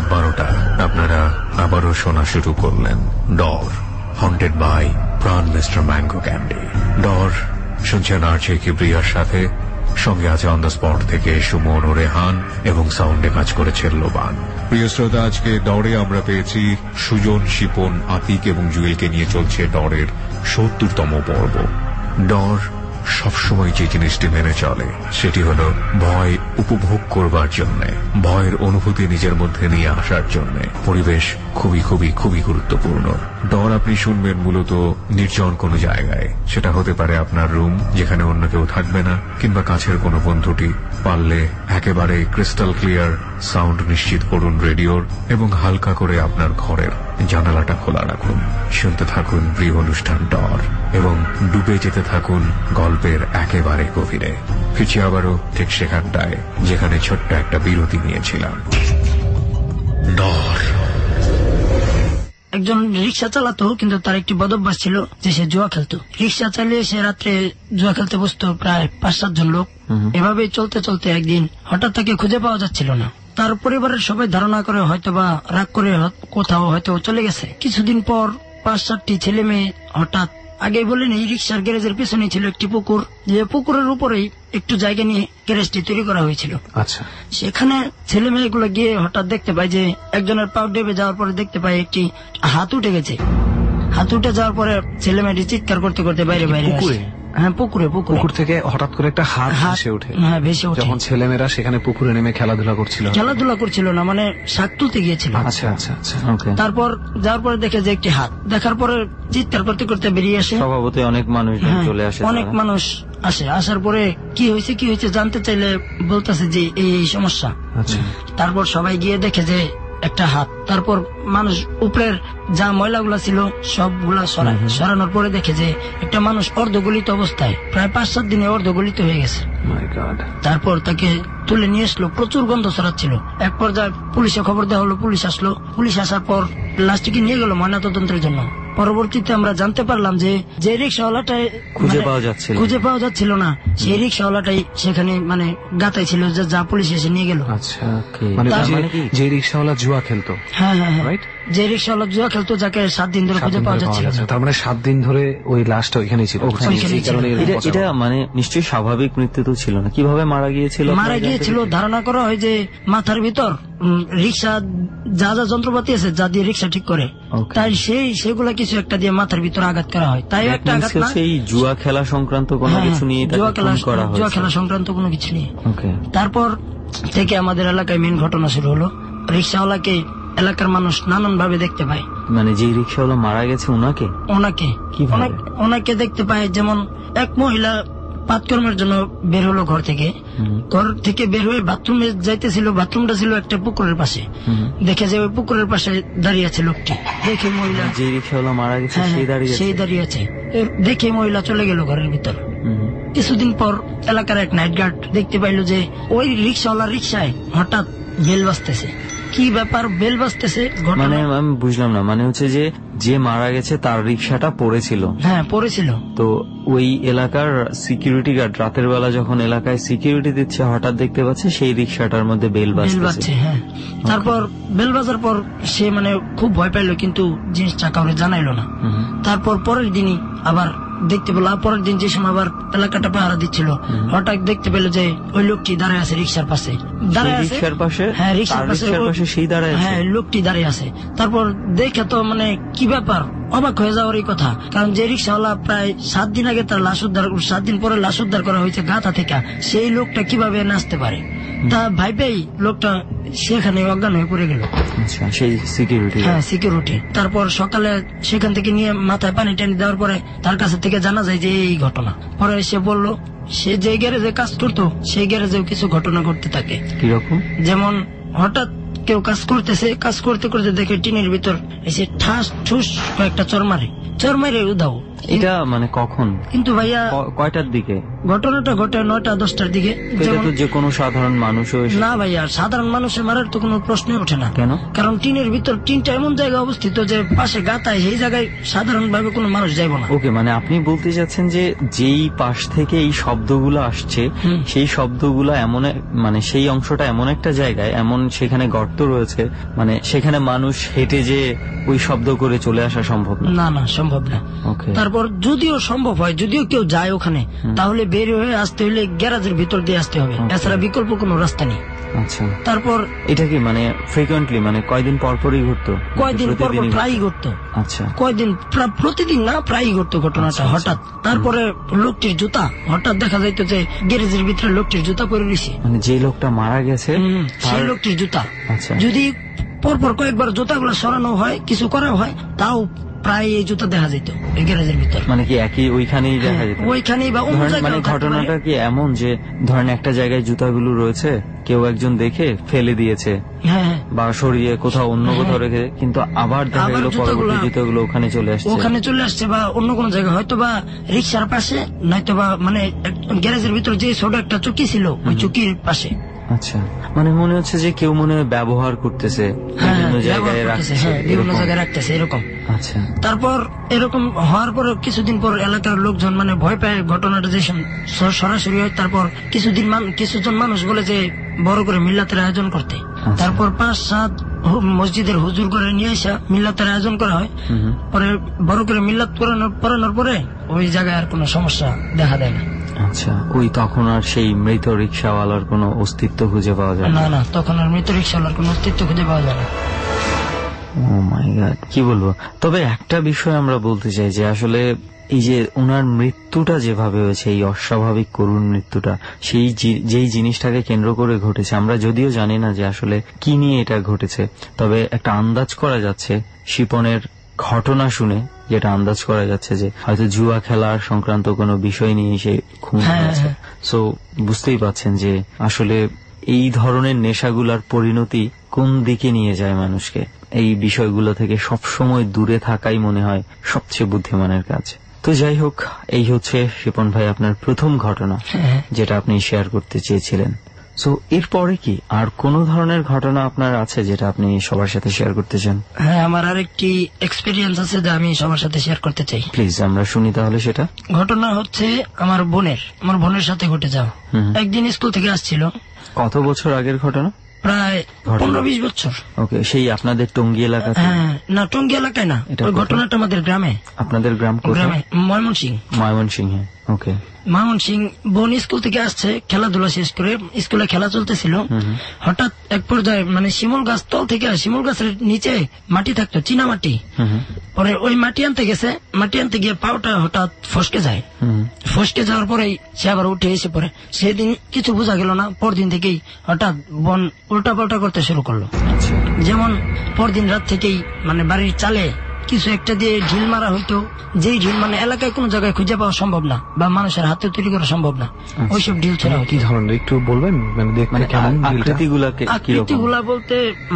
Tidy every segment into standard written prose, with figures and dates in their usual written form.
12টা আপনারা আবারও শোনা শুরু করলেন Dar, haunted by Pran mister mango candy. Dar শুনছেন আরজে কিবরিয়ার সাথে, সঙ্গে আছে অন দ্য স্পট থেকে সুমন ও রেহান, এবং সাউন্ডে কাজ করেছেন লোবান। প্রিয় শ্রোতা, আজকে ডরে আমরা পেয়েছি সুজন, শিপন, আতিক এবং জুয়েলকে নিয়ে চলছে ডরের 70তম পর্ব। ডর সবসময় যে জিনিসটি মেনে চলে সেটি হলো ভয় উপভোগ করবার জন্য, ভয়ের অনুভূতি নিজের মধ্যে নিয়ে আসার জন্য পরিবেশ খুবই খুবই খুবই গুরুত্বপূর্ণ। ডর আপনি শুনবেন মূলত নির্জন কোনো জায়গায়, সেটা হতে পারে আপনার রুম যেখানে অন্য কেউ থাকবে না, কিংবা কাছের কোনো বন্ধুটি। পারলে একেবারে ক্রিস্টাল ক্লিয়ার সাউন্ড নিশ্চিত করুন রেডিওর, এবং হালকা করে আপনার ঘরের জানালাটা খোলা রাখুন। শুনতে থাকুন প্রিয় অনুষ্ঠান ডর, এবং ডুবে যেতে থাকুন গল্পের একেবারে গভীরে। ফিরছি আবারও ঠিক সেখানটায় যেখানে ছোট্ট একটা বিরতি নিয়েছিলাম। ডর। একজন রিক্সা চালাতো, কিন্তু তার একটি বদভ্যাস ছিল যে সে জুয়া খেলতো। রিক্সা চালিয়ে সে রাত্রে জুয়া খেলতে বসতো প্রায় 5-7 জন লোক। এভাবে চলতে চলতে একদিন হঠাৎ তাকে খুঁজে পাওয়া যাচ্ছিল না। তার পরিবারের সবাই ধারণা করে হয়তোবা রাগ করে কোথাও হয়তো চলে গেছে। কিছুদিন পর 5-7টি ছেলে মেয়ে হঠাৎ, আগেই বলিনি, রিক্সার গ্যারেজের পিছনে ছিল একটি পুকুর, যে পুকুরের উপরেই একটু জায়গা নিয়ে গ্যারেজটি তৈরি করা হয়েছিল। আচ্ছা, সেখানে ছেলে মেয়েগুলো গিয়ে হঠাৎ দেখতে পায় যে একজনের পা ডেবে যাওয়ার পরে দেখতে পায় একটি হাত উঠে গেছে। হাত উঠে যাওয়ার পরে ছেলে মেয়েটি চিৎকার করতে করতে বাইরে বাইরে আসে। হ্যাঁ, পুকুর থেকে হঠাৎ করে একটা হাত ভেসে ওঠে। হ্যাঁ, ভেসে ওঠে। যখন ছেলেমেয়েরা সেখানে পুকুরে নেমে খেলাধুলা করছিল না, মানে শাক তুলতে গিয়েছিল। আচ্ছা আচ্ছা আচ্ছা। তারপর যাওয়ার পরে দেখে যে একটি হাত, দেখার পরে চিৎকার করতে করতে বেরিয়ে আসে। স্বভাবতই অনেক মানুষ চলে আসে, অনেক মানুষ আসে। আসার পরে কি হয়েছে জানতে চাইলে বলতেছে যে এই সমস্যা। তারপর সবাই গিয়ে দেখে যে একটা হাত। তারপর মানুষ উপরের যা ময়লাগুলা ছিল সবগুলা সরানোর পরে দেখে যে একটা মানুষ অর্ধগলিত অবস্থায়, প্রায় 5-7 দিনে অর্ধগলিত হয়ে গেছে। তারপর তাকে তুলে নিয়ে আসলো, প্রচুর গন্ধ ছড়াচ্ছিল। এক পর্যায়ে পুলিশে খবর দেওয়া হলো, পুলিশ আসলো। পুলিশ আসার পর লাশটিকে নিয়ে গেল ময়নাতদন্তের জন্য। পরবর্তীতে আমরা জানতে পারলাম যে রিক্সাওয়ালাটাই খুঁজে পাওয়া যাচ্ছিল না, সেই রিক্সাওয়ালাটাই সেখানে মানে গাতাই ছিল, যা পুলিশ এসে নিয়ে গেল। আচ্ছা, যে রিক্সাওয়ালা জুয়া খেলতো। হ্যাঁ, যে রিক্সাওয়ালা জুয়া খেলতো, যাকে 7 দিন ধরে খুঁজে পাওয়া যাচ্ছিল। তার মানে 7 দিন ধরে ওই লাশটা ওইখানেই ছিল। এটা মানে নিশ্চয়ই স্বাভাবিক মৃত্যু তো ছিল না। কিভাবে মারা গিয়েছিল ধারণা করা হয় যে মাথার ভিতর রিক্সা যা যা যন্ত্রপাতি আছে যা দিয়ে রিক্সা ঠিক করে, তাই সেগুলা কিছু একটা দিয়ে মাথার ভিতর আঘাত করা হয়। তাই একটা আঘাত না, সেই জুয়া খেলা সংক্রান্ত কোনো কিছু নিয়ে জুয়া খেলা সংক্রান্ত কোনো কিছু নিয়ে। তারপর থেকে আমাদের এলাকায় মেন ঘটনা শুরু হলো। রিক্সাওয়ালাকে এলাকার মানুষ নানান ভাবে দেখতে পায়। মানে যে রিক্সাওয়ালা মারা গেছে ওনাকে দেখতে পায়। যেমন এক মহিলা পাতকর্মের জন্য বের হলো ঘর থেকে বের হয়ে বাথরুমে যাইতেছিল। বাথরুমটা ছিল একটা পুকুরের পাশে। দেখে যে ওই পুকুরের পাশে দাঁড়িয়ে আছে লোকটি। দেখে মহিলা, যে রিক্সাওয়ালা মারা গেছে সেই দাঁড়িয়ে আছে। দেখে মহিলা চলে গেল ঘরের ভিতর। কিছুদিন পর এলাকার এক নাইট গার্ড দেখতে পাইলো যে ওই রিক্সাওয়ালার রিক্সায় হঠাৎ বেল বাজতেছে। কি ব্যাপার, বেল বাজতেছে? মানে আমি বুঝলাম না। মানে হচ্ছে যে মারা গেছে তার রিক্সাটা পড়েছিল। হ্যাঁ, পড়েছিল। তো ওই এলাকার সিকিউরিটি গার্ড রাতের বেলা যখন এলাকায় সিকিউরিটি দিচ্ছে, হঠাৎ দেখতে পাচ্ছে সেই রিক্সাটার মধ্যে বেল বাজছে। হ্যাঁ, তারপর বেল বাজার পর সে মানে খুব ভয় পাইলো, কিন্তু জিনিসটা কাউকে জানাইলো না। তারপর পরের দিনই আবার দেখতে পেল, পরের দিন যে সময় আবার এলাকাটা পাহারা দিচ্ছিল, হঠাৎ দেখতে পেল যে ওই লোকটি দাঁড়ায় আছে রিক্সার পাশে। হ্যাঁ, রিক্সার পাশে লোকটি দাঁড়িয়ে আছে। তারপর দেখে তো মানে কি ব্যাপার, অবাক হয়ে যাওয়ারই কথা। কারণ যে রিক্সাওয়ালা প্রায় 7 দিন আগে তার লাশ উদ্ধার, 7 দিন পরে লাশ উদ্ধার করা হয়েছে গাথা থেকে, সেই লোকটা কিভাবে নাচতে পারে? তা ভাই পেয়ে লোকটা সেখানে অজ্ঞান হয়ে পড়ে গেল। সেই সিকিউরিটি। তারপর সকালে সেখান থেকে নিয়ে মাথায় পানি টানি দেওয়ার পরে তার কাছে থেকে জানা যায় যে এই ঘটনা। পরে সে বলল সে যে গ্যারেজে কাজ করতো সেই গ্যারেজেও কিছু ঘটনা ঘটতে থাকে। কিরকম? যেমন হঠাৎ কেউ কাজ করতেছে, কাজ করতে করতে দেখে টিনের ভিতর এসে ঠাস ঠুস কয়েকটা চর মারে উধাও। এটা মানে কখন, কিন্তু ভাইয়া কয়টার দিকে ঘটনাটা ঘটে? 9টা-10টার দিকে। যে কোনো সাধারণ মানুষও না ভাইয়া, সাধারণ মানুষের মারার তো কোনো প্রশ্নই ওঠে না। কেন? কারণ টিনের ভিতর, টিনটা এমন জায়গায় অবস্থিত যে পাশে গাতায়, সেই জায়গায় সাধারণ ভাবে কোনো মানুষ যাইব না। ওকে, মানে আপনি বলতে চাচ্ছেন যে যেই পাশ থেকে এই শব্দগুলো আসছে সেই শব্দগুলো এমন, মানে সেই অংশটা এমন একটা জায়গায়, এমন সেখানে গর্ত রয়েছে, মানে সেখানে মানুষ হেঁটে যে ওই শব্দ করে চলে আসা সম্ভব না? না, সম্ভব না। তারপর যদিও সম্ভব হয়, যদিও কেউ যায় ওখানে, তাহলে বের হয়ে আসতে হলে গ্যারাজের ভিতর দিয়ে আসতে হবে, এছাড়া বিকল্প কোনো রাস্তা নেই। আচ্ছা, তারপর এটা কি মানে ফ্রিকুয়েন্টলি, মানে কয়দিন পরপরই ঘটতো? কয়দিন পর প্রায়ই ঘটতো। আচ্ছা, কয়দিন, প্রতিদিন না, প্রায়ই ঘটতো ঘটনাটা। হঠাৎ তারপরে লোকটির জুতা, হঠাৎ দেখা যাইতো যে গ্যারেজের ভিতরে লোকটির জুতা পরে রয়েছে, মানে যে লোকটা মারা গেছে সেই লোকটির জুতা। আচ্ছা, যদি পরপর কয়েকবার জুতাগুলো সরানো হয়, কিছু করা হয়, তাও প্রায় এই জুতা দেখা যেত এই গ্যারেজের ভিতর। মানে কি একই ওইখানেই দেখা যেত? ওইখানেই বা অন্য জায়গায়। মানে ঘটনাটা কি এমন যে ধরেন একটা জায়গায় জুতাগুলো রয়েছে, কেউ একজন দেখে ফেলে দিয়েছে বা সরিয়ে কোথাও অন্য কোথাও রেখে, কিন্তু আবার দেখা গেল পরবর্তী জুতাগুলো ওখানে চলে আসছে বা অন্য কোনো জায়গায়, হয়তো বা রিক্সার পাশে, নয়তো বা মানে গ্যারেজের ভিতর যে ছোট একটা চুকি ছিল ওই চুকির পাশে। আচ্ছা, মানে মনে হচ্ছে যে কেউ মনে ব্যবহার করতেছে, বিভিন্ন জায়গায় রাখতেছে এরকম। আচ্ছা, তারপর এরকম হওয়ার পর কিছুদিন পর এলাকার লোকজন মানে ভয় পায় ঘটনাটা যে সরাসরি হয়। তারপর কিছুজন মানুষ বলে যে বড় করে মিল্লাতের আয়োজন করতে। তারপর 5-7 মসজিদের হুজুর করে নিয়ে এসে মিল্লাতের আয়োজন করা হয়। পরে বড় করে মিল্লাত পড়ানোর পরে ওই জায়গায় আর কোনো সমস্যা দেখা দেয় না। আচ্ছা, ওই তখন আর সেই মৃত রিক্সাওয়ালার কোনো অস্তিত্ব খুঁজে পাওয়া যায় না? না, তখন আর মৃত রিক্সাওয়ালার কোনো অস্তিত্ব খুঁজে পাওয়া যায় না। ও মাই গড, কি বলবো। তবে একটা বিষয় আমরা বলতে চাই যে আসলে এই যে ওনার মৃত্যুটা যেভাবে হয়েছে, এই অস্বাভাবিক করুণ মৃত্যুটা, সেই যেই জিনিসটাকে কেন্দ্র করে ঘটেছে, আমরা যদিও জানি না যে আসলে কি নিয়ে এটা ঘটেছে, তবে একটা আন্দাজ করা যাচ্ছে শিপনের ঘটনা শুনে, যেটা আন্দাজ করা যাচ্ছে যে হয়তো জুয়া খেলার সংক্রান্ত কোনো বিষয় নিয়ে সে খুন হয়েছে। সো বুঝতেই পাচ্ছেন যে আসলে এই ধরনের নেশাগুলার পরিণতি কোন দিকে নিয়ে যায় মানুষকে। এই বিষয়গুলো থেকে সবসময় দূরে থাকাই মনে হয় সবচেয়ে বুদ্ধিমানের কাজ। তো যাই হোক, এই হচ্ছে শিপন ভাই আপনার প্রথম ঘটনা যেটা আপনি শেয়ার করতে চেয়েছিলেন। সো এরপরে কি আর কোন ধরনের ঘটনা আপনার আছে যেটা আপনি সবার সাথে শেয়ার করতে চান? হ্যাঁ, আমার আরেকটি এক্সপেরিয়েন্স আছে যা আমি সবার সাথে শেয়ার করতে চাই। প্লিজ আমরা শুনি তাহলে সেটা। ঘটনা হচ্ছে আমার বোনের সাথে ঘটে যাওয়া। একদিন স্কুল থেকে আসছিল। কত বছর আগের ঘটনা? প্রায় 15-20 বছর। ওকে, সেই আপনাদের টঙ্গী এলাকা? না, টঙ্গী এলাকায় না, ওই ঘটনাটা আমাদের গ্রামে। আপনাদের গ্রাম? গ্রামে, ময়মনসিংহ। ওকে, ময়মনসিংহ। বোন স্কুল থেকে আসছে, খেলাধুলা শেষ করে, স্কুলে খেলা চলতেছিল। হঠাৎ এক পর্যায়ে মানে শিমুল গাছ তল থেকে, শিমুল গাছের নিচে মাটি থাকতো, চীনা মাটি। পরে ওই মাটি আনতে গেছে, মাটি আনতে গিয়ে পাওটা হঠাৎ ফসকে যায়। ফসকে যাওয়ার পরেই সে আবার উঠে এসে পড়ে। সেদিন কিছু বোঝা গেল না, পরদিন থেকেই হঠাৎ বোন উল্টা পাল্টা করতে শুরু করলো। যেমন পরদিন রাত থেকেই মানে বাড়ির চালে কিছু একটা দিয়ে ঢিল মারা হইতো, যেই ঢিল মানে এলাকায় কোন জায়গায় খুঁজে পাওয়া সম্ভব না বা মানুষের হাতে তৈরি করা সম্ভব না, ওইসব ঢিল ছাড়া। কি ধরনের একটু বলবেন? মানে আকৃতিগুলা বলতে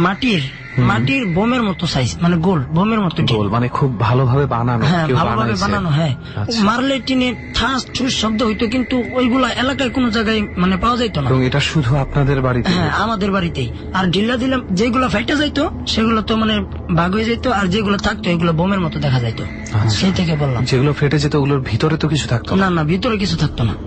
মাটির বোমের মতো সাইজ, মানে গোল বোমের মতো গোল, মানে খুব ভালোভাবে বানানো। হ্যাঁ, ভালোভাবে বানানো। হ্যাঁ, মারলে টিনে ঠাস ঠুস শব্দ হইতো, কিন্তু ওইগুলা এলাকায় কোন জায়গায় মানে পাওয়া যাইতো না। এটা শুধু আপনাদের বাড়িতে? হ্যাঁ, আমাদের বাড়িতেই। আর ঢিল্লা দিলাম যেগুলো ফাইটা যাইতো সেগুলো তো মানে ভাগ হয়ে যেত, আর যেগুলো থাকতো এগুলো বোমের মতো দেখা যাইতো। সেই থেকে বললাম, যেগুলো ফেটে যেত ওগুলোর ভিতরে তো কিছু থাকতো না? না, ভিতরে কিছু থাকতো না,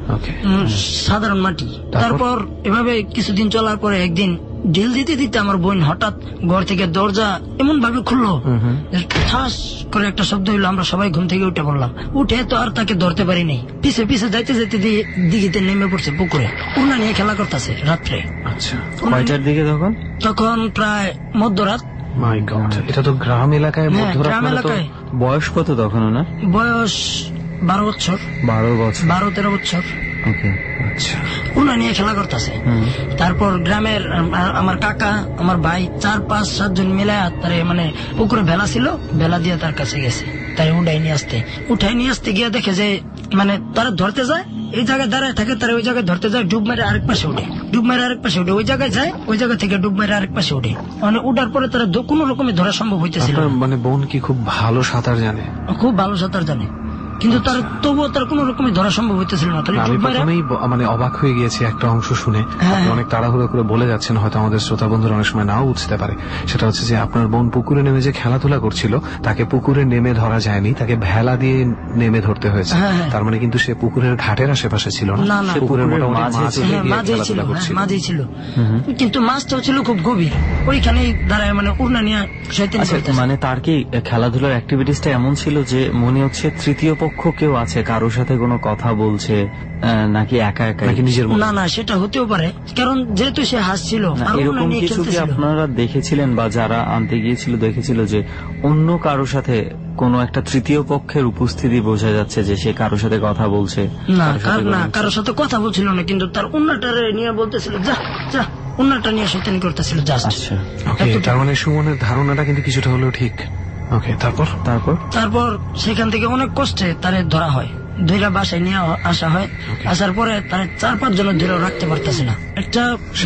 সাধারণ মাটি। তারপর এভাবে কিছুদিন চলার পরে একদিন ঢিল দিতে দিতে আমার বোন হঠাৎ ঘর থেকে দরজা এমন ভাবে খুললো, ঠাস করে একটা শব্দ হইলো। আমরা সবাই ঘুম থেকে উঠে পড়লাম। উঠে তো আর তাকে ধরতে পারিনি। পিছে পিছে যাইতে যাইতে দিঘিতে নেমে পড়ছে পুকুরে, উড়না নিয়ে খেলা করতেছে রাত্রে। আচ্ছা, কয়টার দিকে তখন প্রায় মধ্যরাত। মাই গড, এটা তো গ্রাম এলাকায়। গ্রাম এলাকায়। বয়স কত তখন ওনার? বয়স 12 বছর। 12-13 বছর। উনা নিয়ে খেলা করতেছে। তারপর গ্রামের আমার কাকা, আমার ভাই, 4-5-7 জন মিলে তার মানে পুকুরে ভেলা ছিল, ভেলা দিয়ে তার কাছে গেছে, তাই উঠাই নিয়ে আসতে গিয়ে দেখে যে মানে তারা ধরতে যায়, এই জায়গায় দাঁড়ায় থাকে, তারা ওই জায়গায় ধরতে যায়, ডুব মেরে আরেক পাশে উঠে, ওই জায়গায় যায়, ওই জায়গা থেকে ডুব মেরে আরেক পাশে উঠে। মানে উঠার পরে তারা কোন রকমে ধরা সম্ভব হইতেছিল। মানে বোন কি খুব ভালো সাঁতার জানে? খুব ভালো সাঁতার জানে। কিন্তু তার তবুও তার কোন রকমই ধরা সম্ভব হইতেছিল না। আমি প্রথমেই মানে অবাক হয়ে গিয়েছি একটা অংশ শুনে, অনেক তাড়াহুড়ো করে বলে যাচ্ছেন, হয়তো আমাদের শ্রোতা বন্ধুরা অনেক সময় নাও বুঝতে পারে। সেটা হচ্ছে যে আপনার বোন পুকুরে নেমে যে খেলাধুলা করছিল, তাকে পুকুরে নেমে ধরা যায়নি, তাকে ভেলা দিয়ে নেমে ধরতে হয়েছে। তার মানে কিন্তু সে পুকুরের ঘাটের আশেপাশে ছিল না, পুকুরের মাঝেই ছিল। কিন্তু মাছটাও ছিল খুব গভীর, ওইখানে দাঁড়ায় মানে উড়না নিয়ে শয়তানি করতেছে। মানে তার কি খেলাধুলার অ্যাক্টিভিটিসটা এমন ছিল যে মনে হচ্ছে তৃতীয় পক্ষ কেউ আছে, কারোর সাথে কোনো কথা বলছে, নাকি একা একা, নাকি নিজের মনে? না, সেটা হতেও পারে, কারণ যেহেতু সে হাসছিল। এরকম কিছু কি আপনারা দেখেছিলেন বা যারা আনতে গিয়েছিল দেখেছিল যে অন্য কারোর সাথে কোন একটা তৃতীয় পক্ষের উপস্থিতি বোঝা যাচ্ছে যে সে কারোর সাথে কথা বলছে? না, কারোর সাথে কথা বলছিল না, কিন্তু তার উন্নাটারে নিয়ে বলতেছিল যা যা, উন্নাটা নিয়ে শয়তানি করতেছিল। আচ্ছা, তার মানে সুমনের ধারণাটা কিন্তু কিছুটা হলেও ঠিক। ওকে, তারপর সেখান থেকে অনেক কষ্টে তারে ধরা হয়, ধৈরা বাসায় নিয়ে আসা হয়। আসার পরে তার 4-5 জনের ধরে রাখতে পারতেছে না। একটা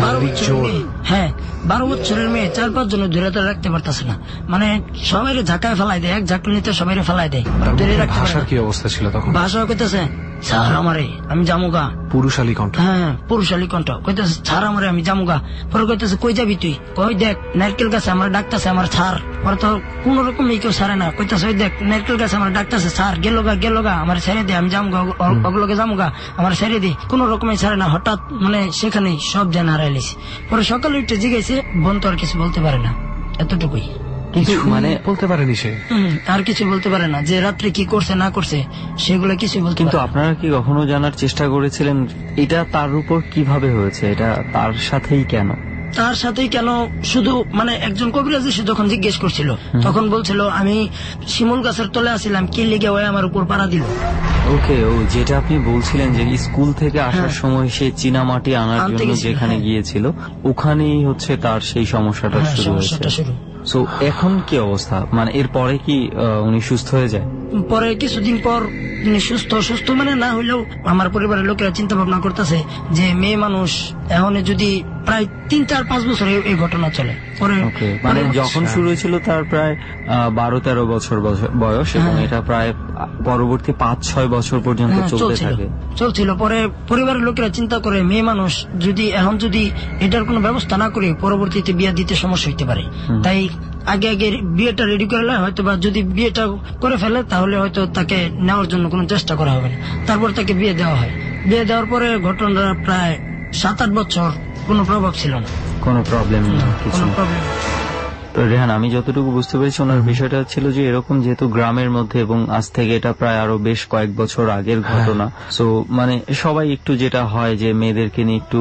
12 বছরের মেয়ে 4-5 জনের ধরে তারা রাখতে পারতেছে না, মানে সবাই ঝাঁকায় ফেলাই দেয়, এক ঝাঁকুনিতে সবাই ফেলাই দেয়। ভাষার কি অবস্থা ছিল তখন? ভাষা কইতেছে স্যার আমারে, আমি জামুগা। পুরুষালী কণ্ঠ। পুরুষালী কণ্ঠ। কইতেছে স্যার আমারে, আমি জামুগা। পরে কইতেছে কই যাবি তুই? কই দেখ নারকেল গাছে আমার ডাকতেছে, আমার ছাড়। পরে তো কোন রকম কেউ ছাড়ে না, কইতেছে ওই দেখ নারকেল গাছে আমার ডাকতেছে, ছাড়, গেলোগা আমার ছেড়ে দে, আমি জামুগা, ওগুলোকে জামুগা, আমার ছেড়ে দে। কোন রকমে ছাড়ে না, হঠাৎ মানে সেখানে সব জ্ঞান হারাইলিছি। পরে সকালে উঠে জিজ্ঞাসে, বোন তো আর কিছু বলতে পারে না, এতটুকুই। কিছু মানে বলতে পারেনি সে, আর কিছু বলতে পারে না, যে রাত্রে কি করছে না করছে সেগুলো কিছু বলতে। কিন্তু আপনারা কি কখনো জানার চেষ্টা করেছিলেন এটা তার উপর কিভাবে হয়েছে, এটা তার সাথেই কেন? তার সাথেই কেন শুধু মানে একজন কবিরাজ এসে যখন জিজ্ঞেস করছিল তখন বলছিল আমি শিমুল গাছের তলে আসছিলাম, কি লিগে ওই আমার উপর পাড়া দিল। ওকে, যেটা আপনি বলছিলেন যে স্কুল থেকে আসার সময় সে চীনা মাটি আনার জন্য যেখানে গিয়েছিল, ওখানেই হচ্ছে তার সেই সমস্যাটা শুরু হয়েছে। সো এখন কি অবস্থা, মানে এরপরে কি উনি সুস্থ হয়ে যায়? পরে কিছুদিন পর তিনি সুস্থ মানে না হইলেও আমার পরিবারের লোকেরা চিন্তা ভাবনা করতেছে যে মেয়ে মানুষ এখন যদি প্রায় 3-4-5 বছর এই ঘটনা চলে। মানে যখন শুরু হয়েছিল তার প্রায় 12-13 বছর বয়স, এবং এটা প্রায় পরবর্তী 5-6 বছর পর্যন্ত চলছিল। পরে পরিবারের লোকেরা চিন্তা করে মেয়ে মানুষ যদি এটার কোনো ব্যবস্থা না করে পরবর্তীতে বিয়ে দিতে সমস্যা হইতে পারে, তাই আগে বিয়েটা রেডি করলে হয়তো, বা যদি বিয়েটা করে ফেলে তাহলে হয়তো তাকে নেওয়ার জন্য কোনো চেষ্টা করা হবে না। তারপর তাকে বিয়ে দেওয়া হয়। বিয়ে দেওয়ার পরে ঘটনাটা প্রায় 7-8 বছর কোনো প্রভাব ছিল না, কোনো প্রবলেম। তো রেহান, আমি যতটুকু বুঝতে পেরেছি ওনার বিষয়টা ছিল যে এরকম যেহেতু গ্রামের মধ্যে, এবং আজ থেকে এটা প্রায় আরো বেশ কয়েক বছর আগের ঘটনা, সো মানে সবাই একটু যেটা হয় যে মেয়েদেরকে নিয়ে একটু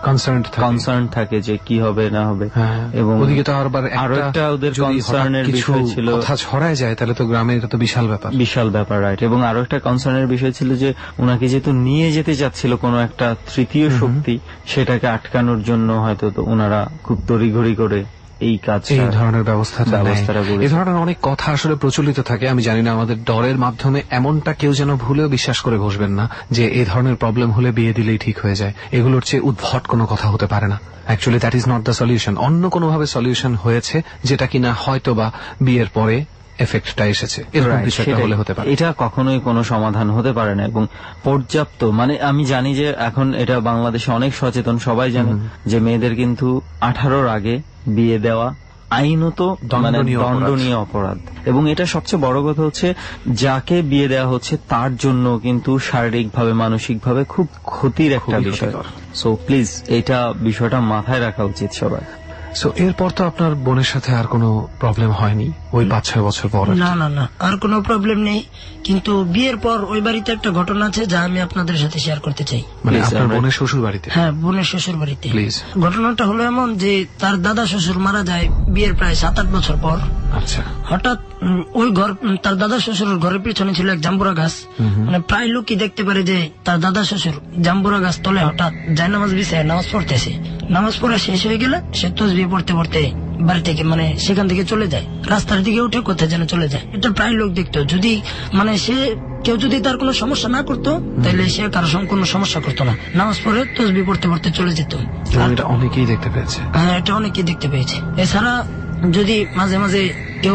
কনসার্ন থাকে যে কি হবে না হবে, এবং ওদিকে তো আরো একটা ওদের কনসার্নের বিষয় ছিল, কথা ছড়ায় যায় তাহলে তো গ্রামে এটা তো বিশাল ব্যাপার, রাইট। এবং আরো একটা কনসার্নের বিষয় ছিল যে ওনাকে যেহেতু নিয়ে যেতে যাচ্ছিল কোনো একটা তৃতীয় শক্তি, সেটাকে আটকানোর জন্য হয়তো তো ওনারা খুব তড়িঘড়ি করে এই ধরনের ব্যবস্থাটা। এই ধরনের অনেক কথা আসলে প্রচলিত থাকে। আমি জানি না আমাদের ডরের মাধ্যমে এমনটা কেউ যেন ভুলেও বিশ্বাস করে বসবেন না যে এই ধরনের প্রবলেম হলে বিয়ে দিলেই ঠিক হয়ে যায়। এগুলোর চেয়ে উদ্ভট কোনো কথা হতে পারে না। Actually that is not the solution. অন্য কোনোভাবে সলিউশন হয়েছে, যেটা কিনা হয়তো বা বিয়ের পরে এফেক্টটা এসেছে, এরকম বিষয়টা হলে হতে পারে। এটা কখনোই কোনো সমাধান হতে পারে না, এবং পর্যাপ্ত মানে আমি জানি যে এখন এটা বাংলাদেশে অনেক সচেতন, সবাই জানে যে মেয়েদের কিন্তু 18-র আগে বিয়ে দেওয়া আইনত দণ্ডনীয় অপরাধ। এবং এটা সবচেয়ে বড় কথা হচ্ছে যাকে বিয়ে দেওয়া হচ্ছে তার জন্য কিন্তু শারীরিকভাবে মানসিকভাবে খুব ক্ষতির একটা বিষয়। সো প্লিজ এটা বিষয়টা মাথায় রাখা উচিত সবাই। সো এরপর তো আপনার বোনের সাথে আর কোনো প্রবলেম হয়নি ওই 5-6 বছর পর? না, আর কোনো প্রবলেম নেই। কিন্তু বিয়ের পর ওই বাড়িতে একটা ঘটনা আছে যা আমি আপনাদের সাথে শেয়ার করতে চাই। মানে আপনার বোনের শ্বশুর বাড়িতে? হ্যাঁ, বোনের শ্বশুর বাড়িতে। ঘটনাটা হলো এমন যে তার দাদা শ্বশুর মারা যায় বিয়ের প্রায় 7-8 বছর পর। আচ্ছা। হঠাৎ ওই ঘর, তার দাদা শ্বশুরের ঘরের পিছনে ছিল এক জাম্বুরা গাছ। মানে প্রায় লোকই দেখতে পারে যে তার দাদা শ্বশুর জাম্বুরা গাছ তলে হঠাৎ জায়নামাজ বিছায় নামাজ পড়তেছে। নামাজ পড়া শেষ হয়ে গেলে সে তসবিহ পড়তে পড়তে বাড়ি থেকে মানে সেখান থেকে চলে যায়, রাস্তার দিকে উঠে কোথায় যেন চলে যায়। এটা প্রায় লোক দেখতো। যদি মানে কেউ যদি তার কোনো সমস্যা না করতো তাহলে সে কারোর সঙ্গে কোনো সমস্যা করতো না, নামাজ পড়ে তসবিহ পড়তে পড়তে চলে যেত। এটা অনেকেই দেখতে পেয়েছে। হ্যাঁ, এটা অনেকেই দেখতে পেয়েছে। এছাড়া যদি মাঝে মাঝে কেউ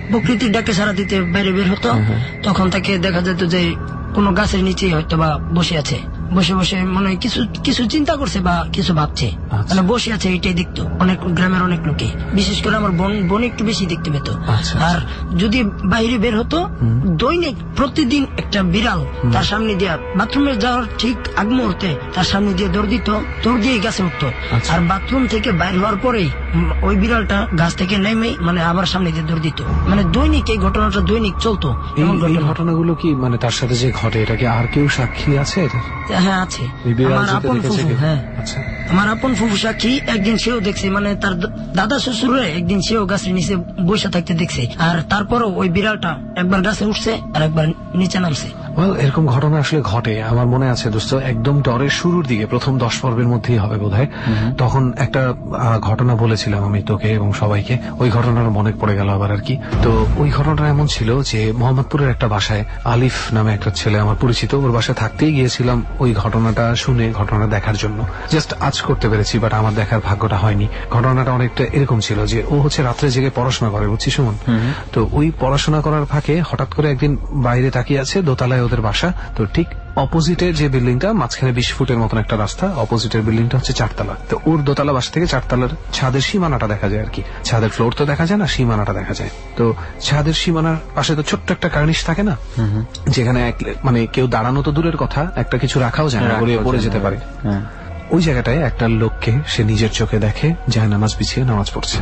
প্রকৃতির ডাকে সারা দিতে বাইরে বের হতো, তখন তাকে দেখা যেত যে কোনো গাছের নিচে হয়তো বা বসে আছে, বসে বসে মনে হয় কিছু চিন্তা করছে বা কিছু ভাবছে, মানে বসে আছে এটাই দেখতো অনেক গ্রামের অনেক লোকে, বিশেষ করে আমার বোন একটু বেশি দেখতে পেত। আর যদি বাইরে বের হতো দৈনিক প্রতিদিন একটা বিড়াল তার সামনে দিয়ে বাথরুমে যাওয়ার ঠিক আগ মুহূর্তে তার সামনে দিয়ে দৌড় দিত, দৌড় দিয়ে গাছে উঠতো, আর বাথরুম থেকে বাইর হওয়ার পরেই ওই বিড়ালটা গাছ থেকে নেমে মানে আবার সামনে দিয়ে দৌড় দিত। মানে দৈনিক এই ঘটনাটা দৈনিক চলতো। এই ঘটনাগুলো কি মানে তার সাথে যে ঘটে এটা কি আর কেউ সাক্ষী আছে? হ্যাঁ আছে, আমার আপন ফুফু। হ্যাঁ আমার আপন ফুফু সাক্ষী, একদিন সেও দেখছে, মানে তার দাদা শ্বশুরে একদিন সেও গাছের নিচে বসে থাকতে দেখছে, আর তারপরও ওই বিড়ালটা একবার গাছে উঠছে আর একবার নিচে নামছে। এরকম ঘটনা আসলে ঘটে। আমার মনে আছে দোস্ত, একদম ডরের শুরুর দিকে প্রথম 10 পর্বের মধ্যেই হবে বোধহয়, তখন একটা ঘটনা বলেছিলাম আমি তোকে এবং সবাইকে, ওই ঘটনাটা মনে পড়ে গেল আবার আর কি। তো ওই ঘটনাটা এমন ছিল যে মোহাম্মদপুরের একটা বাসায় আলিফ নামে একটা ছেলে আমার পরিচিত, ওর বাসায় থাকতেই গিয়েছিলাম ওই ঘটনাটা শুনে, ঘটনা দেখার জন্য। জাস্ট আজ করতে পেরেছি, বাট আমার দেখার ভাগ্যটা হয়নি। ঘটনাটা অনেকটা এরকম ছিল যে ও হচ্ছে রাত্রে জেগে পড়াশোনা করে, বুঝছিস সুমন? তো ওই পড়াশোনা করার ফাঁকে হঠাৎ করে একদিন বাইরে তাকিয়ে আছে, দোতলায় ওদের বাসা, তো ঠিক অপোজিটে যে বিল্ডিংটা, মাঝখানে 20 ফুটের মতন একটা রাস্তা, অপোজিটের বিল্ডিংটা হচ্ছে 4 তলা। তো ওর দোতলা বাসা থেকে 4 তলার ছাদের সীমানাটা দেখা যায় আর কি। ছাদের ফ্লোর তো দেখা যায় না, সীমানাটা দেখা যায়। তো ছাদের সীমানার পাশে তো ছোট্ট একটা কার্নিশ থাকে না, যেখানে মানে কেউ দাঁড়ানো তো দূরের কথা, একটা কিছু রাখাও যায় না, পড়ে যেতে পারে। ওই জায়গাটায় একটা লোককে সে নিজের চোখে দেখে যায় নামাজ বিছিয়ে নামাজ পড়ছে।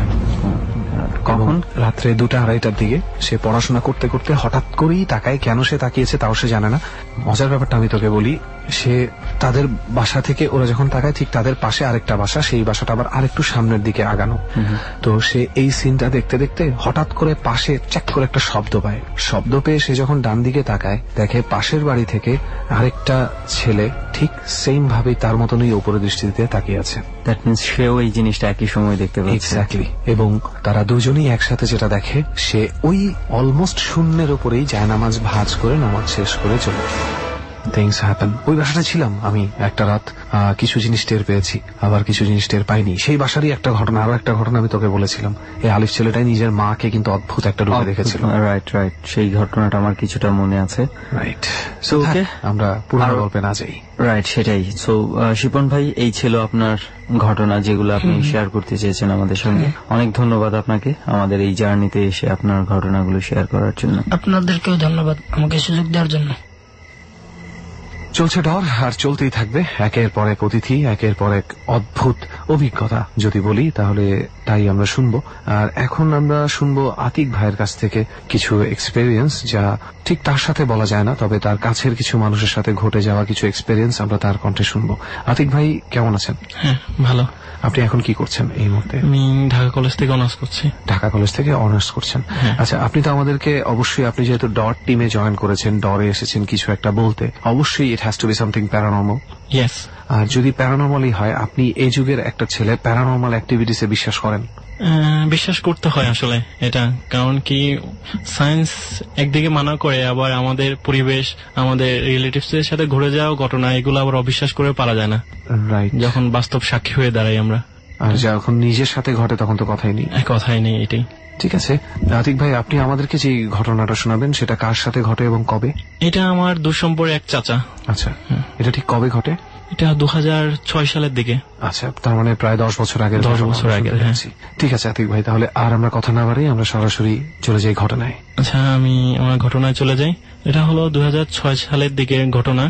কখন? রাত্রে 2টা-2:30টার দিকে। সে পড়াশোনা করতে করতে হঠাৎ করেই তাকায়, কেন সে তাকিয়েছে তাও সে জানে না। মজার ব্যাপারটা আমি তোকে বলি, সে তাদের বাসা থেকে ওরা যখন তাকায় ঠিক তাদের পাশে আরেকটা বাসা, সেই বাসাটা আবার আরেকটু সামনের দিকে আগানো। তো সে এই সিনটা দেখতে দেখতে হঠাৎ করে পাশে চেক করে একটা শব্দ পায়। শব্দ পেয়ে সে যখন ডান দিকে তাকায় দেখে পাশের বাড়ি থেকে আরেকটা ছেলে ঠিক সেম ভাবেই তার মতনই উপরে দৃষ্টি দিতে তাকিয়ে আছে। দ্যাট মিন্স সেও এই জিনিসটা একই সময় দেখতে পাচ্ছে। এক্স্যাক্টলি। এবং তারা দুজনেই একসাথে যেটা দেখে, সে ওই অলমোস্ট শূন্যের উপরেই জায়নামাজ ভাঁজ করে নামাজ শেষ করে চলে। Things happen. ওই বাসাটা ছিলাম আমি একটা রাত, কিছু জিনিস টের পেয়েছি, আবার কিছু জিনিস টের পাইনি। সেই বাসারই একটা ঘটনা, আরো একটা ঘটনা আমি তোকে বলেছিলাম। এই আলিফ ছেলেটাই নিজের মাকে কিন্তু অদ্ভুত একটা রূপে দেখেছিল। রাইট, সেই ঘটনাটা আমার কিছুটা মনে আছে। রাইট। সো ওকে, আমরা পুরো গল্পে না যাই। রাইট, সেটাই। সো শিপন ভাই, এই ছিল আপনার ঘটনা যেগুলো আপনি শেয়ার করতে চেয়েছেন আমাদের সঙ্গে। অনেক ধন্যবাদ আপনাকে আমাদের এই জার্নিতে এসে আপনার ঘটনাগুলো শেয়ার করার জন্য। আপনাদেরকেও ধন্যবাদ আমাকে সুযোগ দেওয়ার জন্য। চলছে ডর, আর চলতেই থাকবে। একের পর এক অতিথি, একের পর এক অদ্ভুত অভিজ্ঞতা যদি বলি তাহলে তাই আমরা শুনবো। আর এখন আমরা শুনবো আতিক ভাইয়ের কাছ থেকে কিছু এক্সপেরিয়েন্স, যা ঠিক তার সাথে বলা যায় না, তবে তার কাছের কিছু মানুষের সাথে ঘটে যাওয়া কিছু এক্সপেরিয়েন্স আমরা তার কণ্ঠে শুনবো। আতিক ভাই কেমন আছেন? হ্যাঁ, ভালো। আপনি এখন কি করছেন এই মুহূর্তে? আমি ঢাকা কলেজ থেকে অনার্স করছি। ঢাকা কলেজ থেকে অনার্স করছেন? আচ্ছা, আপনি তো আমাদেরকে অবশ্যই, আপনি যেহেতু ডট টিমে জয়েন করেছেন, ডরে এসেছেন কিছু একটা বলতে, অবশ্যই it has to be something paranormal. Yes. আর যদি প্যারানর্মালই হয়, আপনি এই যুগের একটা ছেলে প্যারানর্মাল অ্যাক্টিভিটিসে বিশ্বাস করেন? বিশ্বাস করতে হয় আসলে এটা, কারণ কি সায়েন্স একদিকে মানা করে, আবার আমাদের পরিবেশ, আমাদের রিলেটিভস এর সাথে ঘুরে যাওয়া ঘটনা, এগুলো আবার অবিশ্বাস করে পারা যায় না। রাইট। যখন বাস্তব সাক্ষী হয়ে দাঁড়াই আমরা। আর যখন নিজের সাথে ঘটে তখন তো কথাই নেই। কথাই নেই, এটাই। ঠিক আছে আতিক ভাই, আপনি আমাদেরকে যে ঘটনাটা শোনাবেন সেটা কার সাথে ঘটে এবং কবে? এটা আমার দুঃসম্পর্কের এক চাচা। আচ্ছা, এটা ঠিক কবে ঘটে? এটা 2006 সালের দিকে। আচ্ছা, তার মানে প্রায় 10 বছর আগে। 10 বছর আগে। ঠিক আছে আতিক ভাই, তাহলে আর আমরা কথা না বাড়াই, আমরা সরাসরি চলে যাই ঘটনায়। আচ্ছা, আমি আমার ঘটনায় চলে যাই। এটা হলো 2006 সালের দিকে ঘটনা।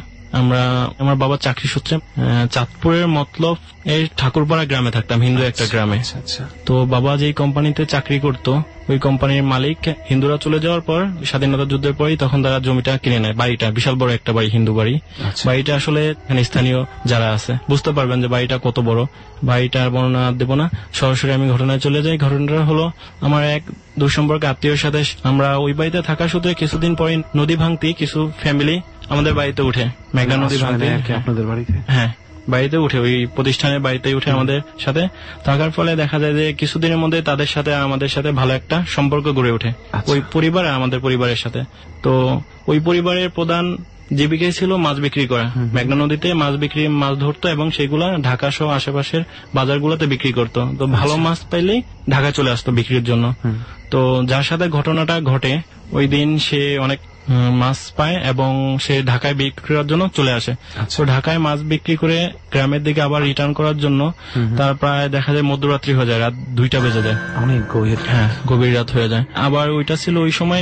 আমার বাবা চাকরি সূত্রে চাঁদপুরের মতলব এই ঠাকুরপাড়া গ্রামে থাকতাম, হিন্দু একটা গ্রামে। তো বাবা যেই কোম্পানিতে চাকরি করতো, ওই কোম্পানির মালিক হিন্দুরা চলে যাওয়ার পর স্বাধীনতা যুদ্ধের পরই তখন তারা জমিটা কিনে নেয়। বাড়িটা বিশাল বড় একটা বাড়ি, হিন্দু বাড়ি। বাড়িটা আসলে স্থানীয় যারা আছে বুঝতে পারবেন যে বাড়িটা কত বড়। বাড়িটার বর্ণনা দেব না, সরাসরি আমি ঘটনায় চলে যাই। ঘটনাটা হলো আমার এক দুঃসম্পর্ক আত্মীয়ের সাথে আমরা ওই বাড়িতে থাকা সূত্রে কিছুদিন পরে নদী ভাঙতি কিছু ফ্যামিলি আমাদের বাড়িতে উঠে, মেঘনা নদী ভাঙতে। আপনাদের বাড়িতে? হ্যাঁ, বাড়িতে উঠে, ওই প্রতিষ্ঠানের বাড়িতে উঠে আমাদের সাথে থাকার ফলে দেখা যায় যে কিছুদিনের মধ্যে তাদের সাথে আমাদের সাথে ভালো একটা সম্পর্ক গড়ে ওঠে, ওই পরিবার আর আমাদের পরিবারের সাথে। তো ওই পরিবারের প্রধান জীবিকাই ছিল মাছ বিক্রি করা। মেঘনা নদীতে মাছ ধরতো এবং সেগুলা ঢাকা সহ আশেপাশের বাজারগুলোতে বিক্রি করতো। তো ভালো মাছ পাইলেই ঢাকা চলে আসতো বিক্রির জন্য। তো যার সাথে ঘটনাটা ঘটে ওই দিন সে অনেক মাছ পায় এবং সে ঢাকায় বিক্রি করার জন্য চলে আসে। তো ঢাকায় মাছ বিক্রি করে গ্রামের দিকে আবার রিটার্ন করার জন্য তার প্রায় দেখা যায় মধ্যরাত্রি হয়ে যায়, রাত 2টা বেজে যায়, অনেক গভীর, হ্যাঁ গভীর রাত হয়ে যায়। আবার ওইটা ছিল ওই সময়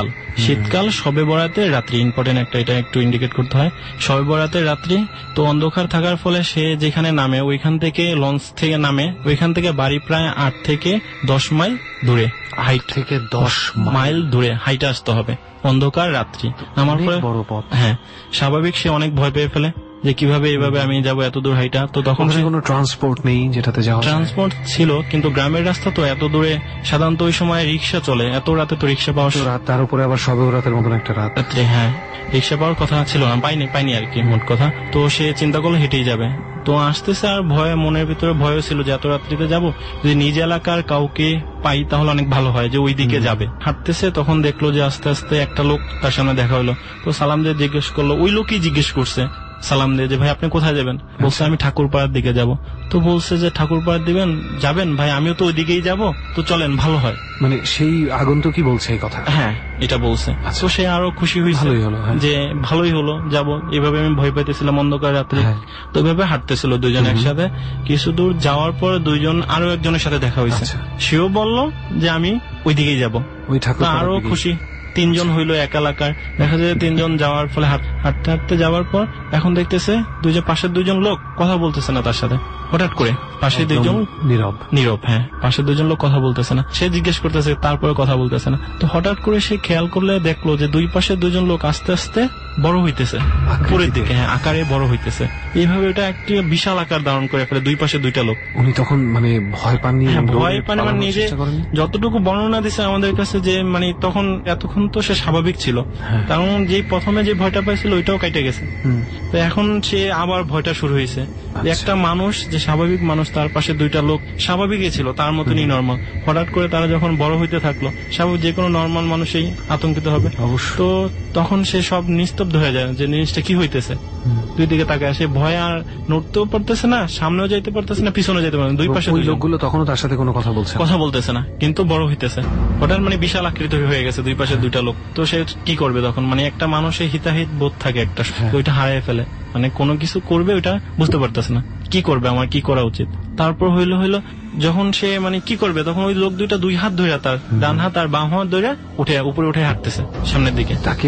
শীতকাল শবে বরাতের রাত্রি, ইম্পর্টেন্ট একটা, এটা একটু ইন্ডিকেট করতে হয়, শবে বরাতের রাত্রি। তো অন্ধকার থাকার ফলে সে যেখানে নামে ওইখান থেকে লঞ্চ থেকে নামে, ওইখান থেকে বাড়ি প্রায় 8 থেকে 10 মাইল দূরে, হাইট থেকে 10 মাইল দূরে হাইটে আসতে হবে, অন্ধকার রাত্রি। আমার বড় পথ, হ্যাঁ স্বাভাবিক সে অনেক ভয় পেয়ে ফেলে যে কিভাবে এইভাবে আমি যাবো এত দূর হাইটা। তো তখন কোনো ট্রান্সপোর্ট নেই যেটাতে যাওয়া, ট্রান্সপোর্ট ছিল কিন্তু গ্রামের রাস্তা তো এত দূরে সাধারণত ওই সময় রিক্সা চলে, এত রাতে তো রিক্সা পাওয়া, তার উপরে আবার সবে রাতের মতন একটা রাত্রে, হ্যাঁ রিক্সা পাওয়ার কথা ছিল না, পাইনি আর কি মোট কথা। তো সে চিন্তা করলো হেঁটেই যাবে। তো আসতেছে আর ভয়, মনের ভিতরে ভয় ছিল যে এত রাত্রিতে যাব, যদি নিজ এলাকার কাউকে পাই তাহলে অনেক ভালো হয় যে ওই দিকে যাবে। হাঁটতেছে তখন দেখলো যে আস্তে আস্তে একটা লোক তার সামনে দেখা হলো। তো সালাম দিয়ে জিজ্ঞেস করলো, ওই লোকই জিজ্ঞেস করছে সালাম দিয়ে যে ভাই আপনি কোথায় যাবেন? বলছে আমি ঠাকুরপাড়ার দিকে যাব। তো বলছে যে ঠাকুরপাড়ার যাবেন ভাই, আমিও তো ওই দিকেই যাব, তো চলেন ভালো হয়। মানে সেই আগন্তুকই বলছে এই কথা? হ্যাঁ এটা বলছে। তো সে আরো খুশি হয়েছে যে ভালোই হলো, যাব। এভাবে আমি ভয় পাইতেছিলাম অন্ধকার রাত্রে। তো এভাবে হাঁটতেছিল দুইজন একসাথে। কিছু দূর যাওয়ার পর দুইজন আরো একজনের সাথে দেখা হয়েছে, সেও বলল যে আমি ওই দিকেই যাব। আরো খুশি, 3 জন হইলো এক এলাকার। দেখা যায় 3 জন যাওয়ার ফলে হাঁটতে হাঁটতে যাওয়ার পর এখন দেখতেছে পাশের 2 জন লোক কথা বলতেছে না তার সাথে। হঠাৎ করে পাশে 2 জন নীরব, হ্যাঁ পাশে 2 জন লোক কথা বলতেছে না। সে জিজ্ঞেস করতেছে, তারপরে কথা বলতেছে না। তো হঠাৎ করে সে খেয়াল করলে দেখলো যে 2 পাশে 2 জন লোক আস্তে আস্তে বড় হইতেছে, উপরের দিকে, হ্যাঁ আকারে বড় হইতেছে। এইভাবে এটা একটি বিশাল আকার ধারণ করে ফেলে 2 পাশে 2টা লোক। উনি তখন মানে ভয় পাননি? ভয় পান মানে নিজে যতটুকু বর্ণনা দিছে আমাদের কাছে যে মানে তখন এতক্ষণ তো সে স্বাভাবিক ছিল, কারণ যে প্রথমে যে ভয়টা পাইছিল ওইটাও কেটে গেছে। তো এখন সে আবার ভয়টা শুরু হয়েছে। একটা মানুষ যে স্বাভাবিক মানুষ, তার পাশে 2টা লোক স্বাভাবিকই ছিল, তার মতনই নর্মাল। হঠাৎ করে তারা যখন বড় হইতে থাকলো, স্বাভাবিক যে কোনো নর্মাল মানুষই আতঙ্কিত হবে। তো তখন সে সব নিস্তব্ধ হয়ে যায় যে জিনিসটা কি হইতেছে। 2 দিকে তাকায়, সে ভয় আর নড়তেও পারতেছে না, সামনেও যাইতে পারতেছে না, পিছনে যেতে পারতেছে না। 2 পাশে লোকগুলো তখনও তার সাথে কোনো কথা বলতেছে না, কিন্তু বড় হইতেছে। হঠাৎ মানে বিশাল আকৃতি হয়ে গেছে 2 পাশে 2টা লোক। তো সে কি করবে তখন? মানে একটা মানুষের হিতাহিত বোধ থাকে একটা, ওইটা হারিয়ে ফেলে, মানে কোনো কিছু করবে ওইটা বুঝতে পারতেছে না, কি করবে, আমার কি করা উচিত। তারপর হইলো যখন সে মানে কি করবে, তখন ওই লোক 2টা 2 হাত ধরে, তার ডান হাত আর বাম হাত ধরে উপরে উঠে হাঁটতেছে সামনের দিকে, তাকে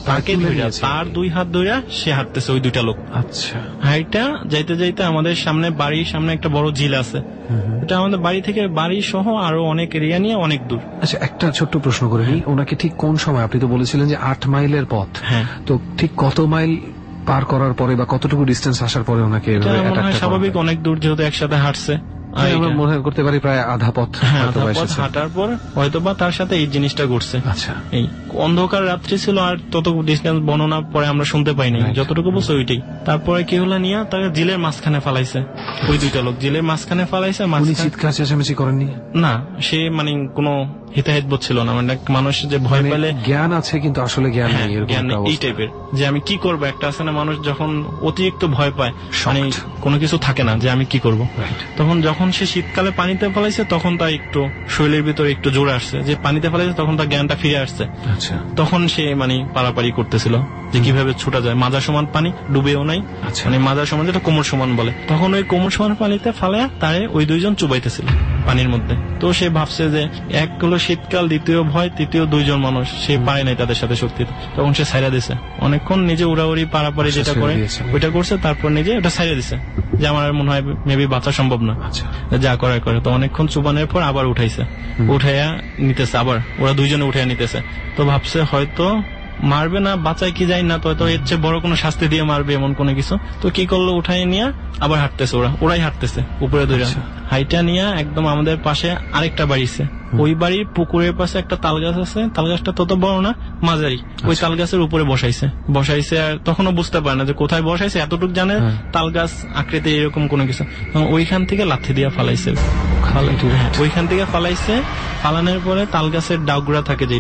তার 2 হাত ধরে সে হাঁটতেছে ওই 2টা লোক। আচ্ছা, হাইটা যাইতে যাইতে আমাদের সামনে বাড়ির সামনে একটা বড় ঝিল আছে, এটা আমাদের বাড়ি থেকে বাড়ি সহ আরো অনেক এরিয়া নিয়ে অনেক দূর। আচ্ছা, একটা ছোট্ট প্রশ্ন করে নিই, ওনাকে ঠিক কোন সময়, আপনি তো বলেছিলেন যে 8 মাইলের পথ, হ্যাঁ, তো ঠিক কত মাইল পার করার পরে বা কতটুকু ডিস্টেন্স আসার পরে ওনাকে স্বাভাবিক অনেক দূর যেহেতু একসাথে হাঁটছে, মনে করতে পারি প্রায় আধা পথ হাঁটার পর হয়তোবা তার সাথে এই জিনিসটা ঘটছে। আচ্ছা, এই অন্ধকার রাত্রি ছিল আর তত ডিস্টেন্স বর্ণনা পরে আমরা শুনতে পাইনি, যতটুকু বলছে ওইটাই। তারপরে কি হলো, নিয়ে তাকে জিলের মাঝখানে ফালাইছে, ওই 2টা লোক জিলের মাঝখানে ফালাইছে। চিৎকার চেঁচামেচি করেননি? না, সে মানে কোনো হিতাহিত বোধ ছিল না, মানে মানুষ যে ভয় পেলে জ্ঞান আছে কিন্তু আসলে জ্ঞান নেই, এই টাইপের, যে আমি কি করবো। একটা আছে না, মানুষ যখন অতিরিক্ত ভয় পায়, মানে কোনো কিছু থাকে না যে আমি কি করব, তখন যখন সে শীতকালে পানিতে ফেলাইছে তখন তার একটু শরীরের ভিতরে একটু জোরে আসছে, যে পানিতে ফেলাইছে তখন তার জ্ঞানটা ফিরে আসছে। তখন সে মানে পারাপারি করতেছিল যে কিভাবে ছুটা যায়, মাজা সমান পানি, ডুবেও নাই, মানে মাজা সমান যেটা কোমর সমান বলে, তখন ওই কোমর সমান পানিতে ফালাইয়া তারে ওই 2 জন চুবাইতেছিল পানির মধ্যে। তো সে ভাবছে যে এক হলো শীতকাল, দ্বিতীয় ভয়, তৃতীয় 2 জন মানুষ, সে পারে নাই তাদের সাথে শক্তি, তখন সে ছাইড়া দিছে। অনেকক্ষণ নিজে উড়াউড়ি পারাপারি যেটা করে ওইটা করছে, তারপর নিজে ওটা ছাইড়া দিছে যে আমার মনে হয় মেবি বাঁচা সম্ভব না, যা করে করে। তো অনেকক্ষণ চুবানোর পর আবার উঠাইছে, উঠাইয়া নিতেছে, আবার ওরা 2 জনে উঠাইয়া নিতেছে। তো ভাবছে হয়তো মারবে না, বাঁচায় কি যায় না, তো এর চেয়ে বড় কোনো শাস্তি দিয়ে মারবে এমন কোনো কিছু। তো কি করলো, উঠাই নিয়ে আবার হাঁটতেছে, ওরাই হাঁটতেছে উপরে ধরে হাইটা নিয়ে একদম আমাদের পাশে আরেকটা বাড়িছে, ওই বাড়ির পুকুরের পাশে একটা তাল গাছ আছে, তাল গাছটা তত বড় না, মাঝারি, ওই তাল গাছের উপরে বসাইছে। আর তখনও বুঝতে পারে না যে কোথায় বসাইছে, এতটুকু জানে তাল গাছ আকৃতি এরকম কোনো কিছু। ওইখান থেকে লাথি দিয়ে ফালাইছে, ওইখান থেকে ফালাইছে। ফালানোর পরে তাল গাছের ডাউগুড়া থাকে যেটা,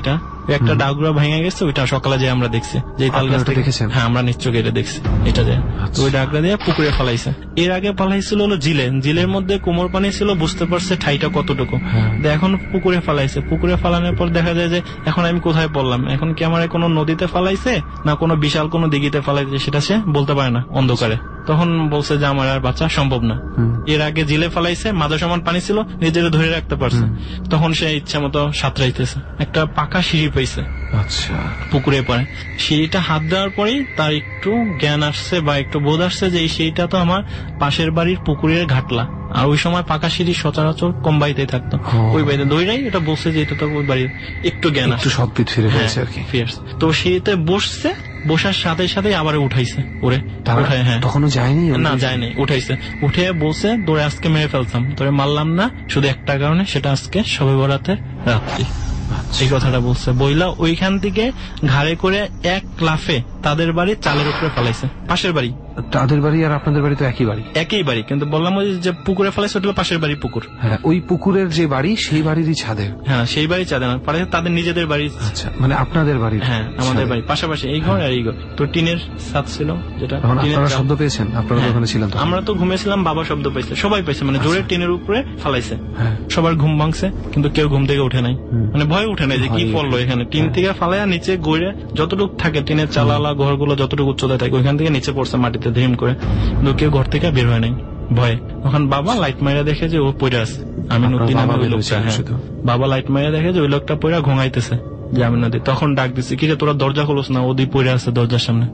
একটা ডাগুরা ভেঙে গেছে, ওইটা সকালে যে আমরা দেখছি, যে তাল গাছটা দেখেছেন। হ্যাঁ, আমরা নিশ্চয় এটা দেখছি, এটা যে ওই ডাগরা দিয়ে পুকুরে ফেলাইছে। এর আগে ফেলাইছিল হলো জিলের মধ্যে কোমর পানি ছিল, বুঝতে পারছে ঠাইটা কতটুকু। এখন পুকুরে ফেলাইছে, পুকুরে ফেলানোর পর দেখা যায় যে এখন আমি কোথায় পড়লাম, এখন কি আমার কোনো নদীতে ফেলাইছে না কোনো বিশাল কোনো দিঘিতে ফেলাইছে, সেটা সে বলতে পারে না অন্ধকারে। তখন বলছে যে আমার আর বাঁচা সম্ভব না। এর আগে জিলে ফেলাইছে, মাথা সমান পানি ছিল, নিজের ধরে রাখতে পারছে, তখন সে ইচ্ছা মতো সাঁতরাইতেছে। একটা পাকা সিঁড়ি পাইছে পুকুরে পরে, সিঁড়িটা হাত দেওয়ার পরেই তার একটু জ্ঞান আসছে বা একটু বোধ আসছে যে এই সিঁড়িটা তো আমার পাশের বাড়ির পুকুরের ঘাটলা। আর ওই সময় পাকা সিঁড়ি সচরাচর কম বাড়িতেই থাকতো, ওই বাড়িতে দইরাই এটা বসছে যে এটা তো ওই বাড়ির একটু জ্ঞান আসছে, সদ্ভিদ ফিরে গেছে আর কি। তো সিঁড়িতে বসছে, বসার সাথে সাথে আবার উঠাইছে ওরে। হ্যাঁ, তখনও যায়নি না, যায়নি, উঠাইছে। উঠে বলছে তোরে আজকে মেরে ফেলতাম, তোরে মারলাম না শুধু একটা কারণে, সেটা আজকে শবে বরাতের রাত্রি। এই কথাটা বলছে। বইলা ওইখান থেকে ঘাড়ে করে এক লাফে তাদের বাড়ি চালের উপরে ফেলাইছে, পাশের বাড়ি। তাদের বাড়ি আর আপনাদের বাড়ি তো একই বাড়ি? একই বাড়ি, কিন্তু বললাম ওই যে পুকুরে ফেলাইছে ওটা পাশের বাড়ি পুকুর। হ্যাঁ, ওই পুকুরের যে বাড়ি সেই বাড়িরই ছাদের? হ্যাঁ, সেই বাড়ি ছাদে না, তাদের নিজেদের বাড়ি। আচ্ছা, মানে আপনাদের বাড়ি? হ্যাঁ, আমাদের বাড়ি পাশাপাশি, এই ঘর আর এই ঘর। তো টিনের ছাদ ছিল, যেটা শব্দ পেয়েছেন আপনারা ওখানে ছিলেন? আমরা তো ঘুমিয়েছিলাম, বাবা শব্দ পাইছে, সবাই পাইছে, মানে জোরে টিনের উপরে ফেলাইছে, সবার ঘুম ভাঙছে, কিন্তু কেউ ঘুম থেকে উঠে নাই, মানে ভয় উঠে নাই যে কি পড়লো এখানে। টিন থেকে ফালাইয়া নিচে গড়ে যতটুকু থাকে টিনের চালালা ঘরগুলো যতটুকু উচ্চতায় থাকে ওইখান থেকে নিচে পড়ছে মাটিতে ধীম করে, কিন্তু কেউ ঘর থেকে বের হয় নাই ভয়ে। তখন বাবা লাইট মাইরা দেখে যে ও পড়ে আছে, আমি নদী নামে ওই লোকটা। বাবা লাইট মাইরা দেখে যে ওই লোকটা পড়ে ঘুমাইতেছে জামিন নদী। তখন ডাক দিচ্ছে, কি রে তোরা দরজা খোলস না, ওদি পড়ে আছে দরজার সামনে।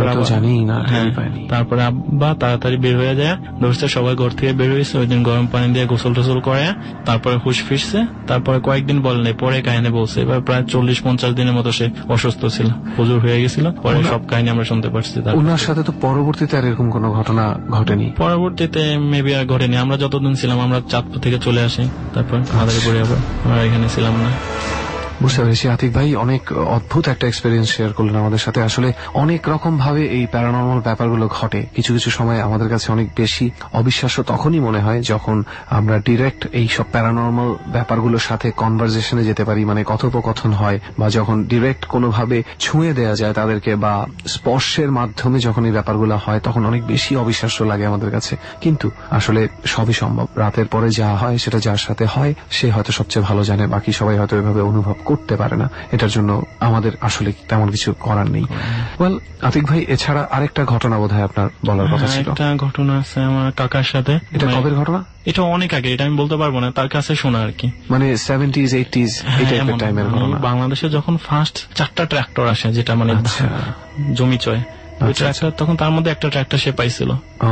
তারপরে আব্বা তাড়াতাড়ি বের হয়ে যায়, ধরছে, সবাই ঘর থেকে বের হয়েছে। ওই দিন গরম পানি দিয়ে গোসল টোসল করে তারপরে হুশ ফিরছে। তারপরে কয়েকদিন বলেন, পরে কাহিনী বলছে। এবার প্রায় 40-50 দিনের মতো সে অসুস্থ ছিল, হুজুর হয়ে গেছিল। পরে সব কাহিনী আমরা শুনতে পারছি। ওনার সাথে তো পরবর্তীতে আর এরকম কোনো ঘটনা ঘটেনি? পরবর্তীতে মেবি আর ঘটেনি। আমরা যতদিন ছিলাম, আমরা চাঁদপুর থেকে চলে আসি, তারপর মাদারীপুরে আবার আমরা এখানে ছিলাম না। বুঝতে পেরেছি। আতিক ভাই অনেক অদ্ভুত একটা এক্সপেরিয়েন্স শেয়ার করলেন আমাদের সাথে। আসলে অনেক রকম ভাবে এই প্যারানর্মাল ব্যাপারগুলো ঘটে। কিছু কিছু সময় আমাদের কাছে অনেক বেশি অবিশ্বাস্য তখনই মনে হয় যখন আমরা ডিরেক্ট এই সব প্যারানর্মাল ব্যাপারগুলোর সাথে কনভারসেশনে যেতে পারি, মানে কথোপকথন হয়, বা যখন ডিরেক্ট কোনোভাবে ছুঁয়ে দেওয়া যায় তাদেরকে, বা স্পর্শের মাধ্যমে যখন এই ব্যাপারগুলো হয়, তখন অনেক বেশি অবিশ্বাস্য লাগে আমাদের কাছে। কিন্তু আসলে সবই সম্ভব। রাতের পরে যা হয় সেটা যার সাথে হয় সে হয়তো সবচেয়ে ভালো জানে, বাকি সবাই হয়তো এভাবে অনুভব করতে পারে না। এটার জন্য আমাদের আসলে তেমন কিছু করার নেই। ওয়েল, আতিক ভাই, এছাড়া আরেকটা ঘটনা বোধহয় আপনার বলার কথা ছিল। একটা ঘটনা আছে আমার কাকার সাথে। এটা কবের ঘটনা? এটা অনেক আগে, এটা আমি বলতে পারবো না, তার কাছে শোনা আর কি, মানে 70s 80s এই টাইমের ঘটনা। বাংলাদেশে যখন ফার্স্ট 4টা ট্রাক্টর আসে, যেটা মানে জমি চয়, ওই ট্রাক্টর, তখন তার মধ্যে একটা ট্রাক্টর সে পাইছিল।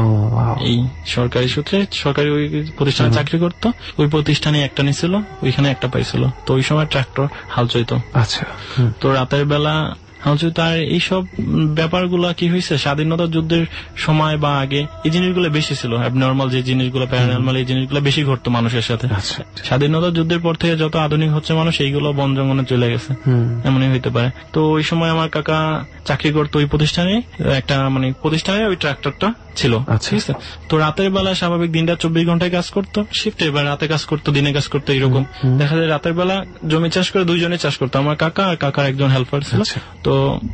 এই সরকারি সূত্রে, সরকারি ওই প্রতিষ্ঠানে চাকরি করতো, ওই প্রতিষ্ঠানে একটা নিছিল, ওইখানে একটা পাইছিল। তো ওই সময় ট্রাক্টর হাল চইতো। আচ্ছা। তো রাতের বেলা তার এইসব ব্যাপারগুলো কি হয়েছে, স্বাধীনতা যুদ্ধের সময় বা আগে এই জিনিসগুলো বেশি ছিল। অ্যাবনর্মাল যে জিনিসগুলো, প্যারানর্মাল এই জিনিসগুলো বেশি ঘটতো মানুষের সাথে। স্বাধীনতা যুদ্ধের পর থেকে যত আধুনিক হচ্ছে মানুষ, এইগুলো বন জঙ্গলে চলে গেছে, এমনই হইতে পারে। তো ওই সময় আমার কাকা চাকরি করতো ওই প্রতিষ্ঠানে, একটা মানে প্রতিষ্ঠানে ওই ট্রাক্টরটা ছিল। ঠিক আছে। তো রাতের বেলা স্বাভাবিক দিনটা 24 ঘন্টায় কাজ করতো, শিফটে, এবার রাতে কাজ করতো, দিনে কাজ করতো, এইরকম দেখা যায়। রাতের বেলা জমি চাষ করে দুইজনে চাষ করতো, আমার কাকা আর কাকার একজন হেল্পার ছিল। তো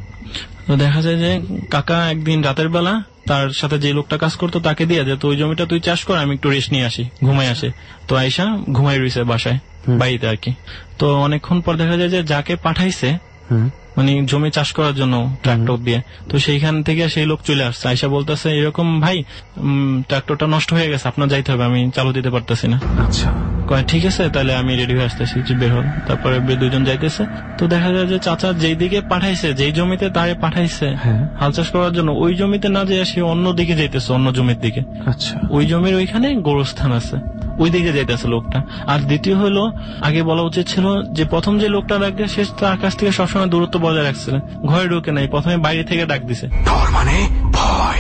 দেখা যায় যে কাকা একদিন রাতের বেলা তার সাথে যে লোকটা কাজ করতো তাকে দিয়ে যে, তো ওই জমিটা তুই চাষ কর, আমি একটু রেস্ট নিয়ে আসি, ঘুমাই আসে। তো আইসা ঘুমাই রয়েছে বাসায়, বাড়িতে আর কি। তো অনেকক্ষণ পর দেখা যায় যে যাকে পাঠাইছে মানে জমি চাষ করার জন্য ট্রাক্টর দিয়ে, তো সেইখান থেকে সেই লোক চলে আসছে, আইসা বলতেছে এরকম, ভাই ট্রাক্টরটা নষ্ট হয়ে গেছে, আপনার যাইতে হবে, আমি চালু দিতে পারতেছি না। আচ্ছা। কয় ঠিক আছে, তাহলে আমি রেডি হয়ে আসতেছি, বের হল। তারপরে দুজন যাইতেছে। তো দেখা যায় যে চাচা যেই দিকে পাঠাইছে, যেই জমিতে তারে পাঠাইছে হাল চাষ করার জন্য, ওই জমিতে না যেয়ে সে অন্য দিকে যাইতেছে, অন্য জমির দিকে। আচ্ছা। ওই জমির ওইখানে গোরস্থান আছে, ওই দিকে যাইতেছে লোকটা। আর দ্বিতীয় হলো, আগে বলা উচিত ছিল যে প্রথম যে লোকটা ডাকবে সে তার কাছ থেকে সবসময় দূরত্ব বজায় রাখছিলেন, ঘরে ঢুকে নাই, প্রথমে বাইরে থেকে ডাক দিছে। ডর মানে ভয়।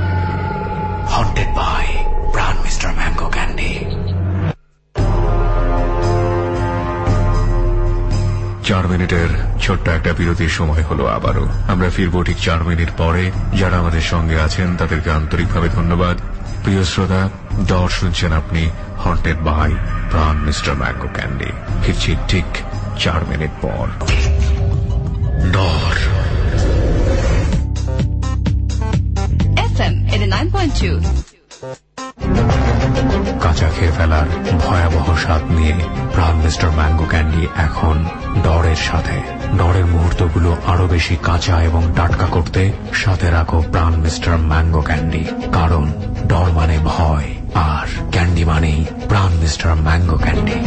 Haunted by Pran mister mango candy. 4 মিনিটের ছোট্ট একটা বিরতির সময় হলো আবারও। আমরা ফিরবো ঠিক 4 মিনিট পরে। যারা আমাদের সঙ্গে আছেন তাদেরকে আন্তরিকভাবে ধন্যবাদ। প্রিয় শ্রোতা, ডর শুনছেন আপনি, haunted by Pran mister mango candy. ফিরছি ঠিক 4 মিনিট পর। ডর। FM 89.2 কাঁচা খেয়ে ফেলার ভয়াবহ স্বাদ নিয়ে প্রাণ মিস্টার ম্যাঙ্গো ক্যান্ডি এখন ডরের সাথে। ডরের মুহূর্তগুলো আরো বেশি কাঁচা এবং টাটকা করতে সাথে রাখো প্রাণ মিস্টার ম্যাঙ্গো ক্যান্ডি, কারণ ডর মানে ভয় আর ক্যান্ডি মানেই Pran mister mango candy.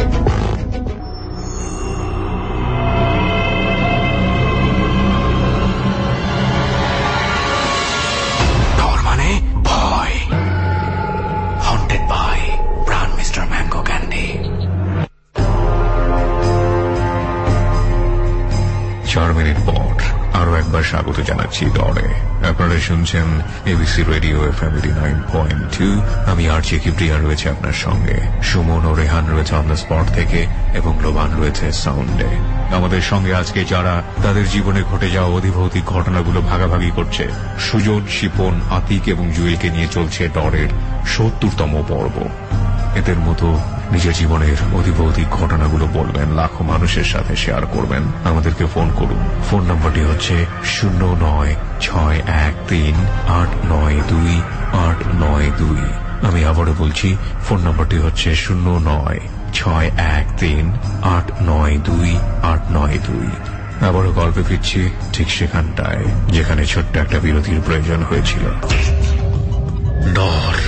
Dar মানে ভয়। Haunted by Pran mister mango candy. 4 মিনিট পর আরো একবার স্বাগত জানাচ্ছি ডরে। আপনারা শুনছেন এবিসি রেডিও FM 89.2। আমি আরজে কিবরিয়া রয়েছে আপনার সঙ্গে, সুমন ও রেহান রয়েছে অন দ্য স্পট থেকে এবং লোবান রয়েছে সাউন্ডে। আমাদের সঙ্গে আজকে যারা তাদের জীবনে ঘটে যাওয়া অধিভৌতিক ঘটনাগুলো ভাগাভাগি করছে, সুজন, শিপন, আতিক এবং জুয়েলকে নিয়ে চলছে ডরের 70তম পর্ব। এদের মতো নিজের জীবনের অধিভৌতিক ঘটনাগুলো বলবেন, লাখো মানুষের সাথে শেয়ার করবেন। আমাদেরকে ফোন করুন। ফোন নম্বরটি হচ্ছে 09613892 আমি আবারও বলছি, ফোন নম্বরটি হচ্ছে 09613892 আবারও গল্পে ফিরছি ঠিক সেখানটায় যেখানে ছোট্ট একটা বিরতির প্রয়োজন হয়েছিল। ডর।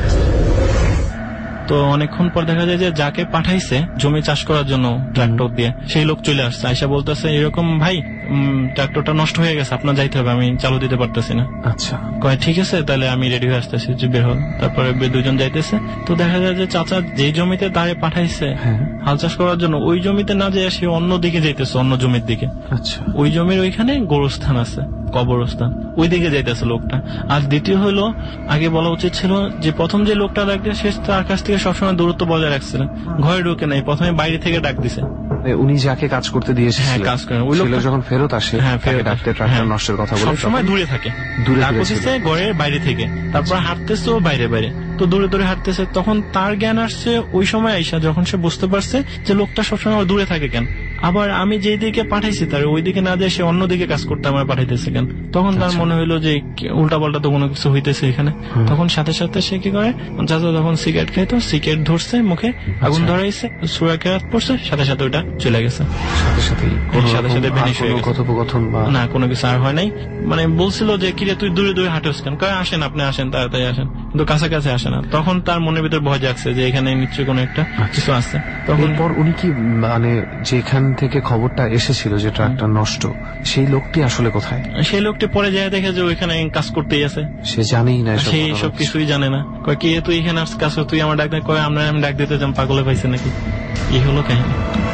তো অনেকক্ষণ পর দেখা যায় যে যাকে পাঠাইছে জমি চাষ করার জন্য ট্রাক্টর দিয়ে, সেই লোক চলে আসছে। আয়সা বলতেছে এরকম, ভাই ট্রাক্টরটা নষ্ট হয়ে গেছে, আপনার যাইতে হবে, আমি চালু দিতে পারতেছি না। আচ্ছা, কয় ঠিক আছে তাহলে আমি রেডি হয়ে আসতেছি, বের হল। তারপরে দুজন যাইতেছে। তো দেখা যায় যে চাচা যে জমিতে তারে পাঠাইছে হাল চাষ করার জন্য, ওই জমিতে না যেয়ে সে অন্য দিকে যাইতেছে, অন্য জমির দিকে। আচ্ছা, ওই জমির ওইখানে গোরস্থান আছে, কবরস্থান, ওই দিকে যাইতেছে লোকটা। আর দ্বিতীয় হলো, আগে বলা উচিত ছিল যে প্রথম যে লোকটা ডাকছে সে তার কাছ থেকে সবসময় দূরত্ব বজায় রাখছিলেন, ঘরে ঢুকে নাই, প্রথমে বাইরে থেকে ডাক দিছে। উনি যাকে কাজ করতে দিয়েছে কাজ করেন, ওই লোক যখন ফেরত আসে ডাকতে ট্রাক্টর নষ্টের কথা বলে সবসময় দূরে থাকে, ডাক দিছে ঘরের বাইরে থেকে। তারপর হাঁটতেছে ও বাইরে বাইরে, তো দূরে দূরে হাঁটতেছে। তখন তার জ্ঞান আসছে ওই সময় আইসা, যখন সে বুঝতে পারছে যে লোকটা সবসময় দূরে থাকে কেন, আবার আমি যেই দিকে পাঠাইছি তার ওই দিকে না দিয়ে সে অন্যদিকে কাজ করতে আমার পাঠাইতেছে কেন। তখন তার মনে হইলো যে উল্টা পাল্টা তো কোনো কিছু হইতেছে এখানে। তখন সাথে সাথে সে কি করে, চাচা যখন সিগারেট খাইতো, সিগারেট ধরছে, মুখে আগুন ধরাইছে, সূরা কেরাত পড়ছে, সাথে সাথে ওইটা চলে গেছে, সাথে সাথে ভ্যানিশ হয়ে গেছে। কথোপকথন না কোনো কিছু আর হয় নাই। মানে বলছিল যে কিরে তুই দূরে দূরে হাঁটোস কেন, কয় আসেন আপনি আসেন, তাড়াতাড়ি আসেন, কিন্তু কাছাকাছি আসে না। তখন তার মনের ভিতর ভয় জাগছে যে এখানে নিশ্চয়ই কোনো একটা কিছু আছে। তখন পর উনি কি মানে যেখান থেকে খবরটা এসেছিল যে ট্রাকটা নষ্ট, সেই লোকটি আসলে কোথায়? সেই লোকটি পরে যায় দেখে যে ওইখানে কাজ করতেই আছে, সে জানেই না, সে সব কিছুই জানে না। কয় কি তুই এখানে কাজ কর, তুই আমার ডাক দেয়, কয় আমরা আমি ডাক দিতে যাম, পাগলে পাইছে নাকি। এই হলো কাহিনী।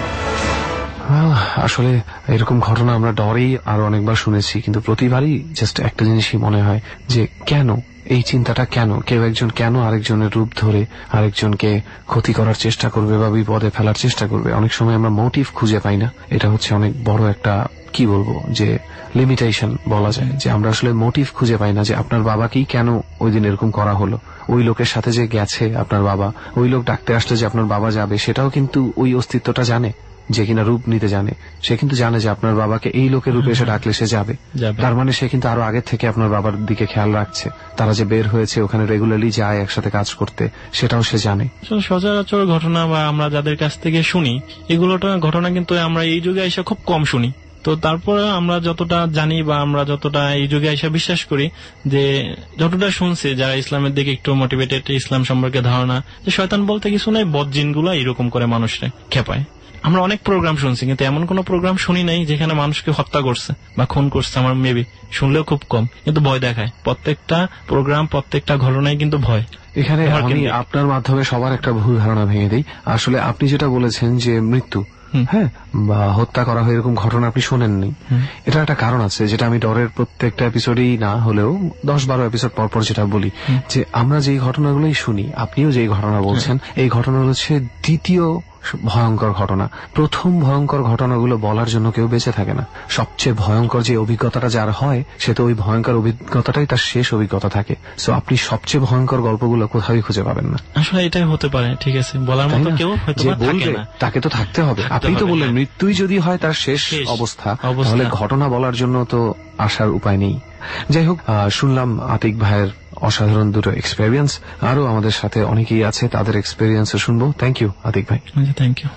আসলে এরকম ঘটনা আমরা ডরেই আরো অনেকবার শুনেছি, কিন্তু প্রতিবারই জাস্ট একটা জিনিসই মনে হয় যে কেন এই চিন্তাটা, কেন কেউ একজন কেন আরেকজনের রূপ ধরে আরেকজনকে ক্ষতি করার চেষ্টা করবে বা বিপদে ফেলার চেষ্টা করবে। অনেক সময় আমরা মোটিভ খুঁজে পাই না। এটা হচ্ছে অনেক বড় একটা কি বলবো যে লিমিটেশন বলা যায়, যে আমরা আসলে মোটিভ খুঁজে পাই না যে আপনার বাবাকেই কেন ওই দিন এরকম করা হলো। ওই লোকের সাথে যে গেছে আপনার বাবা, ওই লোক ডাকতে আসলে যে আপনার বাবা যাবে, সেটাও কিন্তু ওই অস্তিত্বটা জানে, যে কিনা রূপ নিতে জানে। সে কিন্তু জানে যে আপনার বাবাকে এই লোকের রূপে এসে ডাকলে সে যাবে। তার মানে সে কিন্তু আরো আগে থেকে আপনার বাবার দিকে খেয়াল রাখছে। তারা যে বের হয়েছে ওখানে রেগুলারলি যায় একসাথে কাজ করতে, সেটাও সে জানে। সচরাচর ঘটনা বা আমরা যাদের কাছ থেকে শুনি, এগুলোটা ঘটনা কিন্তু আমরা এই যুগে এসে খুব কম শুনি। তো তারপরে আমরা যতটা জানি বা আমরা যতটা এই যুগে এসে বিশ্বাস করি, যে যতটা শুনছি যারা ইসলামের দিকে একটু মোটিভেটেড, ইসলাম সম্পর্কে ধারণা, যে শয়তান বলতে কিছু নাই, বদজিনগুলো এরকম করে মানুষরা খেপায়। আমরা অনেক প্রোগ্রাম শুনছি, কিন্তু এমন কোন প্রোগ্রাম শুনি নাই যেখানে মানুষকে হত্যা করছে বা খুন করছে। আমার মেবি শুনলেও খুব কম, কিন্তু ভয় দেখায়। প্রত্যেকটা প্রোগ্রাম, প্রত্যেকটা ঘটনায় কিন্তু ভয়। এখানে আমি আপনার মাধ্যমে সবার একটা ভুল ধারণা ভেঙে দিই। আসলে আপনি যেটা বলেছেন যে মৃত্যু, হ্যাঁ, বা হত্যা করা হয়, এরকম ঘটনা আপনি শোনেননি। এটা একটা কারণ আছে, যেটা আমি ডরের প্রত্যেকটা এপিসোডেই না হলেও 10-12 এপিসোড পরপর যেটা বলি, যে আমরা যেই ঘটনাগুলোই শুনি, আপনিও যেই ঘটনা বলছেন, এই ঘটনা হচ্ছে দ্বিতীয় ভয়ঙ্কর ঘটনা। প্রথম ভয়ঙ্কর ঘটনাগুলো বলার জন্য কেউ বেঁচে থাকে না। সবচেয়ে ভয়ঙ্কর যে অভিজ্ঞতাটা যার হয়, সে তো ওই ভয়ঙ্কর অভিজ্ঞতাটাই তার শেষ অভিজ্ঞতা থাকে। সো আপনি সবচেয়ে ভয়ঙ্কর গল্পগুলো কোথাও খুঁজে পাবেন না। আসলে এটাই হতে পারে, ঠিক আছে, বলার মতো কেউ হয়তো থাকে না, তাকে তো থাকতে হবে। আপনি তো বললেন মৃত্যুই যদি হয় তার শেষ অবস্থা, তাহলে ঘটনা বলার জন্য তো আসার উপায় নেই। যাই হোক, শুনলাম আতিক ভাইয়ের অসাধারণ দুটো এক্সপেরিয়েন্স। আরো আমাদের সাথে অনেকেই আছে, তাদের এক্সপেরিয়েন্সও শুনবো। থ্যাংক ইউ আতিক ভাই। Thank you.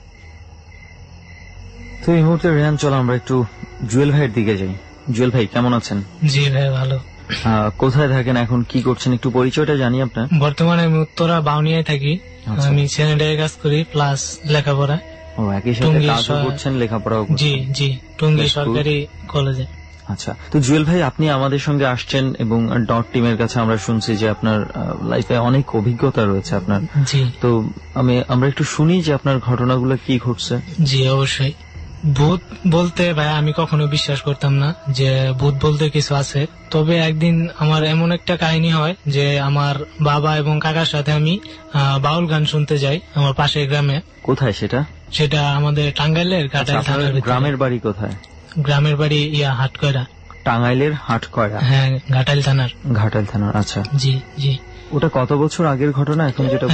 তো এই মুহূর্তে রেহান, চলো আমরা একটু জুয়েল ভাইয়ের দিকে যাই। জুয়েল ভাই কেমন আছেন? জি ভাই ভালো। কোথায় থাকেন, এখন কি করছেন, একটু পরিচয়টা জানি আপনার। বর্তমানে আমি উত্তরা বাউনিয়ায় থাকি। আমি সেনেটারি কাজ করি প্লাস লেখাপড়া। ও, একই সাথে কাজও করছেন, লেখাপড়াও করছেন? জি জি, টুঙ্গি সরকারি কলেজে। আচ্ছা, তো জুয়েল ভাই আপনি আমাদের সঙ্গে আসছেন এবং ডট টিমের কাছে আমরা শুনছি যে আপনার লাইফে অনেক অভিজ্ঞতা রয়েছে আপনার। জি, তো আমরা একটু শুনি যে আপনার ঘটনাগুলো কি ঘটছে। জি অবশ্যই। ভূত বলতে ভাই আমি কখনো বিশ্বাস করতাম না যে ভূত বলতে কিছু আছে। তবে একদিন আমার এমন একটা কাহিনী হয় যে আমার বাবা এবং কাকার সাথে আমি বাউল গান শুনতে যাই আমার পাশের গ্রামে। কোথায় সেটা? সেটা আমাদের টাঙ্গাইলের ঘাটাইল থানার। গ্রামের বাড়ি কোথায়? গ্রামের বাড়ি হাটকয়রা। টাঙ্গাইলের হাটকয়রা? হ্যাঁ, ঘাটাইল থানার। ঘাটাইল থানার, আচ্ছা। জি জি। ওটা কত বছর আগের ঘটনা এখন যেটা?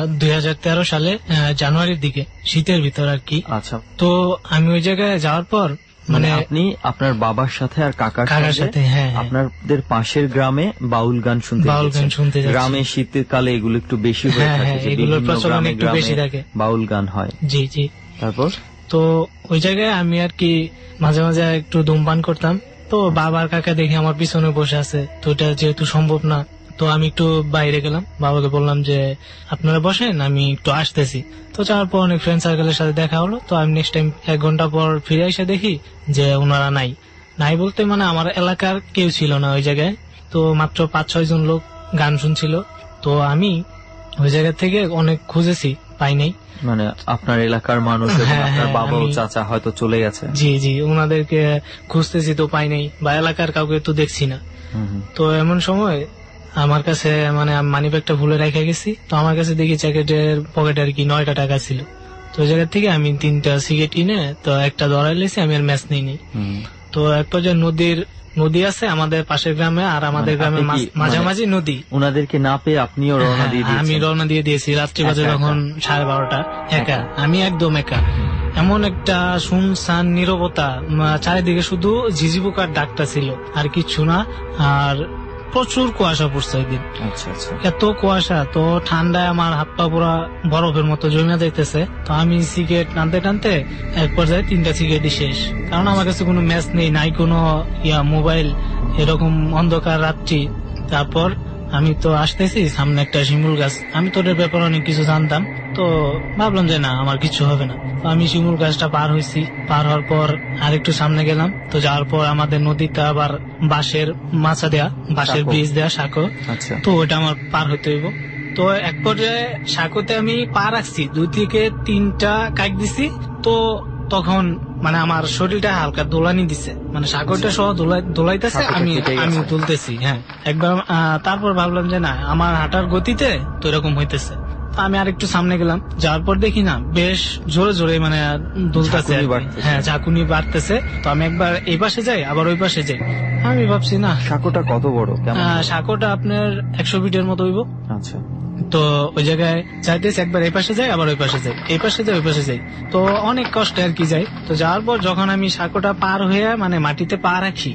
2013 সালে জানুয়ারির দিকে, শীতের ভিতর আর কি। আচ্ছা, তো আমি ওই জায়গায় যাওয়ার পর মানে আপনি আপনার বাবার সাথে আর কাকার সাথে আপনাদের পাশের গ্রামে বাউল গান শুনতে গ্রামে শীতকালে এগুলো একটু বেশি হয়ে থাকে, এগুলোর প্রচলন একটু বেশি থাকে, বাউল গান হয়। জি জি। তারপর তো ওই জায়গায় আমি আর কি মাঝে মাঝে একটু ধূমপান করতাম। তো বাবার কাকা দেখে আমার পিছনে বসে আছে, তো এটা যেহেতু সম্ভব না, তো আমি একটু বাইরে গেলাম, বাবাকে বললাম যে আপনারা বসেন, আমি একটু আসতেছি। তো যাওয়ার পর অনেক ফ্রেন্ড সার্কেলের সাথে দেখা হলো। তো আমি নেক্সট টাইম 1 ঘন্টা পর ফিরে এসে দেখি যে ওনারা নাই বলতে মানে আমার এলাকার কেউ ছিল না ওই জায়গায়। তো মাত্র 5-6 জন লোক গান শুনছিল। তো আমি ওই জায়গা থেকে অনেক খুঁজেছি, পাই নাই। মানে আপনার এলাকার মানুষ, আপনার বাবা ও চাচা হয়তো চলে গেছে। জি জি, ওনাদেরকে খুঁজতেছি তো পাই নাই, বা এলাকার কাউকে তো দেখছি না। তো এমন সময় আমার কাছে মানে মানি ব্যাগটা ভুলে রেখে গেছি। তো আমার কাছে দেখি জ্যাকেটের পকেটে আর কি 9টা টাকা ছিল। তো ওই জায়গা থেকে আমি 3টা সিগারেট কিনে তো একটা ধরাই লেছি, আমি আর ম্যাচ নিইনি। তো এক পর্যায়ে নদী আছে আমাদের পাশের গ্রামে, আর আমাদের গ্রামে মাঝামাঝি নদী। ওনাদেরকে না পেয়ে আপনিও রওনা দিয়ে দিয়েছেন? আমি রওনা দিয়ে দিয়েছি। রাত্রি বাজে তখন 12:30, একা, আমি একদম একা। এমন একটা শুনশান নীরবতা, চারিদিকে শুধু ঝিঝি পোকার ডাকটা ছিল, আর কিছু না। আর প্রচুর কুয়াশা পড়ছে ওই দিন। আচ্ছা আচ্ছা, এত কুয়াশা, তো ঠান্ডায় আমার হাত পা পুরা বরফের মতো জমে যাইতেছে। তো আমি সিগারেট টানতে টানতে এক পর্যায়ে 3টা সিগারেটই শেষ, কারণ আমার কাছে কোনো ম্যাচ নেই, নাই কোনো মোবাইল, এরকম অন্ধকার রাত্রি। তারপর আমি তো আসতেছি, সামনে একটা শিমুল গাছ, আমি তোদের ব্যাপারে অনেক কিছু জানতাম, তো ভাবলাম যে না আমার কিছু হবে না। তো আমি শিমুল গাছটা পার হয়েছি, পার হওয়ার পর আরেকটু সামনে গেলাম। তো যাওয়ার পর আমাদের নদীতে আবার বাঁশের মাচা দেয়া, বাঁশের ব্রিজ দেয়া, সাঁকো। তো ওইটা আমার পার হইতে হইব। তো এক পর্যায়ে সাঁকোতে আমি পা রাখছি, 2 থেকে 3টা কাইক দিছি। তো তখন মানে আমার শরীরটা হালকা দোলানি দিছে, মানে সাঁকোটা সহ দোলাইতেছে, আমি তুলতেছি। হ্যাঁ, একবার। তারপর ভাবলাম যে না, আমার হাঁটার গতিতে তো এরকম হইতেছে। আমি আরেকটু সামনে গেলাম, যাওয়ার পর দেখি না বেশ জোরে জোরে মানে দুলতেছে, হ্যাঁ ঝাঁকুনি বাড়তেছে। তো আমি একবার এই পাশে যাই, আবার ওই পাশে যাই। আমি ভাবছি না, সাঁকোটা কত বড়? সাঁকোটা আপনার 100 ফিটের মতো হইব। আচ্ছা। তো ওই জায়গায় যাইতেছি, একবার এই পাশে যাই, আবার ওই পাশে যাই, এই পাশে যাই, ওই পাশে যাই। তো অনেক কষ্টে আর কি যাই। তো যাওয়ার পর যখন আমি সাঁকোটা পার হয়ে মানে মাটিতে পা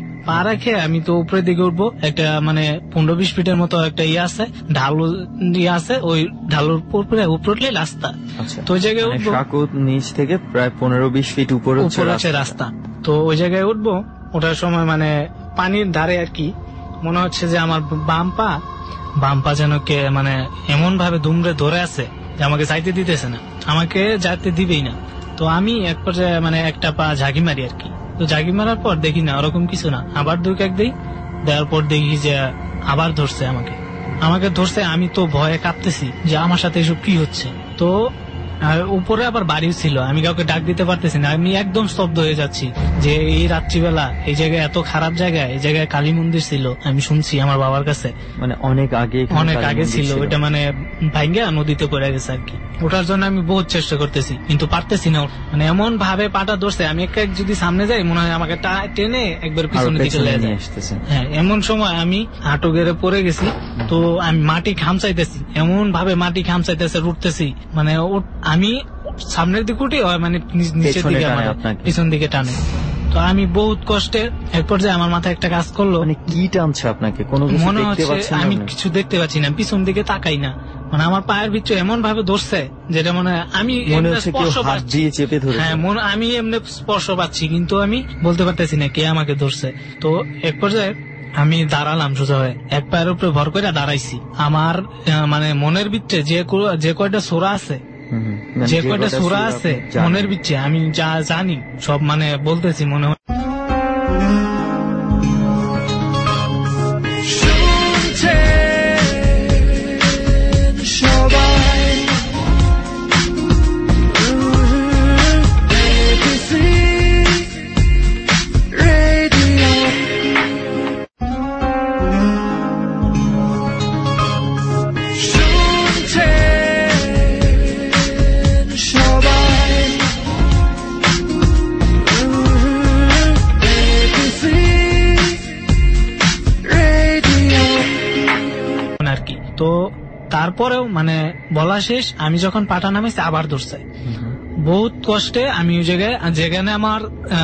রাখে আমি তো উপরের দিকে উঠবো, একটা মানে 15-20 ফিটের মতো একটা আছে, ঢালু আছে, ওই ঢালুর উপরে উঠলে রাস্তা। তো ওই জায়গায় উঠবো, সাঁকোর নিচ থেকে প্রায় 15-20 ফিট উপরে হচ্ছে রাস্তা। তো ওই জায়গায় উঠবো, ওঠার সময় মানে পানির ধারে আর কি মনে হচ্ছে যে আমার বাম পা যেন কে মানে এমন ভাবে দুমড়ে ধরে আছে যে আমাকে যাইতে দিতেছে না, আমাকে যাইতে দিবেই না। তো আমি এক পর্যায়ে মানে একটা পা ঝাঁকি মারি আর কি। তো ঝাঁকি মারার পর দেখি না ওরকম কিছু না, আবার 2 কাক দিই, দেওয়ার পর দেখি যে আবার ধরছে আমাকে ধরছে। আমি তো ভয়ে কাঁপতেছি যে আমার সাথে এসব কি হচ্ছে। তো আর উপরে আবার বাড়িও ছিল, আমি কাউকে ডাক দিতে পারতেছি না, আমি একদম স্তব্ধ হয়ে যাচ্ছি যে এই রাত্রিবেলা এই জায়গায় এত খারাপ জায়গায়, এই জায়গায় কালী মন্দির ছিল আমি শুনছি আমার বাবার কাছে, মানে অনেক আগে ছিল ওটা, মানে ভাঙ্গা নদীতে পড়ে গেছে আর কি। ওটার জন্য আমি বহুত চেষ্টা করতেছি কিন্তু পারতেছি না, মানে এমন ভাবে পাটা ধরছে আমি এক যদি সামনে যাই মনে হয় আমাকে টেনে একবার পিছনের দিকে নিয়ে আসতেছে। হ্যাঁ, এমন সময় আমি হাঁটু গেড়ে পড়ে গেছি, তো আমি মাটি খামচাইতেছি, এমন ভাবে মাটি খামচাইতেছে, উঠতেছি, মানে আমি সামনের দিকে উঠি মানে নিচের দিকে পিছন দিকে টানে। তো আমি বহুত কষ্টে এক পর্যায়ে আমার মাথায় একটা কাজ করলো, মানে কি টানছে আপনাকে? মনে হচ্ছে আমি কিছু দেখতে পাচ্ছি না, পিছন দিকে তাকাই না, মানে আমার পায়ের ভিতরে এমন ভাবে ধরছে যেটা মানে আমি স্পর্শ পাচ্ছি, হ্যাঁ আমি এমনি স্পর্শ পাচ্ছি কিন্তু আমি বলতে পারতেছি না কে আমাকে ধরছে। তো এক পর্যায়ে আমি দাঁড়ালাম সোজা হয়ে, এক পায়ের উপরে ভর করে দাঁড়াইছি। আমার মানে মনের ভিতরে যে কয়টা সোরা আছে, মনের ভিতরে আমি যা জানি সব মানে বলতেছি, মনে হয় তারপরেও মানে বলা শেষ, আমি যখন পাটা নামাইছি আবার ধরছে বহুত কষ্টে। আমি ওই জায়গায় যেখানে আমার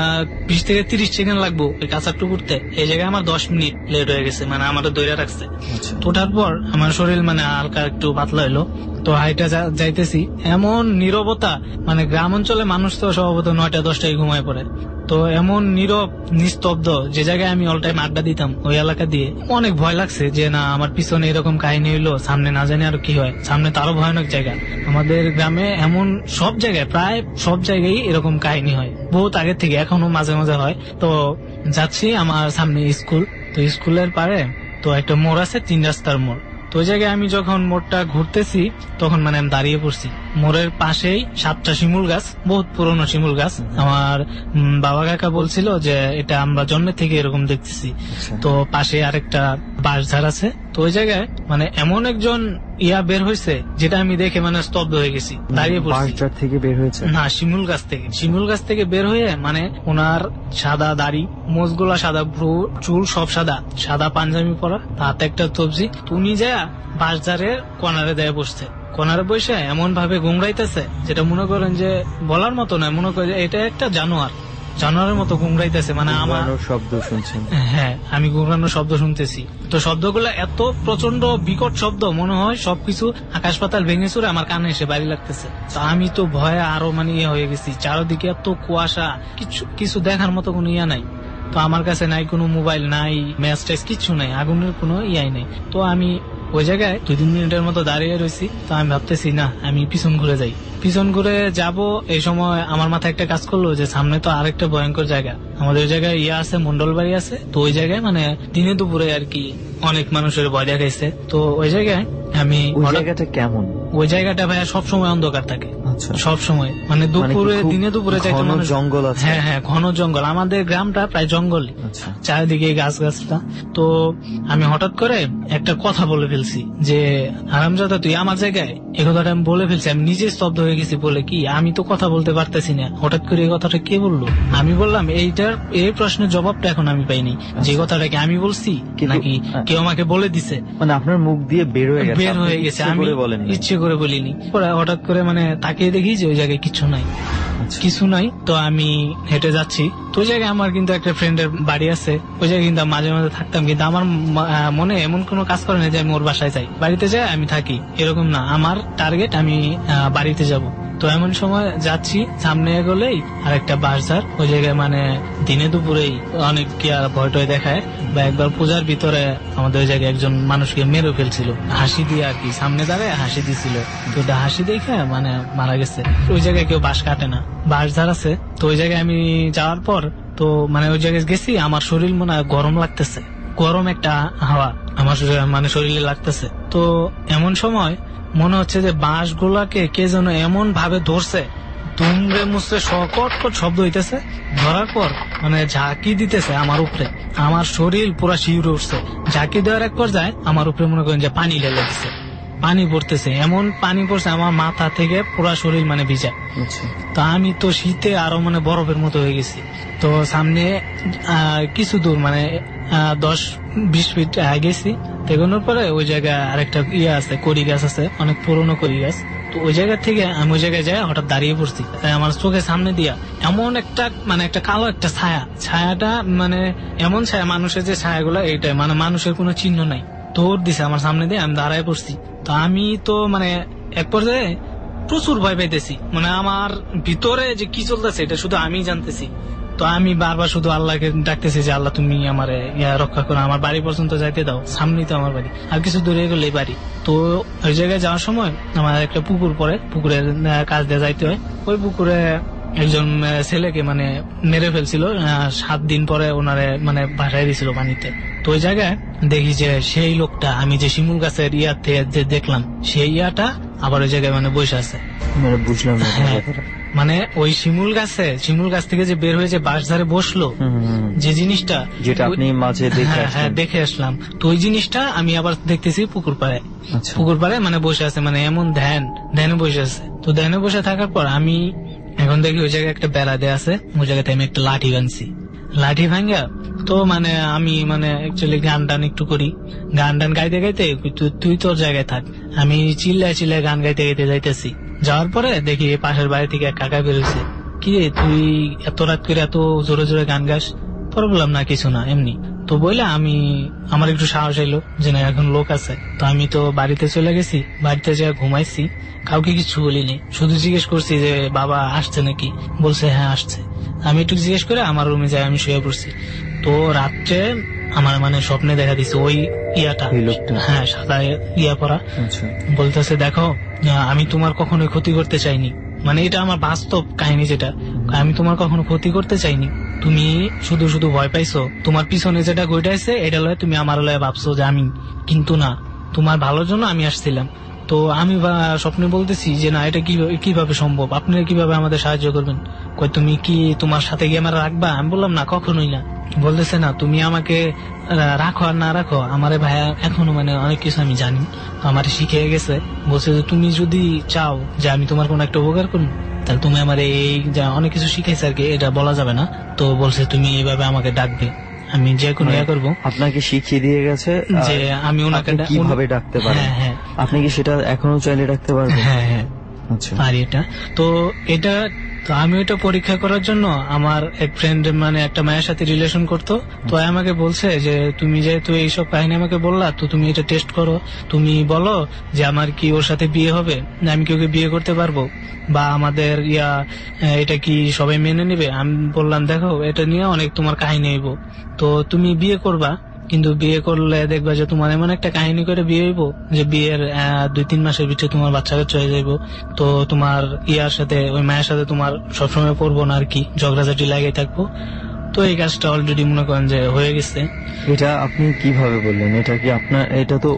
20 থেকে 30 সেকেন্ড লাগবো ওই কাঁচারটু করতে, এই জায়গায় আমার 10 মিনিট লেট হয়ে গেছে, মানে আমার দৌড়ে রাখছে। তো ওঠার পর আমার শরীর মানে হালকা একটু পাতলা হইলো, তো হাইটা যাইতেছি, এমন নীরবতা, মানে গ্রাম অঞ্চলে মানুষ তো স্বভাবত 9টা 10টায় ঘুমায় পড়ে, তো এমন নীরব নিস্তব্ধ যে জায়গায় আমি অল টাইম আড্ডা দিতাম ওই এলাকা দিয়ে অনেক ভয় লাগছে যে না আমার পিছনে এরকম কাহিনী হইলো, সামনে না জানি আরো কি হয়, সামনে তো আরো ভয়ানক জায়গা। আমাদের গ্রামে এমন সব জায়গায় প্রায় সব জায়গায় এরকম কাহিনী হয়, বহুত আগে থেকে এখনো মাঝে মাঝে হয়। তো যাচ্ছি, আমার সামনে স্কুল, তো স্কুলের পারে তো একটা মোড় আছে, 3 রাস্তার মোড়, তো ওই জায়গায় আমি যখন মোড়টা ঘুরতেছি তখন মানে আমি দাঁড়িয়ে পড়ছি। মোড়ের পাশেই 7টা শিমুল গাছ, বহুত পুরনো শিমুল গাছ। আমার বাবা কাকা বলছিল যে এটা আমরা জন্মের থেকে এরকম দেখতেছি। তো পাশে আরেকটা বাঁশঝাড় আছে, তো ওই জায়গায় মানে এমন একজন বের হয়েছে যেটা আমি দেখে মানে স্তব্ধ হয়ে গেছি, দাঁড়িয়ে পড়ছি। থেকে বের হয়েছে না, শিমুল গাছ থেকে বের হয়ে মানে ওনার সাদা দাড়ি, মোজগুলা সাদা, চুল সব সাদা, সাদা পাঞ্জাবি পরা, হাতে একটা সবজি, উনি যা বাঁশঝাড়ের কর্নারে দেয় বসছে। কর্নারে বসে এমন ভাবে গুমরাইতেছে যেটা মনে করেন যে বলার মতো নয়, মনে করেন এটা একটা জানোয়ারের মতো গুমরাইতেছে, মানে আমার শব্দ শুনছেন। হ্যাঁ, আমি গুমরানোর শব্দ শুনতেছি। তো শব্দগুলো এত প্রচন্ড বিকট শব্দ, মনে হয় সবকিছু আকাশ পাতাল ভেঙে চুরে আমার কানে এসে বাড়ি লাগতেছে। তো আমি তো ভয়ে আরো মানে হয়ে গেছি, চারদিকে এত কুয়াশা, কিছু দেখার মতো কোনো নাই। তো আমার কাছে নাই কোনো মোবাইল, নাই ম্যাচ ট্যাচ, কিচ্ছু নাই, আগুনের কোনো নাই। তো আমি ওই জায়গায় 2-3 মিনিটের মতো দাঁড়িয়ে রয়েছি। তো আমি ভাবতেছি না, আমি পিছন ঘুরে যাই, পিছন ঘুরে যাব। এই সময় আমার মাথায় একটা কাজ করলো যে সামনে তো আরেকটা ভয়ঙ্কর জায়গা, আমাদের ওই জায়গায় আছে, মন্ডল বাড়ি আছে। তো ওই জায়গায় মানে দিনে দুপুরে আর কি অনেক মানুষের ভয় দেখাইছে। তো ওই জায়গায় আমি, ওই জায়গাটা কেমন? ওই জায়গাটা ভাইয়া সবসময় অন্ধকার থাকে, সব সময়, মানে দুপুরে দিনে দুপুরে যাইতে মানুষ, জঙ্গল আছে। হ্যাঁ হ্যাঁ, ঘন জঙ্গল, আমাদের গ্রামটা প্রায় জঙ্গল, চারিদিকে গাছ গাছটা। তো আমি হঠাৎ করে একটা কথা বলে ফেলছি যে হারামজাদা তুই আমার জায়গায়, এই কথাটা আমি বলে ফেলছি। আমি নিজে স্তব্ধ হয়ে গেছি, বলে কি আমি তো কথা বলতে পারতেছি না, হঠাৎ করে এই কথাটা কে বললো? আমি বললাম এই প্রশ্নের জবাবটা এখন আমি পাইনি, যে কথাটা কি আমি বলছি নাকি কেউ আমাকে বলে দিছে। মানে আপনার মুখ দিয়ে বের হয়ে গেছে, আমি ইচ্ছে করে বলিনি। হঠাৎ করে মানে তাকিয়ে দেখি যে ওই জায়গায় কিছু নাই। তো আমি হেঁটে যাচ্ছি, তো ওই জায়গায় আমার কিন্তু একটা ফ্রেন্ডের বাড়ি আছে, ওই জায়গায় কিন্তু মাঝে মাঝে থাকতাম। কিন্তু আমার মনে এমন কোনো কাজ করে না যে আমি ওর বাসায় যাই, বাড়িতে যাই আমি থাকি, এরকম না। আমার টার্গেট আমি বাড়িতে যাব। তো এমন সময় যাচ্ছি, সামনে এগোলেই আর একটা বাসঝাড়, ওই জায়গায় মানে দিনে দুপুরেই অনেক কি আর ভয় টয় দেখায়। বা একবার পূজার ভিতরে আমাদের ওই জায়গায় একজন মানুষকে মেরে ফেলছিল হাসি দিয়ে আর কি, সামনে দাঁড়ায় হাসি দিছিল। তো ওটা হাসি দেখে মানে মারা গেছে। ওই জায়গায় কেউ বাঁশ কাটে না, বাসঝাড় আছে। তো ওই জায়গায় আমি যাওয়ার পর তো মানে ওই জায়গায় গেছি, আমার শরীর মনে হয় গরম লাগতেছে, গরম একটা হাওয়া আমার মানে শরীরে লাগতেছে। তো এমন সময় মনে হচ্ছে যে বাঁশ গুলাকে কে যেন এমন ভাবে ধরছে, দুমড়ে মুচড়ে সকট শব্দ হইতেছে। ধরার পর মানে ঝাঁকি দিতেছে আমার উপরে, আমার শরীর পুরা শিউরে উঠছে। ঝাঁকি দেওয়ার এক পর্যায়ে আমার উপরে মনে করেন যে পানি ঢেলে দিচ্ছে, পানি পড়তেছে, এমন পানি পড়ছে আমার মাথা থেকে পুরা শরীর মানে ভিজা। তো আমি তো শীতে আরো মানে বরফের মতো হয়ে গেছি। তো সামনে কিছু দূর মানে 10-20 ফিট গেছি। এগোনোর পরে ওই জায়গায় আরেকটা আছে, কড়ি গাছ আছে, অনেক পুরনো কড়ি গাছ। তো ওই জায়গা থেকে আমি ওই জায়গায় যাই হঠাৎ দাঁড়িয়ে পড়ছি। আমার চোখের সামনে দিয়া এমন একটা মানে একটা কালো একটা ছায়াটা মানে এমন ছায়া, মানুষের যে ছায়াগুলো এইটাই, মানে মানুষের কোনো চিহ্ন নাই, দৌড় দিছে আমার সামনে দিয়ে। আমি দাঁড়ায় পড়ছি। তো আমি তো মানে এক পর্যায়ে প্রচুর ভয় পাইতেছি, মানে আমার ভিতরে যে কি চলতেছে এটা শুধু আমি জানতেছি। তো আমি বারবার শুধু আল্লাহকে ডাকতেছি যে আল্লাহ তুমি আমার রক্ষা করো, আমার বাড়ি পর্যন্ত যাইতে দাও, সামনেই তো আমার বাড়ি, আর কিছু দূরে গেলেই বাড়ি। তো ওই জায়গায় যাওয়ার সময় আমার একটা পুকুর পড়ে, পুকুরের কাছ দিয়ে যাইতে হয়। ওই পুকুরে একজন ছেলেকে মানে মেরে ফেলছিল, 7 দিন পরে ওনারে মানে ভাসাই দিয়েছিল পানিতে। তো ওই জায়গায় দেখি যে সেই লোকটা আমি যে শিমুল গাছের ইয়াতে যে দেখলাম, সেই ইয়াটা আবার ওই জায়গায় মানে বসে আছে। বুঝলাম না, মানে ওই শিমুল গাছ থেকে যে বের হয়ে যে বাঁশ ধারে বসলো, যে জিনিসটা যেটা আপনি মাঝে দেখে আসলাম, তো ওই জিনিসটা আমি আবার দেখতেছি পুকুর পাড়ে মানে বসে আছে, মানে এমন ধ্যানে বসে আছে। তো ধ্যানে বসে থাকার পর আমি এখন দেখি ওই জায়গায় একটা বেড়া দেয়া আছে, ওই জায়গাতে আমি একটা লাঠি ভাঙছি। লাঠি ভাঙ্গা তো মানে আমি মানে অ্যাকচুয়ালি গান টান একটু করি, গান টান গাইতে গাইতে তুই তোর জায়গায় থাক, আমি চিল্লায় গান গাইতে গাইতে যাইতেছি। যাওয়ার পরে দেখি পাশের বাড়ি থেকে এক কাকা বেরোচ্ছে, কি রে তুই এত রাত করে এত জোরে জোরে গান গাস? পরে বললাম না কিছু না, এমনি। তো বললে আমার একটু সাহস এলো যে না এখন লোক আছে। তো আমি তো বাড়িতে চলে গেছি, বাড়িতে যা ঘুমাইছি, কাউকে কিছু বলিনি, শুধু জিজ্ঞেস করছি যে বাবা আসছে নাকি, বলছে হ্যাঁ আসছে। আমি একটু জিজ্ঞেস করে আমার রুমে যাই, আমি শুয়ে পড়ছি। তো রাত্রে আমার মানে স্বপ্নে দেখা দিচ্ছে ওই ইয়াটা, হ্যাঁ সাদা ইয়া পরা, বলতেছে দেখো আমি তোমার কখনোই ক্ষতি করতে চাইনি, মানে এটা আমার বাস্তব কাহিনী, যেটা আমি তোমার কখনো ক্ষতি করতে চাইনি, তুমি শুধু শুধু ভয় পাইছো, তোমার পিছনে যেটা ঘটাইছে এটা লয় তুমি আমার লয় ভাবছো যে আমি, কিন্তু না, তোমার ভালোর জন্য আমি আসছিলাম। তো আমি স্বপ্নে বলতেছি যে না এটা কিভাবে সম্ভব, আপনারা কিভাবে আমাদের সাহায্য করবেন? কই তুমি কি তোমার সাথে গিয়ে আমার রাখবা? আমি বললাম না কখনোই না। বলতেছে না তুমি আমাকে রাখো আর না রাখো, আমার ভাইয়া এখনো মানে অনেক কিছু আমি জানি, আমার শিখে গেছে। বলছে যে তুমি যদি চাও যে আমি তোমার কোনো একটা উপকার করবো, তাহলে তুমি আমার এই যা অনেক কিছু শিখাইছে আর কি, এটা বলা যাবে না। তো বলছে তুমি এইভাবে আমাকে ডাকবে, আমি যে কোনো ইয়া করবো। আপনাকে শিখিয়ে দিয়ে গেছে যে আমি ওনাকে কিভাবে ডাকতে পারি। হ্যাঁ, আপনি কি সেটা এখনো চাইলে ডাকতে পারবেন? হ্যাঁ আচ্ছা পারি এটা। তো এটা তো আমি ওইটা পরীক্ষা করার জন্য আমার এক ফ্রেন্ড মানে একটা মায়ের সাথে রিলেশন করতো, তো আমাকে বলছে যে তুমি যেহেতু এইসব কাহিনী আমাকে বললা, তো তুমি এটা টেস্ট করো, তুমি বলো যে আমার কি ওর সাথে বিয়ে হবে, আমি কি ওকে বিয়ে করতে পারবো, বা আমাদের এটা কি সবাই মেনে নেবে। আমি বললাম দেখো এটা নিয়ে অনেক তোমার কাহিনী হইব, তো তুমি বিয়ে করবা, কিন্তু বিয়ে করলে দেখবা যে তোমার এমন একটা কাহিনী করে বিয়ে হইব যে বিয়ের 2-3 মাসের ভিতরে তোমার বাচ্চা কাচ্চা হয়ে যাইব। তো তোমার ইয়ার সাথে ওই মায়ের সাথে তোমার সবসময় পড়বো না আর কি, ঝগড়াঝাটি লাগিয়ে থাকবো। তো এই কাজটা অলরেডি মনে করেন যে হয়ে গেছে। এটা আপনি কিভাবে বললেন? এটা কি আপনার, এটা তো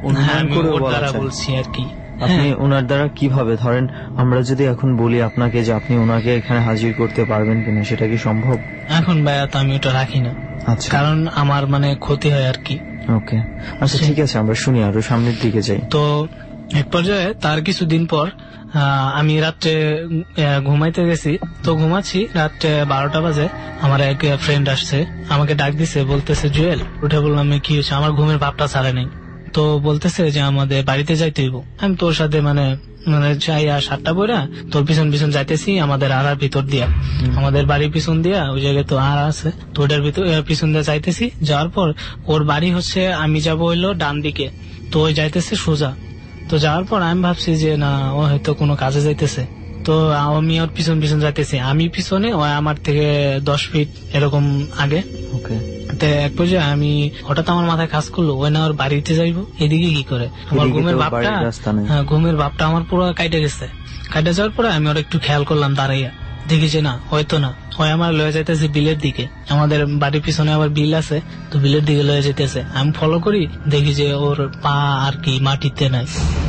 বলছি আর কি, আপনি ওনার দ্বারা কিভাবে, ধরেন আমরা যদি এখন বলি আপনাকে যে আপনি ওনাকে এখানে হাজির করতে পারবেন কিনা, সেটা কি সম্ভব? এখন ভাইয়া তো আমি ওটা রাখি না, কারণ আমার মানে ক্ষতি হয় আর কি। ওকে আচ্ছা ঠিক আছে, আমরা শুনি, আরো সামনের দিকে যাই। তো এক পর্যায়ে তার কিছুদিন পর আমি রাত্রে ঘুমাইতে গেছি, তো ঘুমাচ্ছি রাত্রে 12টা বাজে, আমার এক ফ্রেন্ড আসছে, আমাকে ডাক দিছে, বলতেছে জুয়েল। উঠে বললাম কি হয়েছে? আমার ঘুমের ভাবটা ছাড়ে নাই। তো বলতেছে যে আমাদের বাড়িতে যাইতে হইব। আমি তোর সাথে মানে চাই 7টা বইরা তোর পিছন পিছন যাইতেছি, আমাদের আড়ার ভিতর দিয়া, আমাদের বাড়ির পিছন দিয়া ওই জায়গায় তো আর আছে, তো ওটার ভিতর পিছন দিয়ে যাইতেছি। যাওয়ার পর ওর বাড়ি হচ্ছে, আমি যাবো হইলো ডান দিকে, তো ওই যাইতেছে সোজা। তো যাওয়ার পর আমি ভাবছি যে না ও হয়তো কোনো কাজে যাইতেছে, তো আমি ওর পিছন পিছন যাইতেছি, আমি পিছনে, ও আমার থেকে 10 ফিট এরকম আগে। ওকে এক পর্যায়ে আমি হঠাৎ আমার মাথায় কাজ করলো, ওই না ওর বাড়িতে যাইবো, এদিকে কি করে আমার ঘুমের ভাবটা আমার পুরো কাইটে গেছে। কাইটে যাওয়ার পরে আমি ওর একটু খেয়াল করলাম দাঁড়াইয়া, দেখি যে না হয়তো না, হয় আমার লয়ে যাইতেছে বিলের দিকে, আমাদের বাড়ির পিছনে আবার বিল আছে, তো বিলের দিকে লয়ে যাইতেছে। আমি ফলো করি, দেখি যে ওর পা আর কি মাটিতে নাই।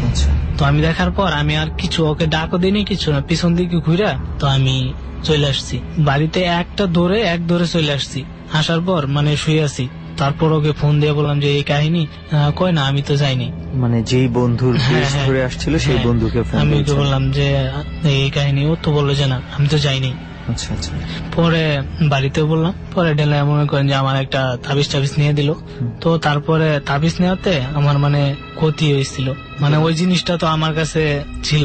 তো আমি দেখার পর আমি আর কিছু ওকে ডাকও দিইনি, কিছু না, পিছন দিকে ঘুরা তো আমি চলে আসছি বাড়িতে। এক দৌড়ে চলে আসছি। আসার পর মানে শুয়ে আছি, তারপর ওকে ফোন দিয়ে বললাম যে এই কাহিনী, কয় না আমি তো যাইনি। মানে যেই বন্ধুর ধরে আসছিল সেই বন্ধুকে আমি ওকে বললাম যে এই কাহিনী, ও তো বললো যে না আমি তো যাইনি। আচ্ছা আচ্ছা। পরে বাড়িতেও বললাম, পরে ডেলে মনে করেন যে আমার একটা তাবিজ নিয়ে দিল। তো তারপরে তাবিজ নেওয়াতে আমার মানে ক্ষতি হয়েছিল, মানে ওই জিনিসটা তো আমার কাছে ছিল।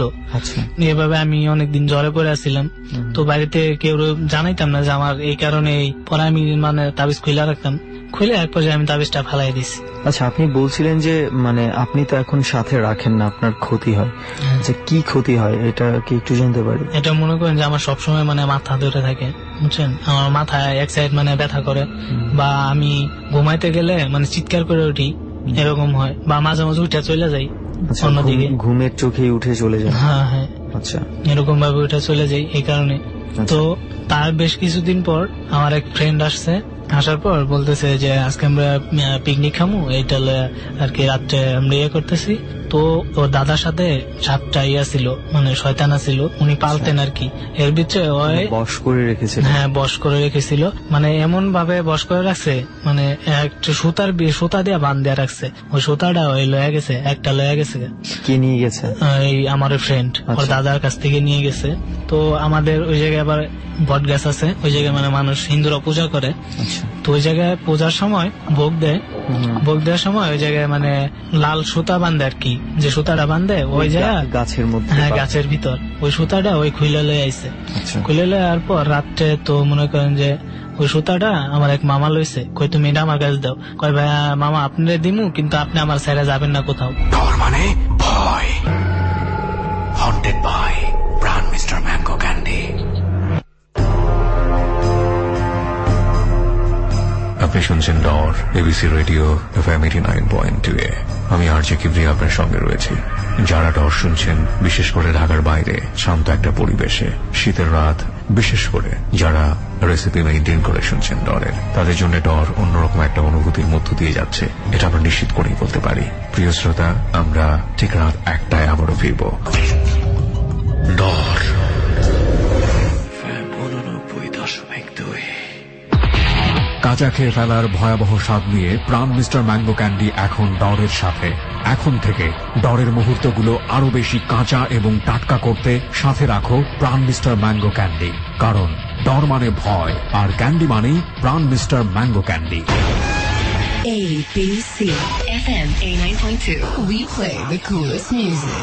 এভাবে আমি অনেকদিন জ্বরে পড়ে আসছিলাম, তো বাড়িতে কেউ জানাইতাম না যে আমার এই কারণে। পরে আমি মানে তাবিজ খুলে রাখতাম, খুলে এক পর্যায়ে আমি তাবিজটা ফালাই দিছি। আচ্ছা, আপনি বলছিলেন যে মানে আপনি তো এখন সাথে রাখেন না, আপনার ক্ষতি হয়। আচ্ছা, কি ক্ষতি হয় এটা কি একটু জানতে পারি? এটা মনে করেন যে আমার সবসময় মানে মাথা ধরে থাকে, বুঝছেন, আমার মাথায় এক সাইড মানে ব্যথা করে, বা আমি ঘুমাইতে গেলে মানে চিৎকার করে উঠি, এরকম হয়, বা মাঝে মাঝে উঠে চলে যাই অন্যদিকে, ঘুমের চোখে উঠে চলে যায়। হ্যাঁ, আচ্ছা, এরকম ভাবে উঠে চলে যাই এই কারণে। তো তার বেশ কিছুদিন পর আমার এক ফ্রেন্ড আসছে, আসার পর বলতেছে যে আজকে আমরা পিকনিক খামু, এইটা আর কি রাত্রে আমরা ইয়ে করতেছি। তো ওর দাদার সাথে 7টা ইয়া ছিল, মানে শয়তানা ছিল, উনি পালতেন আর কি। এর ভিতরে বশ করে রেখেছিল। হ্যাঁ, বশ করে রেখেছিল, মানে এমন ভাবে বশ করে রাখছে, মানে একটা সুতা দিয়ে বাঁধ দিয়ে রাখছে। ওই সুতাটা ওই লয়ে গেছে, একটা লয়ে গেছে। কে নিয়ে গেছে? এই আমার ফ্রেন্ড ওর দাদার কাছ থেকে নিয়ে গেছে। তো আমাদের ওই জায়গায় আবার বট গাছ আছে, ওই জায়গায় মানে মানুষ হিন্দুরা পূজা করে। তো ওই জায়গায় পূজার সময় ভোগ দেওয়ার সময় ওই জায়গায় মানে লাল সুতা বাঁধে আর কি, যে সুতাটা বাঁধে ওই জায়গায় গাছের মধ্যে, হ্যাঁ গাছের ভিতর, ওই সুতাটা ওই খুলে লয়ে আইছে। খুলে লওয়ার পর রাত্রে তো মনে করেন যে ওই সুতাটা আমার এক মামা লইছে, কই তুমি এটা আমার কাছে দাও। কয় ভাই মামা আপনারে দিমু, কিন্তু আপনি আমার ছেড়ে যাবেন না কোথাও। ডর মানে ভয়, haunted by Pran mister mango candy. আপনি শুনছেন ডর, এবিসি রেডিও FM 89.2 এ। আমি আরজে কিবরিয়া আপনার সঙ্গে রয়েছি। যারা ডর শুনছেন, বিশেষ করে ঢাকার বাইরে শান্ত একটা পরিবেশে শীতের রাত, বিশেষ করে যারা রেসিপি মেইনটেইন করে শুনছেন ডরের, তাদের জন্য ডর অন্যরকম একটা অনুভূতির মধ্য দিয়ে যাচ্ছে, এটা আমরা নিশ্চিত করেই বলতে পারি। প্রিয় শ্রোতা, আমরা ঠিক রাত 1টায় আবারও ফিরব। ডর কাঁচা খেয়ে ফেলার ভয়াবহ স্বাদ নিয়ে প্রাণ মিস্টার ম্যাঙ্গো ক্যান্ডি এখন ডরের সাথে। এখন থেকে ডরের মুহূর্তগুলো আরো বেশি কাঁচা এবং টাটকা করতে সাথে রাখো প্রাণ মিস্টার ম্যাঙ্গো ক্যান্ডি, কারণ ডর মানে ভয় আর ক্যান্ডি মানেই Pran mister mango candy. ABC FM 89.2. We play the coolest music.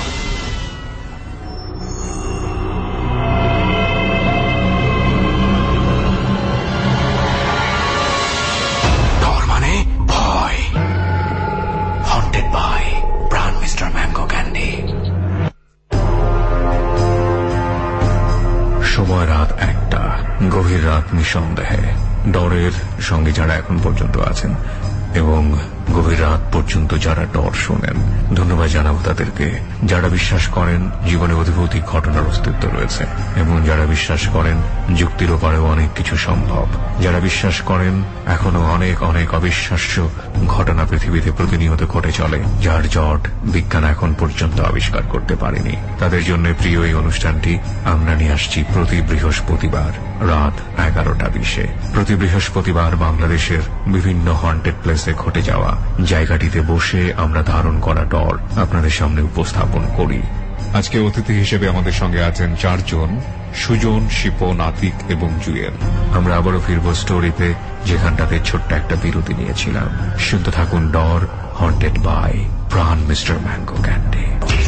সময় রাত 1টা, গভীর রাত নিঃসন্দেহে। ডরের সঙ্গে যারা এখন পর্যন্ত আছেন এবং গভীর রাত পর্যন্ত যারা ডর শোনেন, ধন্যবাদ জানাবো তাদেরকে। যারা বিশ্বাস করেন জীবনে অদ্ভুত ঘটনার অস্তিত্ব রয়েছে, এবং যারা বিশ্বাস করেন যুক্তির ওপারেও অনেক কিছু সম্ভব, যারা বিশ্বাস করেন এখনো অনেক অনেক অবিশ্বাস্য ঘটনা পৃথিবীতে প্রতিনিয়ত ঘটে চলে, যার জট বিজ্ঞান এখন পর্যন্ত আবিষ্কার করতে পারেনি, তাদের জন্য প্রিয় এই অনুষ্ঠানটি আমরা নিয়ে আসছি প্রতি বৃহস্পতিবার রাত 11টা 20-এ। প্রতি বৃহস্পতিবার বাংলাদেশের বিভিন্ন হন্টেড প্লেসে ঘটে যাওয়া জায়গাটিতে বসে আমরা ধারণ করা ডর আপনাদের সামনে উপস্থাপন করি। আজকে অতিথি হিসেবে আমাদের সঙ্গে আছেন 4 জন: সুজন, শিপন, নাতিক এবং জুয়েল। আমরা আবারও ফিরব স্টোরিতে, যেখানটাতে ছোট্ট একটা বিরতি নিয়েছিলাম। শুনতে থাকুন Dar, haunted by Pran mister mango candy.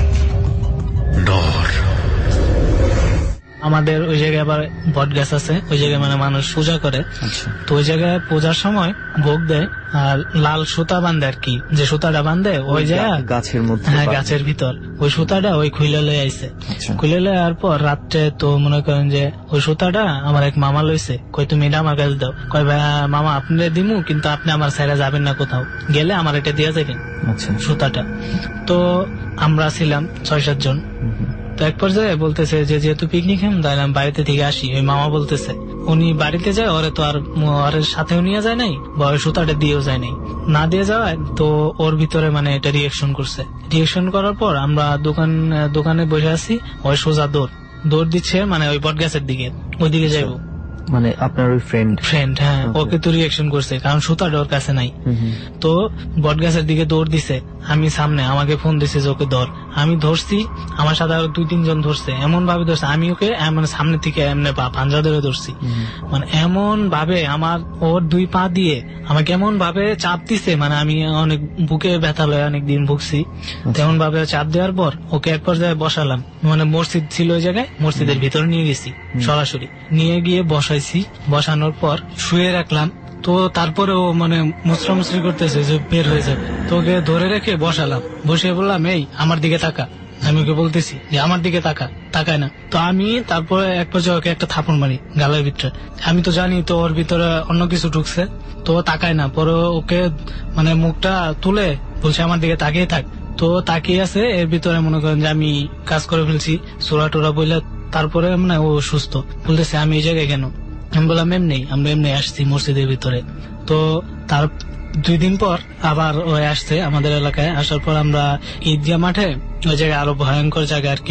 Dar. আমাদের ওই জায়গায় আবার বট গাছ আছে, ওই জায়গায় মানে মানুষ পূজা করে। তো ওই জায়গায় পূজার সময় ভোগ দেয় আর লাল সুতা বাঁধে আর কি, যে সুতাটা বাঁধে ওই জায়গায় গাছের মধ্যে, হ্যাঁ গাছের ভিতর, ওই সুতাটা ওই খুলে লয়ে আইছে। খুলে লওয়ার পর রাত্রে তো মনে করেন যে ওই সুতাটা আমার এক মামা লইছে, কই তুমি এটা আমার কাছে দাও। কই ভাই মামা আপনারে দিমু, কিন্তু আপনি আমার ছেড়ে যাবেন না কোথাও, গেলে আমার এটা দিয়ে যাবেন সুতাটা। তো আমরা ছিলাম 6-7 জন। তো এক পর্যায়ে বলতেছে যে যেহেতু পিকনিক তাহলে আমি বাড়িতে থেকে আসি। ওই মামা বলতেছে উনি বাড়িতে যায়, ওরে তো আর ওর সাথেও নিয়ে যায় নাই, বা ওই সুতাটা দিয়েও যায় নাই, না দিয়ে যাওয়ায় তো ওর ভিতরে মানে এটা রিয়েকশন করছে। রিয়েকশন করার পর আমরা দোকানে বসে আছি, ওই সোজা দৌড় দিচ্ছে মানে ওই বট গাছের দিকে, ওইদিকে যাইবো। মানে আপনার ওই ফ্রেন্ড? হ্যাঁ, ওকে তো রিয়েকশন করছে কারণ সুতাটা ওর কাছে নাই। তো বট গাছের দিকে দৌড় দিছে, আমি সামনে, আমাকে ফোন দিছে যে ওকে ধর। আমি ধরছি, আমার সাথে আরো 2-3 জন ধরছে, এমন ভাবে ধরছে আমি ওকে মানে সামনে থেকে এমনি পাঞ্জা ধরে ধরছি, মানে এমন ভাবে আমার ওর 2 পা দিয়ে আমাকে এমন ভাবে চাপ দিছে, মানে আমি অনেক বুকে ব্যথা লয়, অনেকদিন ভুগছি। তেমন ভাবে চাপ দেওয়ার পর ওকে এক পর্যায়ে বসালাম, মানে মসজিদ ছিল ওই জায়গায়, মসজিদের ভিতরে নিয়ে গেছি, সরাসরি নিয়ে গিয়ে বসাইছি। বসানোর পর শুয়ে রাখলাম। তো তারপরে ও মানে মুচড়ামুচড়ি করতেছে যে বের হয়ে যাবে, তো ওকে ধরে রেখে বসালাম, বসে বললাম এই আমার দিকে তাকা। আমি ওকে বলতেছি যে আমার দিকে তাকায় না। তো আমি তারপরে এক পর্যায়ে ওকে একটা থাপড় মারি গালের ভিতরে। আমি তো জানি তো ওর ভিতরে অন্য কিছু ঢুকছে, তো তাকায় না। পরে ওকে মানে মুখটা তুলে বলছে আমার দিকে তাকিয়ে থাক। তো তাকিয়ে আছে, এর ভিতরে মনে করেন যে আমি কাজ করে ফেলছি, সোরা টোরা বললে। তারপরে মানে ও সুস্থ, বলতেছে আমি এই জায়গায় কেন? আমি বললাম আমরা এমনি আসছি মসজিদের ভিতরে। তো তার 2 দিন পর আবার ও আসছে আমাদের এলাকায়। আসার পর আমরা ঈদগাহ মাঠে, ওই জায়গায় আরো ভয়ঙ্কর জায়গা আর কি,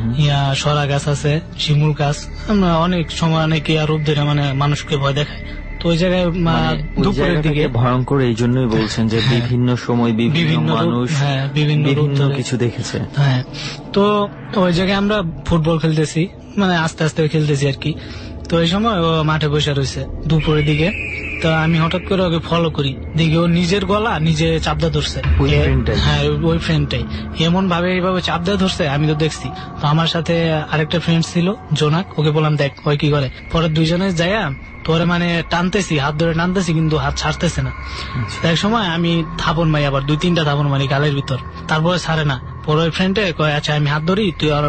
সরা গাছ আছে, শিমুল গাছ, আমরা অনেক সময় অনেকে রূপ ধরে মানে মানুষকে ভয় দেখায়। তো ওই জায়গায় দুপুরের দিকে ভয়ঙ্কর এই জন্যই বলছেন যে বিভিন্ন সময় বিভিন্ন মানুষ বিভিন্ন কিছু দেখেছে। হ্যাঁ, তো ওই জায়গায় আমরা ফুটবল খেলতেছি, মানে আস্তে আস্তে খেলতেছি আর কি। তো এই সময় ও মাঠে বসে রয়েছে দুপুরের দিকে। তো আমি হঠাৎ করে ওকে ফলো করি, দেখি ও নিজের গলা নিজে চাপদা ধরছে। হ্যাঁ, ওই ফ্রেন্ডটাই এমন ভাবে এইভাবে চাপদা ধরছে, আমি তো দেখছি। তো আমার সাথে আরেকটা ফ্রেন্ড ছিল জোনাক, ওকে বললাম দেখ ওই কি করে। পরে 2 জনে যাইয়া তোরে মানে টানতেছি, হাত ধরে টানতেছি, কিন্তু হাত ছাড়তেছে না। এক সময় আমি থাপড় মারি, আবার 2-3টা থাপড় মারি গালের ভিতর, তারপরে ছাড়ে না। পরে ওই ফ্রেন্ডে কয় আচ্ছা আমি হাত ধরি, তুই আর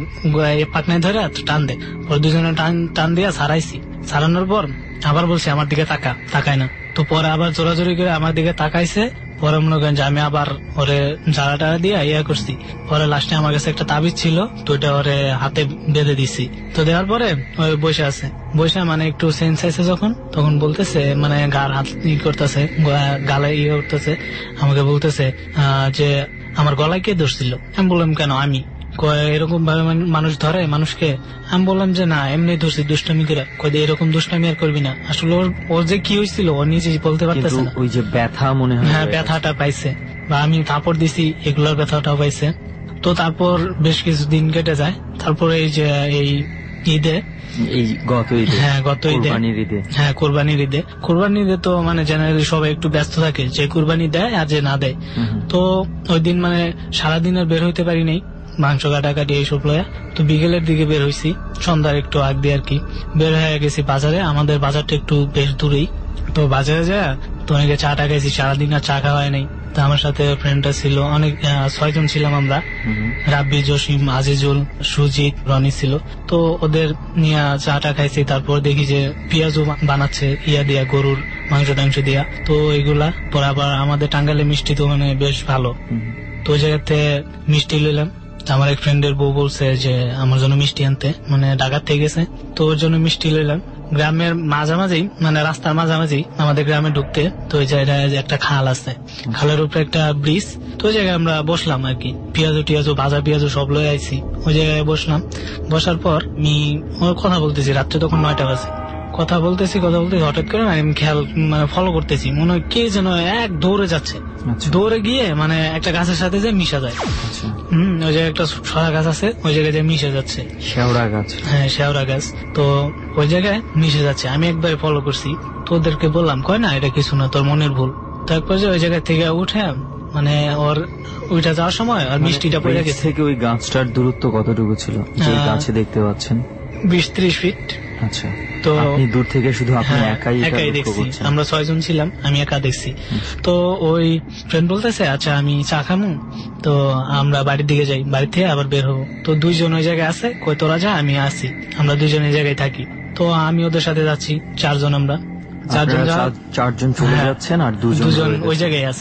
পাটনায় ধরে টান দে। পরে 2 জনে টান দিয়া ছাড়াইছি। ছাড়ানোর পর আবার বলছে আমার দিকে তাকায় না। তো পরে আবার জোরাজোরি করে আমার দিকে তাকাইছে। পরে মনে করেন যে আমি আবার ওরে ঝাড়া দিয়ে করছি। পরে লাস্টে আমার কাছে একটা তাবিজ ছিল, তো ওটা ওরে হাতে বেঁধে দিছি। তো দেওয়ার পরে ওই বসে আছে, বসে মানে একটু সেন্স আছে যখন, তখন বলতেছে মানে গার হাত করতেছে, গালে করতেছে, আমাকে বলতেছে যে আমার গলায় কে ধরছিল। আমি বললাম কেন? আমি এরকম ভাবে মানুষ ধরে মানুষকে? আমি বললাম যে না, এমনি ধরছি দুষ্টামি করে। এরকম দুষ্টামি আর করবি না। আসলে ওর যে কি হয়েছিল ও নিজে বলতে পারতেছে না। ওই যে ব্যথা মনে হয়, হ্যাঁ ব্যথাটা পাইছে, বা আমি থাপড় দিছি এগুলোর ব্যথাটাও পাইছে। তো তারপর বেশ কিছুদিন কেটে যায়। তারপরে এই যে এই ঈদে, গত কোরবানির ঈদে তো মানে জেনারেলি সবাই একটু ব্যস্ত থাকে, যে কোরবানি দেয় আর যে না দেয়। তো ওই দিন মানে সারাদিন আর বের হইতে পারি নাই, মাংস কাটাকাটি এইসব লয়া। তো বিকেলের দিকে বের হয়েছি, সন্ধ্যার একটু আগ দিয়ে আর কি বের হয়ে গেছি বাজারে। আমাদের বাজারটা একটু বেশ দূরেই। তো বাজারে যায় তো অনেকে চা টা খাইছি, সারাদিন আর চা খাওয়া হয় নাই। তো আমার সাথে ফ্রেন্ডরা ছিল অনেক, 6 জন ছিলাম আমরা, রাব্বি, জসিম, আজিজুল, সুজিত, রনি ছিল। তো ওদের নিয়ে চা টা খাইছি। তারপর দেখি যে পেঁয়াজও বানাচ্ছে দিয়া গরুর মাংস টাংস দিয়া। তো এগুলা পরে আবার আমাদের টাঙ্গাইলে মিষ্টি তো মানে বেশ ভালো। তো ওই জায়গাতে মিষ্টি লইলাম। আমার এক ফ্রেন্ডের বউ বলছে যে আমার জন্য মিষ্টি আনতে, মানে ঢাকার থেকে গেছে, তো ওর জন্য মিষ্টি লইলাম। গ্রামের মাঝামাঝি, মানে রাস্তার মাঝামাঝি আমাদের গ্রামে ঢুকতে, তো ওই জায়গায় একটা খাল আছে, খালের উপরে একটা ব্রিজ। তো ওই জায়গায় আমরা বসলাম আর কি, পেঁয়াজু ভাজা পেঁয়াজু সব লয়ে আইছি। ওই জায়গায় বসলাম। বসার পর আমি ওর কথা বলতেছি, রাত্রে তখন 9টা বাজে। কথা বলতেছি হঠাৎ করে আমি খেয়াল মানে ফলো করতেছি, মনে হয় কে যেন এক দৌড়ে যাচ্ছে। দৌড়ে গিয়ে মানে একটা গাছের সাথে যে মিশা যায়। ওই জায়গায় একটা সরা গাছ আছে, ওই জায়গায় যে মিশে যাচ্ছে, শেওড়া গাছ। হ্যাঁ, শেওড়া গাছ। তো ওই জায়গায় মিশে যাচ্ছে। আমি একবার ফলো করছি, তো ওদেরকে বললাম, কয় না এটা কিছু না, তোর মনের ভুল। তারপর যে ওই জায়গা থেকে উঠে মানে ওর ওইটা যাওয়ার সময় আর মিষ্টিটা পড়ে গেছে। থেকে ওই গাছটার দূরত্ব কতটুকু ছিল যে গাছে দেখতে পাচ্ছেন? 20-30 ফিট। আচ্ছা, তো আপনি দূর থেকে শুধু আপনি একাই দেখছি, আমরা 6 জন ছিলাম, আমি একা দেখছি। তো ওই ফ্রেন্ড বলতেছে আচ্ছা আমি চা খামু, তো আমরা বাড়ির দিকে যাই, বাড়ি থেকে আবার বের হবো। তো 2 জন ওই জায়গায় আছে, কই তোরা যা আমি আসি, আমরা 2 জন এই জায়গায় থাকি। তো আমি ওদের সাথে যাচ্ছি, 4 জন আমরা। 4 জন চলে যাচ্ছেন আর 2 জন ওই জায়গায় আছে।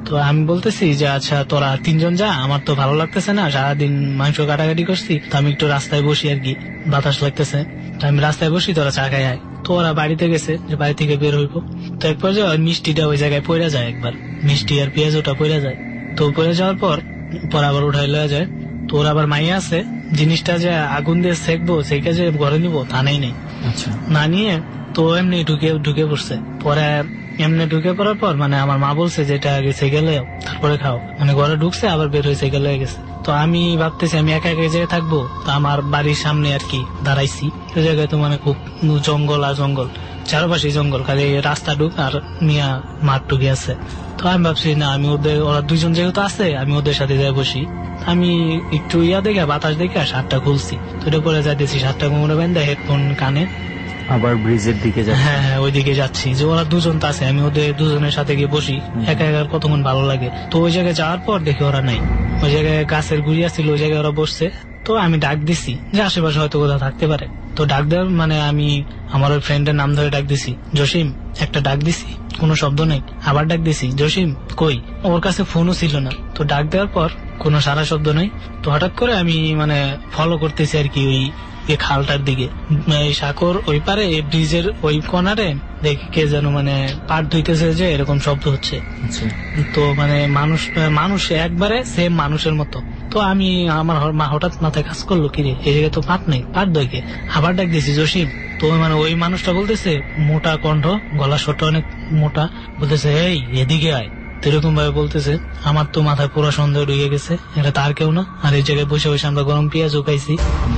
তো আমি বলতেছি যে আচ্ছা তোরা 3 জন যা, আমার তো ভালো লাগতেছে না, সারাদিন মাংস কাটাকাটি করছি, তো আমি একটু রাস্তায় বসি আর কি, বাতাস লাগতেছে, তো আমি রাস্তায় বসি, তোরা চা খাই আয়। তো ওরা বাড়িতে গেছে, যে বাড়ি থেকে বের হইব। তো এক পর্যায়ে মিষ্টিটা ওই জায়গায় পড়ে যায়, একবার মিষ্টি আর পেঁয়াজ ওটা পড়ে যায়। তো পড়ে যাওয়ার পর আবার উঠাই লওয়া যায়। তো ওর আবার মাইয়া আছে, জিনিসটা যে আগুন দিয়ে সেকবো, সেকে যে ঘরে নিবো তা নেই, না নিয়ে তো এমনি ঢুকে পড়ছে। পরে এমনি ঢুকে পড়ার পর মানে আমার মা বলছে যে এটা আগে সেকে লও তারপরে খাও, মানে ঘরে ঢুকছে আবার বের হয়ে সেকে লয়ে গেছে। তো আমি ভাবতেছি আমি একা একা জায়গায় থাকবো, তো আমার বাড়ির সামনে আর কি দাঁড়াইছি, ওই জায়গায় তো মানে খুব জঙ্গল আর জঙ্গল, চারপাশে জঙ্গল, খালি রাস্তা ঢুক আর মিয়া মাঠ ঢুকে আছে। তো আমি ভাবছি না, আমি ওরা 2 জন যেহেতু আছে আমি ওদের সাথে যাই বসি। আমি একটু দেখে বাতাস দেখে শার্টটা খুলছি, তো এটা পরে যাইতেছি, শার্টটা কোমরে বেঁধে হেডফোন কানে, আবার ব্রিজের দিকে হ্যাঁ ওইদিকে যাচ্ছি, যে ওরা 2 জন তো আছে, আমি ওদের 2 জনের সাথে গিয়ে বসি, একা একা কতক্ষণ ভালো লাগে। তো ওই জায়গায় যাওয়ার পর দেখি ওরা নাই, ওই জায়গায় গাছের গুড়ি আসছিল, ওই জায়গায় ওরা বসছে। তো আমি ডাক দিছি যে আশেপাশে হয়তো কোথাও থাকতে পারে। তো ডাক দেওয়ার মানে আমি আমার ওই ফ্রেন্ডের নাম ধরে ডাক দিছি, জসিম, একটা ডাক দিছি, কোনো শব্দ নেই, আবার ডাক দিছি, জসিম কই, ওর কাছে ফোনও ছিল না। তো ডাক দেওয়ার পর কোনো সারা শব্দ নেই। তো হঠাৎ করে আমি মানে ফলো করতেছি আর কি ওই খালটার দিকে, এই সাঁকর ওই পারে, এই ব্রিজের ওই কর্নারে দেখি কে যেন মানে পাট ধুইতেছে, যে এরকম শব্দ হচ্ছে। তো মানে মানুষ একবারে সেম মানুষের মতো। তো আমি আমার হঠাৎ মাথায় কাজ করলো, কিরে এই জায়গায় তো পাট নেই, পাট দইকে আবার ডাক দিয়েছি জসিম। তো মানে ওই মানুষটা বলতেছে, মোটা কণ্ঠ, গলা স্বরটা অনেক মোটা, বলতেছে এই এদিকে আয়, এরকম ভাবে বলতেছে। আমার তো মাথায় পুরো সন্দেহ ঢুকে গেছে, এটা তার কেউ না। আর এই জায়গায় বসে বসে আমরা গরম পেঁয়াজও খাইছি।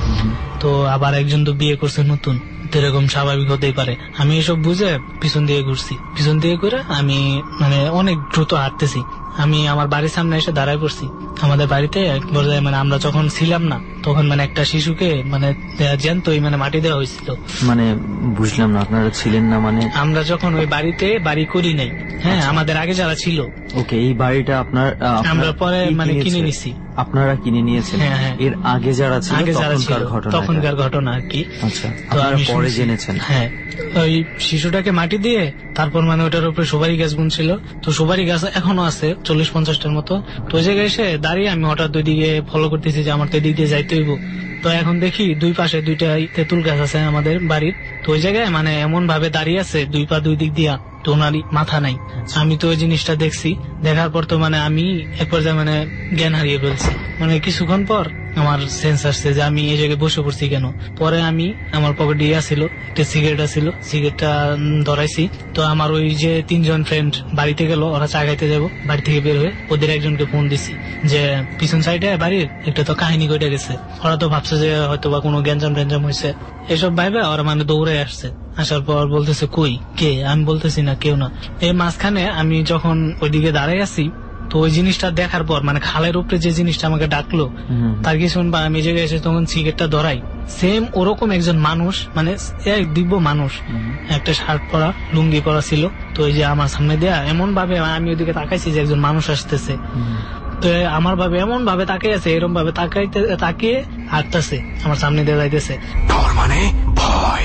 তো আবার একজন তো বিয়ে করছে নতুন, এরকম স্বাভাবিক হতেই পারে। আমি এসব বুঝে পিছন দিয়ে ঘুরছি, পিছন দিয়ে ঘুরে আমি মানে অনেক দ্রুত হাঁটতেছি। আমি আমার বাড়ির সামনে এসে দাঁড়ায় পড়ছি। আমাদের বাড়িতে এক পর্যায়ে মানে আমরা যখন ছিলাম না তখন মানে একটা শিশুকে মানে জ্যান্তই মানে মাটি দেওয়া হয়েছিল। মানে বুঝলাম না, আপনারা ছিলেন না মানে? আমরা যখন ওই বাড়িতে বাড়ি করি নাই, হ্যাঁ আমাদের আগে যারা ছিল। ওকে, এই বাড়িটা আমরা পরে মানে কিনে নিছি। আপনারা কিনে নিয়েছেন? হ্যাঁ, এর আগে যারা ছিল তখনকার ঘটনা আর কি। আচ্ছা, আপনারা পরে জেনেছেন? হ্যাঁ, ওই শিশুটাকে মাটি দিয়ে তারপর মানে ওটার উপরে সুপারি গাছ বুনছিল। তো সুপারি গাছ এখনো আছে 40-50টার মতো। তো ওই জায়গায় এসে দাঁড়িয়ে আমি হঠাৎ ওই দিকে ফলো করতেছি যে আমার তো এদিক দিয়ে যাইতে হইব। তো এখন দেখি 2 পাশে 2টা তেঁতুল গাছ আছে আমাদের বাড়ির। তো ওই জায়গায় মানে এমন ভাবে দাঁড়িয়ে আছে, 2 পা 2 দিক দিয়া, তো ওনারই মাথা নাই। আমি তো ওই জিনিসটা দেখছি, দেখার পর তো মানে আমি এক পর্যায়ে মানে জ্ঞান হারিয়ে ফেলছি। মানে কিছুক্ষণ পর আমার সেন্স আসছে যে আমি এই জায়গায় বসে পড়ছি কেন। পরে আমি আমার পকেটে ছিল একটা সিগারেট আছিল, সিগারেটটা ধরাইছি। তো আমার ওই যে 3 জন ফ্রেন্ড বাড়িতে গেল, ওরা চা খাইতে যাবো, বাড়ি থেকে বের হয়ে ওদের একজনকে ফোন দিছি যে পিছন সাইডে বাড়ির একটা তো কাহিনী ঘটে গেছে। ওরা তো ভাবছে যে হয়তো বা কোনো গ্যাঞ্জাম ট্যাঞ্জাম হয়েছে, এসব ভাইবে ওরা মানে দৌড়ে আসছে। আসার পর বলতেছে কই কে, আমি বলতেছি না কেউ না। এই মাঝখানে আমি যখন ওইদিকে দাঁড়াই আছি, তো ওই জিনিসটা দেখার পর মানে খালের উপরে যে জিনিসটা আমাকে ডাকলো, তার কিছুক্ষণ পর আমি জায়গায় এসে তখন সিগারেটটা ধরাই, সেম ওরকম একজন মানুষ, মানে এক দিব্য মানুষ, একটা শার্ট পরা লুঙ্গি পরা ছিল। তো ওই যে আমার সামনে দেয়া এমন ভাবে আমি ওইদিকে তাকাইছি যে একজন মানুষ আসতেছে। তো আমার ভাবে এমন ভাবে তাকিয়ে আছে, এরকম ভাবে তাকিয়ে হাঁটতেছে আমার সামনে দিয়ে যাইতেছে। ডর মানে ভয়।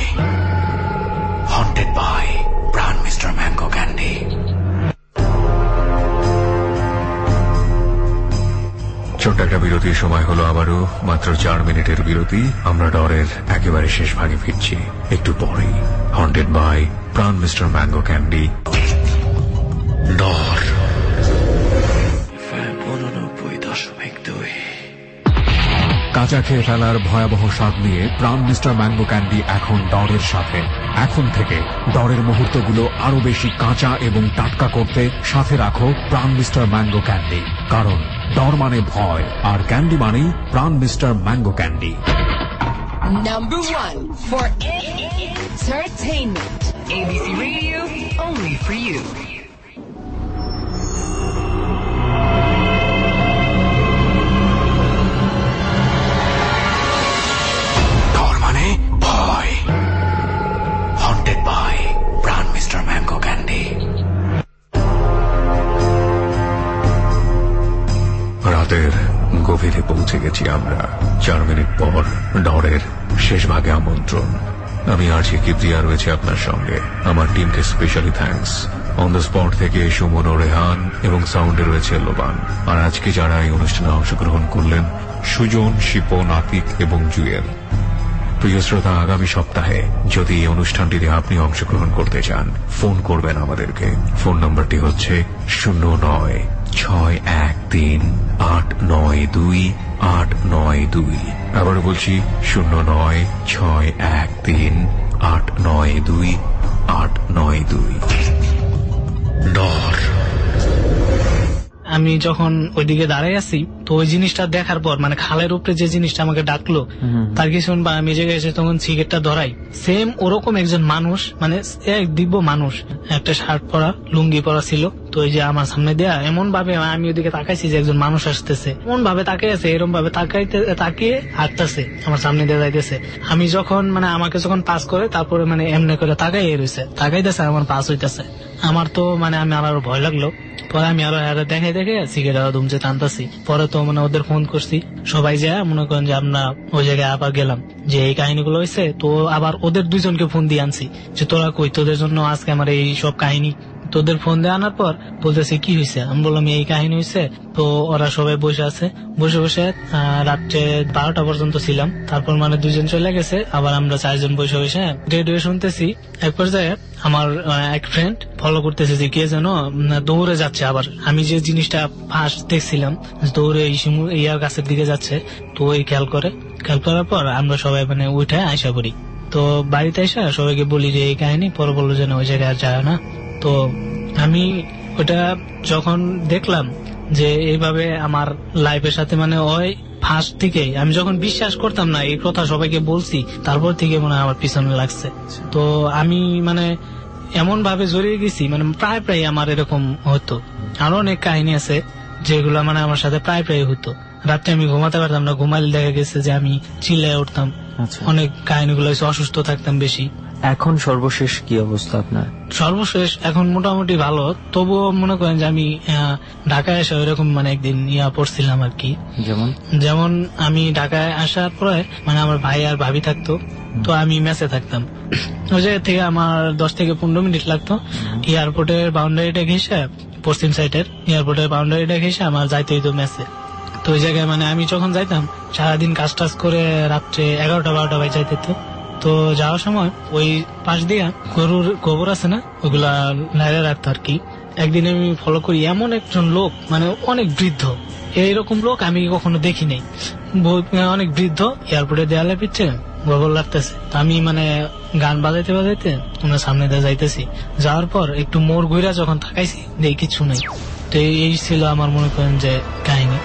Haunted by Pran mister mango candy. ছোট্ট একটা বিরতির সময় হলো আবারও, মাত্র 4 মিনিটের বিরতি। আমরা ডরের একেবারে শেষ ভাগে ফিরছি একটু পরেই। Haunted by Pran mister mango candy. Dar 89.2। কাঁচা খেয়ে ফেলার ভয়াবহ স্বাদ নিয়ে প্রাণ মিস্টার ম্যাঙ্গো ক্যান্ডি এখন ডরের সাথে। এখন থেকে ডরের মুহূর্তগুলো আরো বেশি কাঁচা এবং টাটকা করতে সাথে রাখো প্রাণ মিস্টার ম্যাঙ্গো ক্যান্ডি। কারণ ডর মানে ভয়, আর ক্যান্ডি মানেই Pran mister mango candy. Number 1 for entertainment. ABC Radio, only for you. Dar মানে ভয়। Haunted by Pran mister mango candy. রাতের গভীরে পৌঁছে গেছি আমরা। 4 মিনিট পর ডরের শেষ ভাগে আমন্ত্রণ। আমি আরজে কিবরিয়া রয়েছে আপনার সঙ্গে। আমার টিমকে specially thanks. On the spot থেকে সুমন ও রেহান এবং সাউন্ডে রয়েছে লোবান। আর আজকে যারা এই অনুষ্ঠানে অংশগ্রহণ করলেন, সুজন, শিপন, আতিক এবং জুয়েল। প্রিয় শ্রোতা, আগামী সপ্তাহে যদি এই অনুষ্ঠানটিতে আপনি অংশগ্রহণ করতে চান, ফোন করবেন আমাদেরকে। ফোন নম্বরটি হচ্ছে 09613892 আবার বলছি 09613892 ডর। আমি যখন ওইদিকে দাঁড়াই আছি, তো ওই জিনিসটা দেখার পর মানে খালের উপরে যে জিনিসটা আমাকে ডাকলো, তার কিছুক্ষণ বা আমি জায়গায় এসে তখন সিগারেটটা ধরাই, সেম ওরকম একজন মানুষ, মানে এক দিব্য মানুষ, একটা শার্ট পরা, লুঙ্গি পরা ছিল। তো ওই যে আমার সামনে দেয়া এমন ভাবে আমি ওইদিকে তাকাইছি যে একজন মানুষ আসতেছে, এমন ভাবে তাকিয়ে আছে, এরকম ভাবে তাকিয়ে হাঁটতেছে, আমার সামনে দিয়ে যাইতেছে। আমি যখন মানে আমাকে যখন পাস করে, তারপরে মানে এমনি করে তাকাইতেছে, আমার পাস হইতেছে। আমার তো মানে আমি আরো ভয় লাগলো। পরে আমি আরো দেখে সিগারেট ধুমছে টানতেছি। পরে তো মানে ওদের ফোন করছি, সবাই যায় মনে করেন যে আমরা ওই জায়গায় আবার গেলাম, যে এই কাহিনীগুলো হয়েছে। তো আবার ওদের দুইজনকে ফোন দিয়ে আনছি যে তোরা কই, তোদের জন্য আজকে আমার এই সব কাহিনী। তোদের ফোন দিয়ে আনার পর বলতেছে কি হয়েছে, আমি বললাম এই কাহিনী হয়েছে। তো ওরা সবাই বসে আছে, বসে রাত্রে 12টা পর্যন্ত ছিলাম। তারপর মানে দুজন চলে গেছে, আবার আমরা 4 জন বসে রেডিও শুনতেছি। এক পর্যায়ে আমার এক ফ্রেন্ড ফলো করতেছে যে কে যেন দৌড়ে যাচ্ছে। আবার আমি যে জিনিসটা ফার্স্ট দেখছিলাম, দৌড়ে ইয়ার গাছের দিকে যাচ্ছে। তো ওই খেয়াল করার পর আমরা সবাই মানে উঠে আইসা পড়ি। তো বাড়িতে আইসা সবাইকে বলি যে এই কাহিনী। পরে বললো যে ওই জায়গায় আর যায় না। তো আমি ওটা যখন দেখলাম যে এইভাবে আমার লাইফের সাথে মানে ওই ফার্স্ট থেকে আমি যখন বিশ্বাস করতাম না, এই কথা সবাইকে বলছি, তারপর থেকে মনে হয় আমার পিছনে লাগছে। তো আমি মানে এমন ভাবে জড়িয়ে গেছি, মানে প্রায় আমার এরকম হতো। আরো অনেক কাহিনী আছে যেগুলো মানে আমার সাথে প্রায় হতো। রাত্রে আমি ঘুমাতে পারতাম না, ঘুমাইলে দেখা গেছে যে আমি চিল্লায় উঠতাম। অনেক কাহিনীগুলো অসুস্থ থাকতাম বেশি। এখন সর্বশেষ কি অবস্থা আপনার? সর্বশেষ এখন মোটামুটি ভালো, তবুও মনে করেন যে আমি ঢাকায় এসে ওইরকম মানে একদিন পড়ছিলাম আর কি। যেমন আমি ঢাকায় আসার পরে মানে আমার ভাই আর ভাবি থাকতো, তো আমি মেসে থাকতাম। ওই জায়গা থেকে আমার 10 থেকে 15 মিনিট লাগতো এয়ারপোর্টের বাউন্ডারিটা ঘেঁষে, পশ্চিম সাইডের এয়ারপোর্টের বাউন্ডারিটা ঘেঁষে আমার যাইতে হইতো মেসে। তো ওই জায়গায় মানে আমি যখন যাইতাম সারাদিন কাজ টাজ করে রাত্রে 11টা-12টা বাজে যাইতে। তো যাওয়ার সময় ওই পাশ দিয়ে গরুর গোবর আছে না, ওগুলা নাইরে রাখতো আর কি। একদিন আমি ফলো করি, এমন একজন লোক মানে অনেক বৃদ্ধ, এইরকম লোক আমি কখনো দেখি নাই। অনেক বৃদ্ধ, এয়ারপোর্টে দেয়ালে পিচ্ছে গোবর লাগতেছে। আমি মানে গান বাজাইতে ওনার সামনে দিয়ে যাইতেছি। যাওয়ার পর একটু মোড় ঘুরা যখন তাকাইছি, দেখি কিছু নেই। তো এই ছিল আমার মনে করেন যে কাহিনী।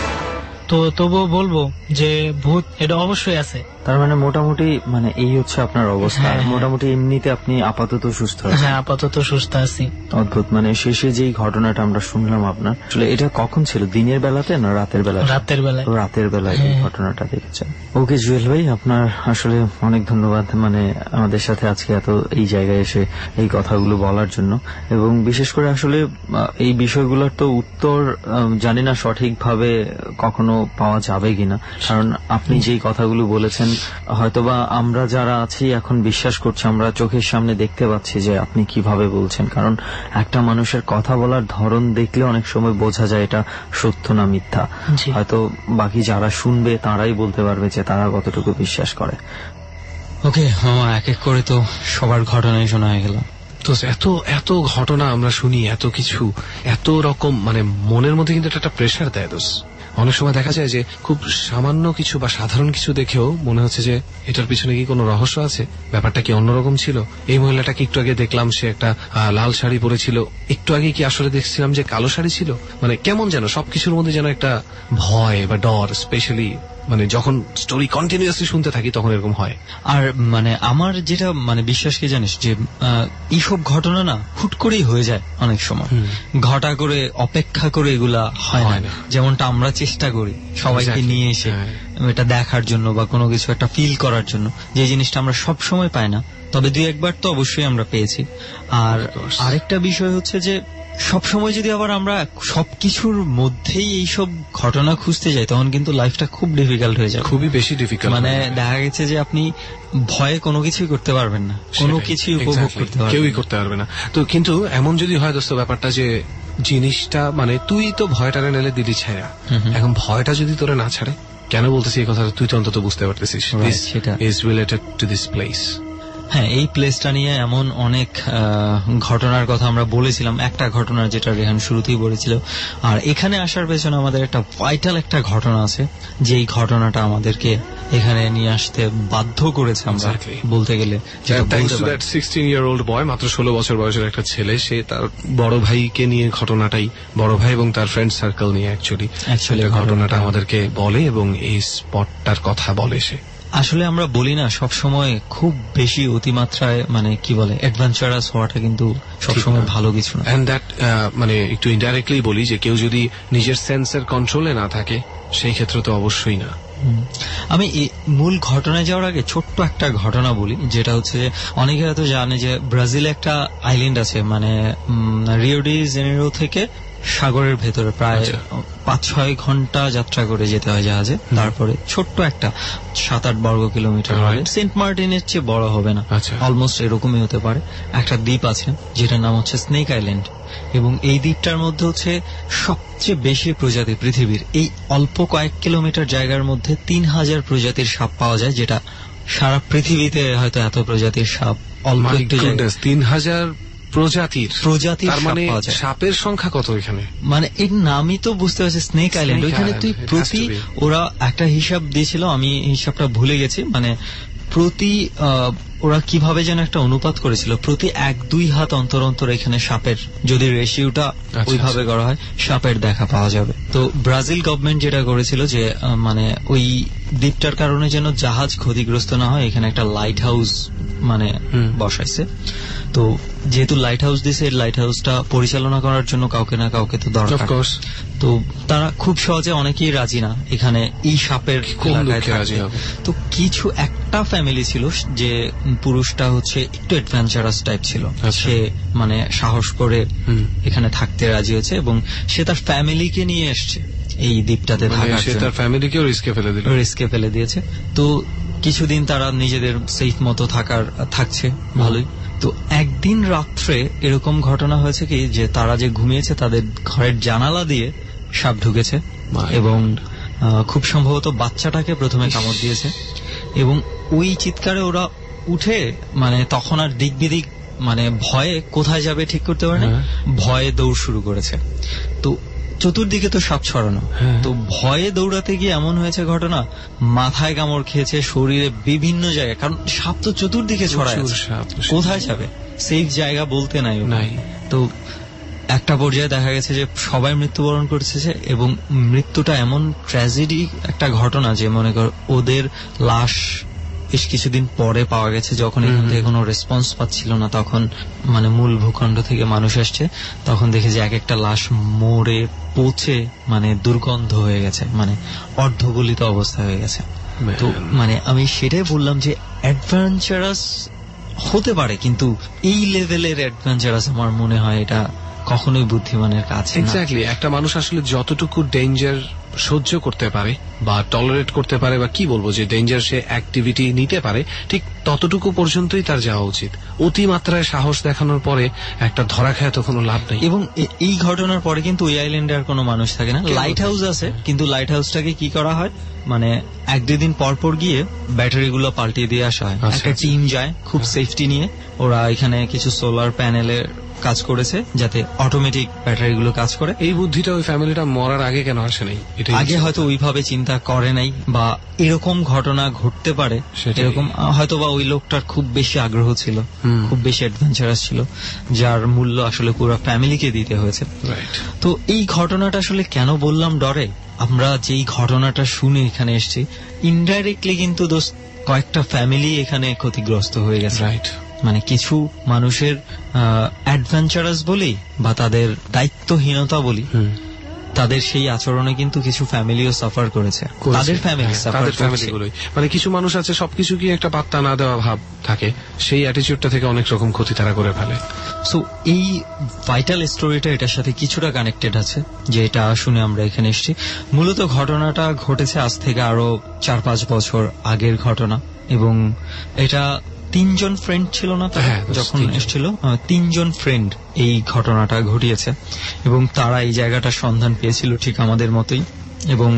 তো তবুও বলবো যে ভূত এটা অবশ্যই আছে। তার মানে মোটামুটি মানে এই হচ্ছে আপনার অবস্থা। মোটামুটি এমনিতে আপনি আপাতত সুস্থ আছেন? হ্যাঁ, আপাতত সুস্থ আছি। অদ্ভুত। মানে শেষে যেই ঘটনাটা আমরা শুনলাম আপনার, আসলে এটা কখন ছিল, দিনের বেলাতে না রাতের বেলা? রাতের বেলায়। রাতের বেলায় এই ঘটনাটা দেখেছেন। ওকে জুয়েল ভাই, আপনার আসলে অনেক ধন্যবাদ মানে আমাদের সাথে আজকে এত এই জায়গায় এসে এই কথাগুলো বলার জন্য। এবং বিশেষ করে আসলে এই বিষয়গুলোর তো উত্তর জানি না সঠিকভাবে কখনো পাওয়া যাবে কিনা, কারণ আপনি যেই কথাগুলো বলেছেন হয়তোবা আমরা যারা আছি এখন বিশ্বাস করছি, আমরা চোখের সামনে দেখতে পাচ্ছি যে আপনি কিভাবে বলছেন। কারণ একটা মানুষের কথা বলার ধরন দেখলে অনেক সময় বোঝা যায় এটা সত্য না মিথ্যা। হয়তো বাকি যারা শুনবে তারাই বলতে পারবে যে তারা কতটুকু বিশ্বাস করে। ওকে, এক এক করে তো সবার ঘটনাই শোনা হয়ে গেল। তো এত ঘটনা আমরা শুনি, এত কিছু, এত রকম, মানে মনের মধ্যে কিন্তু একটা প্রেশার দেয়। দোষ অনেক সময় দেখা যায় যে খুব সামান্য কিছু বা সাধারণ কিছু দেখেও মনে হচ্ছে যে এটার পিছনে কি কোনো রহস্য আছে, ব্যাপারটা কি অন্যরকম ছিল। এই মহিলাটাকে একটু আগে দেখলাম সে একটা লাল শাড়ি পরেছিল, একটু আগে কি আসলে দেখছিলাম যে কালো শাড়ি ছিল। মানে কেমন যেন সবকিছুর মধ্যে যেন একটা ভয় বা ডর, স্পেশালি মানে যখন স্টোরি কন্টিনিউয়াসলি শুনতে থাকি তখন এরকম হয়। আর মানে আমার যেটা মানে বিশ্বাস কি জানিস, যে এইসব ঘটনা না হুট করেই হয়ে যায় অনেক সময়, ঘটা করে অপেক্ষা করে এগুলা হয় না। যেমনটা আমরা চেষ্টা করি সবাইকে নিয়ে এসে এটা দেখার জন্য বা কোনো কিছু একটা ফিল করার জন্য, যে জিনিসটা আমরা সব সময় পাই না, তবে 2-1 বার তো অবশ্যই আমরা পেয়েছি। আর আরেকটা বিষয় হচ্ছে যে সবসময় যদি আবার আমরা সবকিছুর মধ্যেই এইসব ঘটনা খুঁজতে যাই তখন কিন্তু লাইফটা খুব ডিফিকাল্ট হয়ে যায়, খুবই বেশি ডিফিকাল্ট। মানে দেখা গেছে যে আপনি ভয়ে কোনো কিছুই করতে পারবেন না, কোনো কিছুই উপভোগ করতে পারবেন, কেউই করতে পারবে না। তো কিন্তু এমন যদি হয় দোস্ত ব্যাপারটা যে জিনিসটা মানে তুই তো ভয়টারে নেলে দিদি ছায়া, এখন ভয়টা যদি তোরে না ছাড়ে, কেন বলতেছি এই কথাটা তুই তো অন্তত বুঝতে পারতেছিস, সেটা is related to this place. হ্যাঁ, এই প্লেসটা নিয়ে এমন অনেক ঘটনার কথা আমরা বলেছিলাম, একটা ঘটনা যেটা রেহান শুরুতেই বলেছিল, আর এখানে আসার পেছনে আমাদের একটা ভাইটাল একটা ঘটনা আছে, যে এই ঘটনাটা আমাদেরকে এখানে নিয়ে আসতে বাধ্য করেছে আমরা বলতে গেলে। 16-year-old বয়, মাত্র 16 বছর বয়সের একটা ছেলে, সে তার বড় ভাইকে নিয়ে ঘটনাটাই, বড় ভাই এবং তার ফ্রেন্ড সার্কেল নিয়ে অ্যাকচুয়ালি ঘটনাটা আমাদেরকে বলে এবং এই স্পটটার কথা বলে। সে আসলে আমরা বলি না সবসময় খুব বেশি অতিমাত্রায় মানে কি বলে অ্যাডভেঞ্চারাস হওয়াটা কিন্তু সবসময় ভালো কিছু না। এন্ড দ্যাট মানে একটু ইনডাইরেক্টলি বলি যে কেউ যদি নিজের সেন্সের কন্ট্রোলে না থাকে সেই ক্ষেত্রে তো অবশ্যই না। আমি মূল ঘটনায় যাওয়ার আগে ছোট্ট একটা ঘটনা বলি, যেটা হচ্ছে অনেকে হয়তো জানে যে ব্রাজিলে একটা আইল্যান্ড আছে, মানে রিও ডি জেনেরো থেকে সাগরের ভেতরে প্রায় 5-6 ঘন্টা যাত্রা করে যেতে হয় জাহাজে, তারপরে ছোট্ট একটা 7-8 বর্গ কিলোমিটার হবে, সেন্ট মার্টিনের চেয়ে বড় হবে না, অলমোস্ট এরকমই হতে পারে। একটা দ্বীপ আছে যেটার নাম হচ্ছে স্নেক আইল্যান্ড, এবং এই দ্বীপটার মধ্যে হচ্ছে সবচেয়ে বেশি প্রজাতি পৃথিবীর। এই অল্প কয়েক কিলোমিটার জায়গার মধ্যে 3000 প্রজাতির সাপ পাওয়া যায়, যেটা সারা পৃথিবীতে হয়তো এত প্রজাতির সাপ অল্প একটু 3000 প্রজাতির তার মানে সাপের সংখ্যা কত এখানে? মানে এর নামই তো বুঝতে পারছি, স্নেক আইল্যান্ড। ওইখানে তুই প্রতি, ওরা একটা হিসাব দিয়েছিল, আমি হিসাবটা ভুলে গেছি, মানে প্রতি ওরা কিভাবে যেন একটা অনুপাত করেছিল, প্রতি 1-2 হাত অন্তর অন্তর এখানে সাপের, যদি রেশিওটা ওইভাবে করা হয়, সাপের দেখা পাওয়া যাবে। তো ব্রাজিল গভর্নমেন্ট যেটা করেছিল যে মানে ওই দ্বীপটার কারণে যেন জাহাজ ক্ষতিগ্রস্ত না হয়, এখানে একটা লাইট হাউস মানে বসাইছে। তো যেহেতু লাইট হাউস দিছে, এই লাইট হাউসটা পরিচালনা করার জন্য কাউকে না কাউকে তো দরকার। তো তারা খুব সহজে অনেকেই রাজি না এখানে এই সাপের এলাকায় রাজি হবে। তো কিছু একটা ফ্যামিলি ছিল যে পুরুষটা হচ্ছে একটু অ্যাডভেঞ্চারাস টাইপ ছিল, সে মানে সাহস করে এখানে থাকতে রাজি হয়েছে এবং সে তার ফ্যামিলিকে নিয়ে এসছে এই দ্বীপটাতে থাকার জন্য। তার ফ্যামিলিকেও রিস্কে ফেলে দিয়েছে। তো কিছুদিন তারা নিজেদের সেফ মতো থাকছে ভালোই। তো একদিন রাত্রে এরকম ঘটনা হয়েছে কি, যে তারা যে ঘুমিয়েছে তাদের ঘরের জানালা দিয়ে সাপ ঢুকেছে এবং খুব সম্ভবত বাচ্চাটাকে প্রথমে কামড় দিয়েছে, এবং ওই চিৎকারে ওরা উঠে মানে তখন আর দিক বিদিক মানে ভয়ে কোথায় যাবে ঠিক করতে পারে না, ভয়ে দৌড় শুরু করেছে। তো চতুর্দিকে তো সাপ ছড়ানো, তো ভয়ে দৌড়াতে গিয়ে এমন হয়েছে ঘটনা, মাথায় কামড় খেয়েছে, শরীরে বিভিন্ন জায়গায়, কারণ সাপ তো চতুর্দিকে ছড়ায়, কোথায় যাবে, সেফ জায়গা বলতে নাই। তো একটা পর্যায়ে দেখা গেছে যে সবাই মৃত্যুবরণ করতেছে, এবং মৃত্যুটা এমন ট্র্যাজেডি একটা ঘটনা যে মনে কর ওদের লাশ বেশ কিছুদিন পরে পাওয়া গেছে, যখন এখান থেকে কোনো রেসপন্স পাচ্ছিল না, তখন মানে মূল ভূখণ্ড থেকে মানুষ আসছে, তখন দেখে যে এক একটা লাশ মরে পচে মানে দুর্গন্ধ হয়ে গেছে, মানে অর্ধগলিত অবস্থা হয়ে গেছে। তো মানে আমি সেটাই বললাম যে অ্যাডভেঞ্চারাস হতে পারে, কিন্তু এই লেভেলের অ্যাডভেঞ্চারাস আমার মনে হয় এটা কখনোই বুদ্ধিমানের কাছে। এক্স্যাক্টলি, একটা মানুষ আসলে যতটুকু ডেঞ্জার সহ্য করতে পারে বা টলারেট করতে পারে, বা কি বলবো, যে ডেঞ্জার সে অ্যাক্টিভিটি নিতে পারে, ঠিক ততটুকু পর্যন্তই তার যাওয়া উচিত। অতিমাত্রায় সাহস দেখানোর পরে একটা ধরা খায় তো কোনো লাভ নেই। এবং এই ঘটনার পরে কিন্তু ওই আইল্যান্ডে আর কোনো মানুষ থাকে না, লাইট হাউস আছে, কিন্তু লাইট হাউসটাকে কি করা হয়, মানে 1-2 দিন পর গিয়ে ব্যাটারিগুলো পাল্টিয়ে দিয়ে আসা হয়। একটা টিম যায় খুব সেফটি নিয়ে, ওরা এখানে কিছু সোলার প্যানেলের কাজ করেছে যাতে অটোমেটিক ব্যাটারিগুলো কাজ করে। এই বুদ্ধিটা ওই ফ্যামিলিটা মরার আগে কেন আসে নাই? আগে হয়তো ওইভাবে চিন্তা করে নাই, বা এরকম ঘটনা ঘটতে পারে এরকম হয়তো, বা ওই লোকটার খুব বেশি আগ্রহ ছিল, খুব বেশি অ্যাডভেঞ্চারাস ছিল, যার মূল্য আসলে পুরো ফ্যামিলিকে দিতে হয়েছে। তো এই ঘটনাটা আসলে কেন বললাম ডরে, আমরা যেই ঘটনাটা শুনে এখানে এসেছি, ইনডাইরেক্টলি কিন্তু কয়েকটা ফ্যামিলি এখানে ক্ষতিগ্রস্ত হয়ে গেছে। মানে কিছু মানুষের অ্যাডভেঞ্চারাস বলি বা তাদের দায়িত্বহীনতা বলি, তাদের সেই আচরণে কিন্তু কিছু ফ্যামিলিও সাফার করেছে, তাদের ফ্যামিলিগুলোই। মানে কিছু মানুষ আছে সবকিছু কি একটা পাত্তা না দেওয়া ভাব থাকে, সেই অ্যাটিচিউডটা থেকে অনেক রকম ক্ষতি তারা করে ফেলে। সো এই ভাইটাল স্টোরিটা এটার সাথে কিছুটা কানেক্টেড আছে, যে এটা শুনে আমরা এখানে এসেছি। মূলত ঘটনাটা ঘটেছে আজ থেকে আরো 4-5 বছর আগের ঘটনা, এবং এটা 3 জন ফ্রেন্ড ছিল না যখন এসেছিল, 3 জন ফ্রেন্ড এই ঘটনাটা ঘটিয়েছে, এবং তারা এই জায়গাটার সন্ধান পেয়েছিল ঠিক আমাদের মতোই। এবং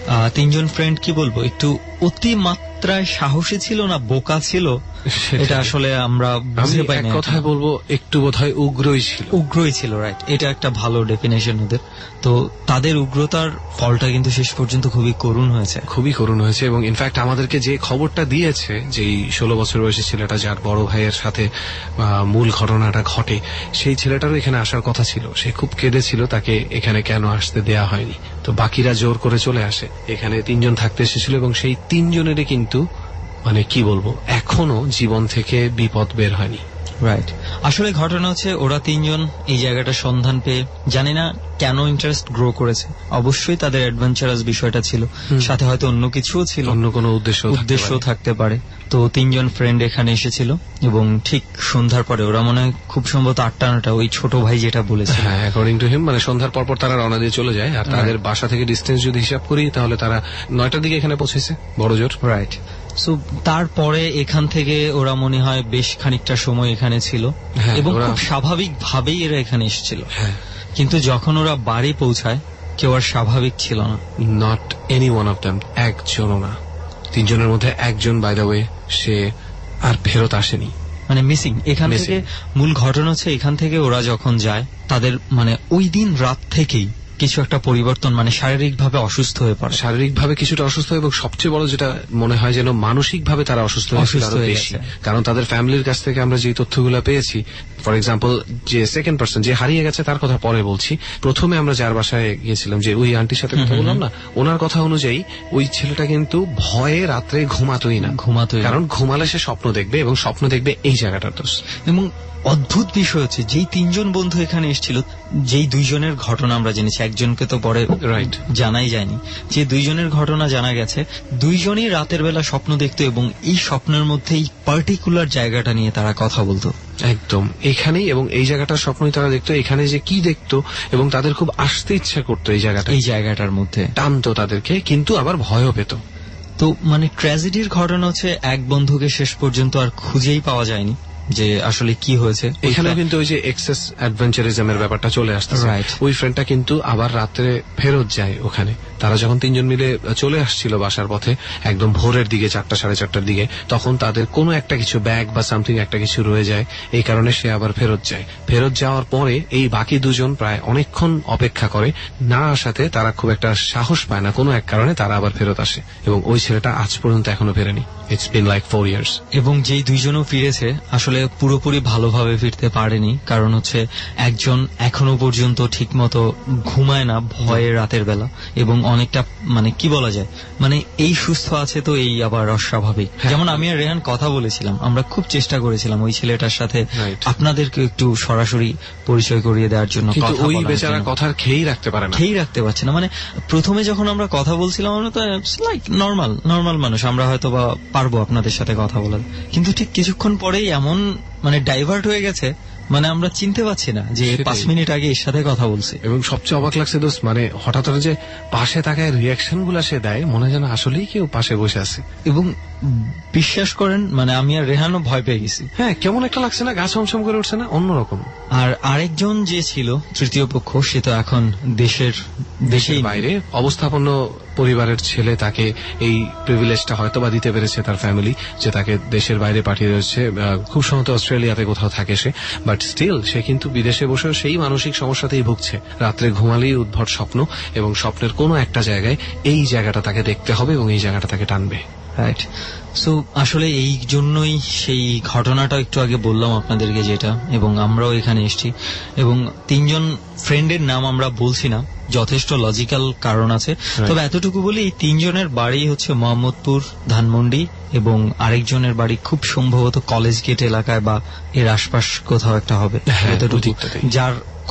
3 জন ফ্রেন্ড কি বলবো, একটু অতিমাত্রায় সাহসী ছিল না বোকা ছিল, এটা আসলে আমরা বুঝতে পাই না। কথায় বলবো একটু বোধহয় উগ্রই ছিল, রাইট। এটা একটা ভালো ডেফিনেশন ওদের। তো তাদের উগ্রতার ফলটা কিন্তু শেষ পর্যন্ত খুবই করুণ হয়েছে। এবং ইনফ্যাক্ট আমাদেরকে যে খবরটা দিয়েছে, যে 16 বছর বয়সী ছেলেটা যার বড় ভাইয়ের সাথে মূল ঘটনাটা ঘটে, সেই ছেলেটারও এখানে আসার কথা ছিল। সে খুব কেঁদেছিল তাকে এখানে কেন আসতে দেয়া হয়নি। তো বাকিরা জোর করে চলে আসে। এখানে 3 জন থাকতে এসেছিল, এবং সেই 3 জনেরই কিন্তু মানে কি বলবো, এখনো জীবন থেকে বিপদ বের হয়নি। রাইট। আসলে ঘটনা হচ্ছে ওরা 3 জন এই জায়গাটা সন্ধান পেয়ে, জানি না কেন ইন্টারেস্ট গ্রো করেছে, অবশ্যই তাদের অ্যাডভেঞ্চারাস বিষয়টা ছিল, সাথে হয়তো অন্য কিছুও ছিল, অন্য কোনো উদ্দেশ্য থাকতে পারে। তো 3 জন ফ্রেন্ড এখানে এসেছিল, এবং ঠিক সন্ধ্যার পরে ওরা মনে হয় খুব সম্ভবত 8টা ওই ছোট ভাই যেটা বলেছে, হ্যাঁ, অ্যাকর্ডিং টু হিম, মানে সন্ধ্যার পর তারা রওনা দিয়ে চলে যায়। আর তাদের বাসা থেকে ডিস্টেন্স যদি হিসাব করি, তাহলে তারা 9টার দিকে এখানে পৌঁছেছে বড় জোর। রাইট। সো তারপরে এখান থেকে ওরা মনে হয় বেশ খানিকটা সময় এখানে ছিল, এবং খুব স্বাভাবিকভাবেই এরা এখানে এসেছিল। কিন্তু যখন ওরা বাড়ি পৌঁছায়, কেউ আর স্বাভাবিক ছিল না। Not any one of them, একজনও না। 3 জনের মধ্যে একজন, বাই দ্য ওয়ে, সে আর ফেরত আসেনি, মানে মিসিং। এখান থেকে মূল ঘটনা হচ্ছে, এখান থেকে ওরা যখন যায়, তাদের মানে ওই দিন রাত থেকেই কিছু একটা পরিবর্তন, মানে শারীরিকভাবে অসুস্থ হয়ে পড়ে, শারীরিকভাবে কিছুটা অসুস্থ, এবং সবচেয়ে বড় যেটা মনে হয় যেন মানসিকভাবে তারা অসুস্থ হয়ে গেছে। কারণ তাদের ফ্যামিলির কাছ থেকে আমরা যে তথ্যগুলো পেয়েছি, ফর এক্সাম্পল যে সেকেন্ড পার্সন যে হারিয়ে গেছে তার কথা পরে বলছি, প্রথমে আমরা যার বাসায় গিয়েছিলাম, যে ওই আন্টির সাথে কথা বললাম না, ওনার কথা অনুযায়ী ওই ছেলেটা কিন্তু ভয়ে রাত্রে ঘুমাতোই না, কারণ ঘুমালে সে স্বপ্ন দেখবে, এবং স্বপ্ন দেখবে এই জায়গাটার দোষ। এবং অদ্ভুত বিষয় হচ্ছে, যেই 3 জন বন্ধু এখানে এসেছিল, যেই 2 জনের ঘটনা আমরা জেনেছি, একজনকে তো পরে জানাই যায়নি, যে 2 জনের ঘটনা জানা গেছে, 2 জনই রাতের বেলা স্বপ্ন দেখতো, এবং এই স্বপ্নের মধ্যে এই পার্টিকুলার জায়গাটা নিয়ে তারা কথা বলতো। একদম এখানেই, এবং এই জায়গাটার স্বপ্নই তারা দেখতো, এখানে যে কি দেখতো, এবং তাদের খুব আসতে ইচ্ছা করতো এই জায়গাটার মধ্যে, টানতো তাদেরকে, কিন্তু আবার ভয়ও পেত। তো মানে ট্র্যাজেডির ঘটনা হচ্ছে, এক বন্ধুকে শেষ পর্যন্ত আর খুঁজেই পাওয়া যায়নি যে আসলে কি হয়েছে। এখানে কিন্তু ওই যে এক্সেস অ্যাডভেঞ্চারিজমের ব্যাপারটা চলে আসতেছে। ওই ফ্রেন্ডটা কিন্তু আবার রাত্রে ফেরত যায় ওখানে। তারা যখন 3 জন মিলে চলে আসছিল বাসার পথে, একদম ভোরের দিকে 4টা 4:30টার দিকে, তখন তাদের কোনো একটা কিছু ব্যাগ বা সামথিং একটা কিছু রয়ে যায়, এই কারণে সে আবার ফেরত যায়। ফেরত যাওয়ার পরে এই বাকি 2 জন প্রায় অনেকক্ষণ অপেক্ষা করে, না আসাতে তারা খুব একটা সাহস পায় না, কোনো এক কারণে তারা আবার ফেরত আসে, এবং ওই ছেলেটা আজ পর্যন্ত এখনো ফেরেনি। It's been like 4 years. এবং যেই 2 জনও ফিরেছে, আসলে পুরোপুরি ভালোভাবে ফিরতে পারেনি, কারণ হচ্ছে একজন এখনো পর্যন্ত ঠিকমতো ঘুমায় না ভয়ে রাতের বেলা, এবং অনেকটা মানে কি বলা যায়, মানে এই সুস্থ আছে তো এই আবার অস্বাভাবিক। যেমন আমি আর রেহান কথা বলেছিলাম, আমরা খুব চেষ্টা করেছিলাম ওই ছেলেটার সাথে আপনাদেরকে একটু সরাসরি পরিচয় করিয়ে দেওয়ার জন্য, কিন্তু ওই বেচারা কথার খেয়েই রাখতে পারছে না। মানে প্রথমে যখন আমরা কথা বলছিলাম, আমরা তো লাইক নর্মাল মানুষ, আমরা হয়তো বা পারবো আপনাদের সাথে কথা বলার, কিন্তু ঠিক কিছুক্ষণ পরেই এমন মানে ডাইভার্ট হয়ে গেছে, মানে আমরা চিনতে পারছি না যে 5 মিনিট আগে এর সাথে কথা বলছে। এবং সবচেয়ে অবাক লাগছে দোস্ত, মানে হঠাৎ যে পাশে তাকায় রিয়াকশন গুলা সে দেয়, মনে হয় যেন আসলেই কেউ পাশে বসে আছে। এবং বিশ্বাস করেন, মানে আমি আর রেহানও ভয় পেয়ে গেছি। হ্যাঁ, কেমন একটা লাগছে না, গা ছমছম করে উঠছে না, অন্যরকম। আর আরেকজন যে ছিল তৃতীয় পক্ষ, সে তো এখন দেশের বাইরে অবস্থাপন্ন পরিবারের ছেলে, তাকে এই প্রিভিলেজটা হয়তো বা দিতে পেরেছে তার ফ্যামিলি, যে তাকে দেশের বাইরে পাঠিয়ে দিয়েছে, খুব সম্ভবত অস্ট্রেলিয়াতে কোথাও থাকে সে, বাট স্টিল সে কিন্তু বিদেশে বসেও সেই মানসিক সমস্যাতেই ভুগছে। রাত্রে ঘুমালেই উদ্ভট স্বপ্ন, এবং স্বপ্নের কোনো একটা জায়গায় এই জায়গাটা তাকে দেখতে হবে, এবং এই জায়গাটা তাকে টানবে। রাইট। সো আসলে এই জন্যই সেই ঘটনাটা একটু আগে বললাম আপনাদেরকে যেটা, এবং আমরাও এখানে এসেছি, এবং 3 জন ফ্রেন্ডের নাম আমরা বলছি না, যথেষ্ট লজিক্যাল কারণ আছে। তবে এতটুকু বলি, এই 3 জনের বাড়ি হচ্ছে মোহাম্মদপুর, ধানমন্ডি, এবং আরেকজনের বাড়ি খুব সম্ভবত কলেজ গেট এলাকায় বা এর আশপাশ কোথাও একটা হবে, যার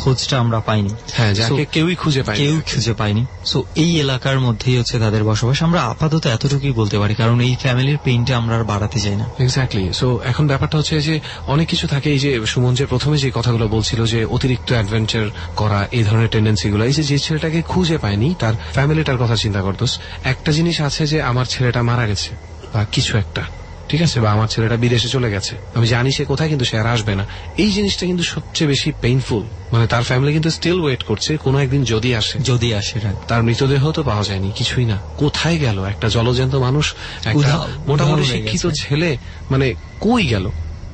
খোঁজটা আমরা পাইনি। হ্যাঁ, যাকে কেউই খুঁজে পাইনি। সো এই এলাকার মধ্যেই হচ্ছে তাদের বসবাস। আমরা আপাতত এতটুকুই বলতে পারি, কারণ এই ফ্যামিলির পেইনটা আমরা আর বাড়াতে চাই না। এক্স্যাক্টলি। সো এখন ব্যাপারটা হচ্ছে যে অনেক কিছু থাকে, এই যে সুমন যে প্রথমে যে কথাগুলো বলছিল যে অতিরিক্ত অ্যাডভেঞ্চার করা, এই ধরনের টেন্ডেন্সি গুলো, এই যে ছেলেটাকে খুঁজে পায়নি তার ফ্যামিলিটার কথা চিন্তা করতোস। একটা জিনিস আছে যে আমার ছেলেটা মারা গেছে বা কিছু একটা, ঠিক আছে, বা আমার ছেলেটা বিদেশে চলে গেছে, আমি জানি সে কোথায়, কিন্তু সে আর আসবে না। এই জিনিসটা কিন্তু সবচেয়ে বেশি পেইনফুল। মানে তার ফ্যামিলি কিন্তু স্টিল ওয়েট করছে কোনো একদিন যদি আসে। তার মৃতদেহ তো পাওয়া যায়নি, কিছুই না, কোথায় গেল একটা জলজ্যান্ত মানুষ, একটা মোটামুটি শিক্ষিত ছেলে, মানে কই গেল?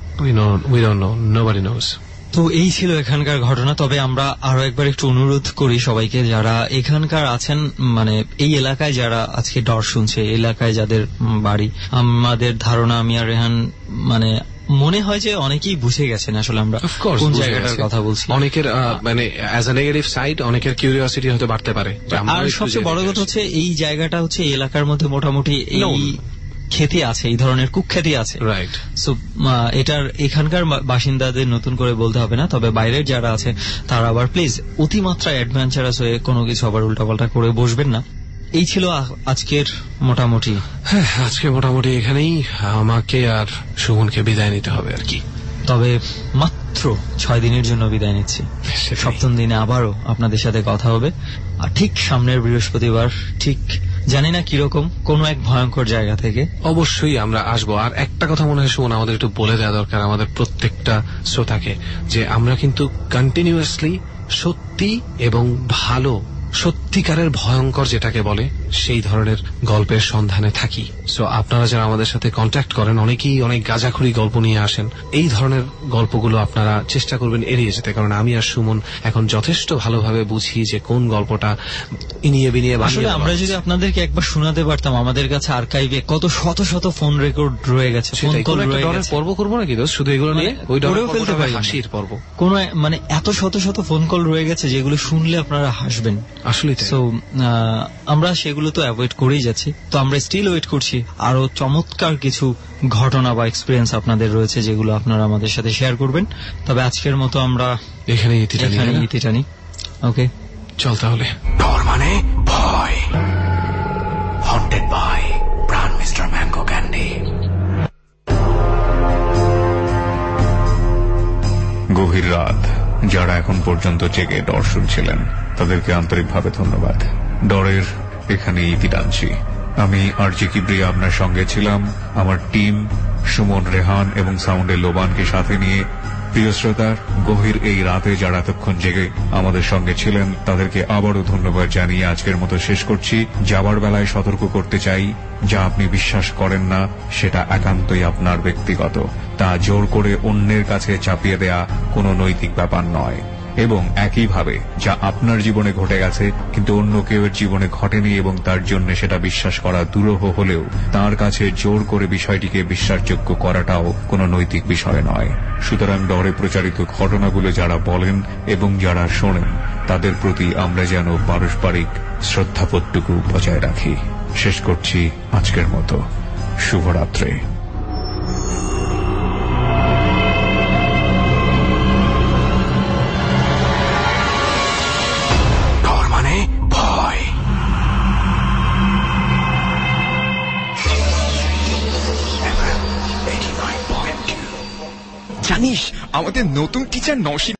We don't know, nobody knows. তো এই ছিল এখানকার ঘটনা। তবে আমরা আরো একবার একটু অনুরোধ করি সবাইকে, যারা এখানকার আছেন, মানে এই এলাকায় যারা আজকে ডর শুনছে, এলাকায় যাদের বাড়ি, আমাদের ধারণা, আমি আর রেহান মানে মনে হয় যে অনেকেই বুঝে গেছেন আসলে আমরা কোন জায়গাটার কথা বলছি। অনেকের মানে অ্যাজ আ নেগেটিভ সাইড, অনেকের কিউরিওসিটি হয়তো বাড়তে পারে। আর সবচেয়ে বড় কথা হচ্ছে এই জায়গাটা হচ্ছে এই এলাকার মধ্যে মোটামুটি এই খ্যাতি আছে, এই ধরনের কুখ্যাতি আছে। রাইট। সো এটার এখানকার বাসিন্দাদের নতুন করে বলতে হবে না, তবে বাইরের যারা আছে তারা আবার প্লিজ অতিমাত্রা অ্যাডভেঞ্চারাস হয়ে কোনো কিছু আবার উল্টাপাল্টা করে বসবেন না। এই ছিল আজকের মোটামুটি। হ্যাঁ, আজকে মোটামুটি এখানেই আমাকে আর সুমনকে বিদায় নিতে হবে আর কি। তবে মাত্র 6 দিনের জন্য বিদায় নিচ্ছি। 7ম দিনে আবারও আপনাদের সাথে কথা হবে। আর ঠিক সামনের বৃহস্পতিবার, ঠিক জানি না কিরকম, কোন এক ভয়ঙ্কর জায়গা থেকে অবশ্যই আমরা আসবো। আর একটা কথা মনে হয় সুমন আমাদের একটু বলে দেওয়া দরকার আমাদের প্রত্যেকটা শ্রোতাকে, যে আমরা কিন্তু কন্টিনিউয়াসলি সত্যি এবং ভালো, সত্যিকারের ভয়ঙ্কর যেটাকে বলে, সেই ধরনের গল্পের সন্ধানে থাকি। সো আপনারা যারা আমাদের সাথে কন্ট্যাক্ট করেন, অনেকেই অনেক গাঁজাখুরি গল্প নিয়ে আসেন। এই ধরনের গল্পগুলো আপনারা চেষ্টা করবেন এড়িয়ে যেতে, কারণ আমি আর সুমন এখন যথেষ্ট ভালোভাবে বুঝি যে কোন গল্পটা ইনিয়ে বিনিয়ে। আসলে আমরা যদি আপনাদেরকে একবার শোনাতে পারতাম, আমাদের কাছে আর্কাইভে কত শত শত ফোন রেকর্ড রয়ে গেছে, ফোন কল রয়ে গেছে। পর্ব করবো নাকি দোস্ত শুধু এগুলো নিয়ে? ওই ডরেও ফেলতে পারি, হাসির পর্ব কোন, মানে এত শত শত ফোন কল রয়ে গেছে যেগুলো শুনলে আপনারা হাসবেন আসলে। সো আমরা সেগুলো তো অ্যাভয়েড করেই যাচ্ছি। তো আমরা স্টিল ওয়েট করছি আরো চমৎকার কিছু ঘটনা বা এক্সপিরিয়েন্স আপনাদের রয়েছে, যেগুলো আপনারা আমাদের সাথে শেয়ার করবেন। তবে আজকের মতো আমরা এখানেই ইতি টানি। ওকে, চল তাহলে। ডর মানে ভয়। Haunted by Pran mister mango candy. গভীর রাত, যারা এখন পর্যন্ত জেগে ডর শুনছিলেন তাদেরকে আন্তরিকভাবে ধন্যবাদ। ডরের এখানে ইতি টানছি। আমি আরজে কিবরিয়া আপনার সঙ্গে ছিলাম, আমার টিম সুমন, রেহান এবং সাউন্ডের লোবানকে সাথে নিয়ে। প্রিয় শ্রোতার, গভীর এই রাতে যারা এতক্ষণ জেগে আমাদের সঙ্গে ছিলেন তাদেরকে আবারও ধন্যবাদ জানিয়ে আজকের মতো শেষ করছি। যাবার বেলায় সতর্ক করতে চাই, যা আপনি বিশ্বাস করেন না সেটা একান্তই আপনার ব্যক্তিগত, তা জোর করে অন্যের কাছে চাপিয়ে দেয়া কোনো নৈতিক ব্যাপার নয়। এবং একইভাবে যা আপনার জীবনে ঘটে গেছে কিন্তু অন্য কেউ এর জীবনে ঘটেনি এবং তার জন্য সেটা বিশ্বাস করা দুরূহ হলেও তার কাছে জোর করে বিষয়টিকে বিশ্বাসযোগ্য করাটাও কোনো নৈতিক বিষয় নয়। সুতরাং ডরে প্রচারিত ঘটনাগুলো যারা বলেন এবং যারা শোনেন তাদের প্রতি আমরা যেন পারস্পরিক শ্রদ্ধাবোধটুকু বজায় রাখি। শেষ করছি আজকের মতো। শুভরাত্রি। জানিস আমাদের নতুন টিচার নওশিন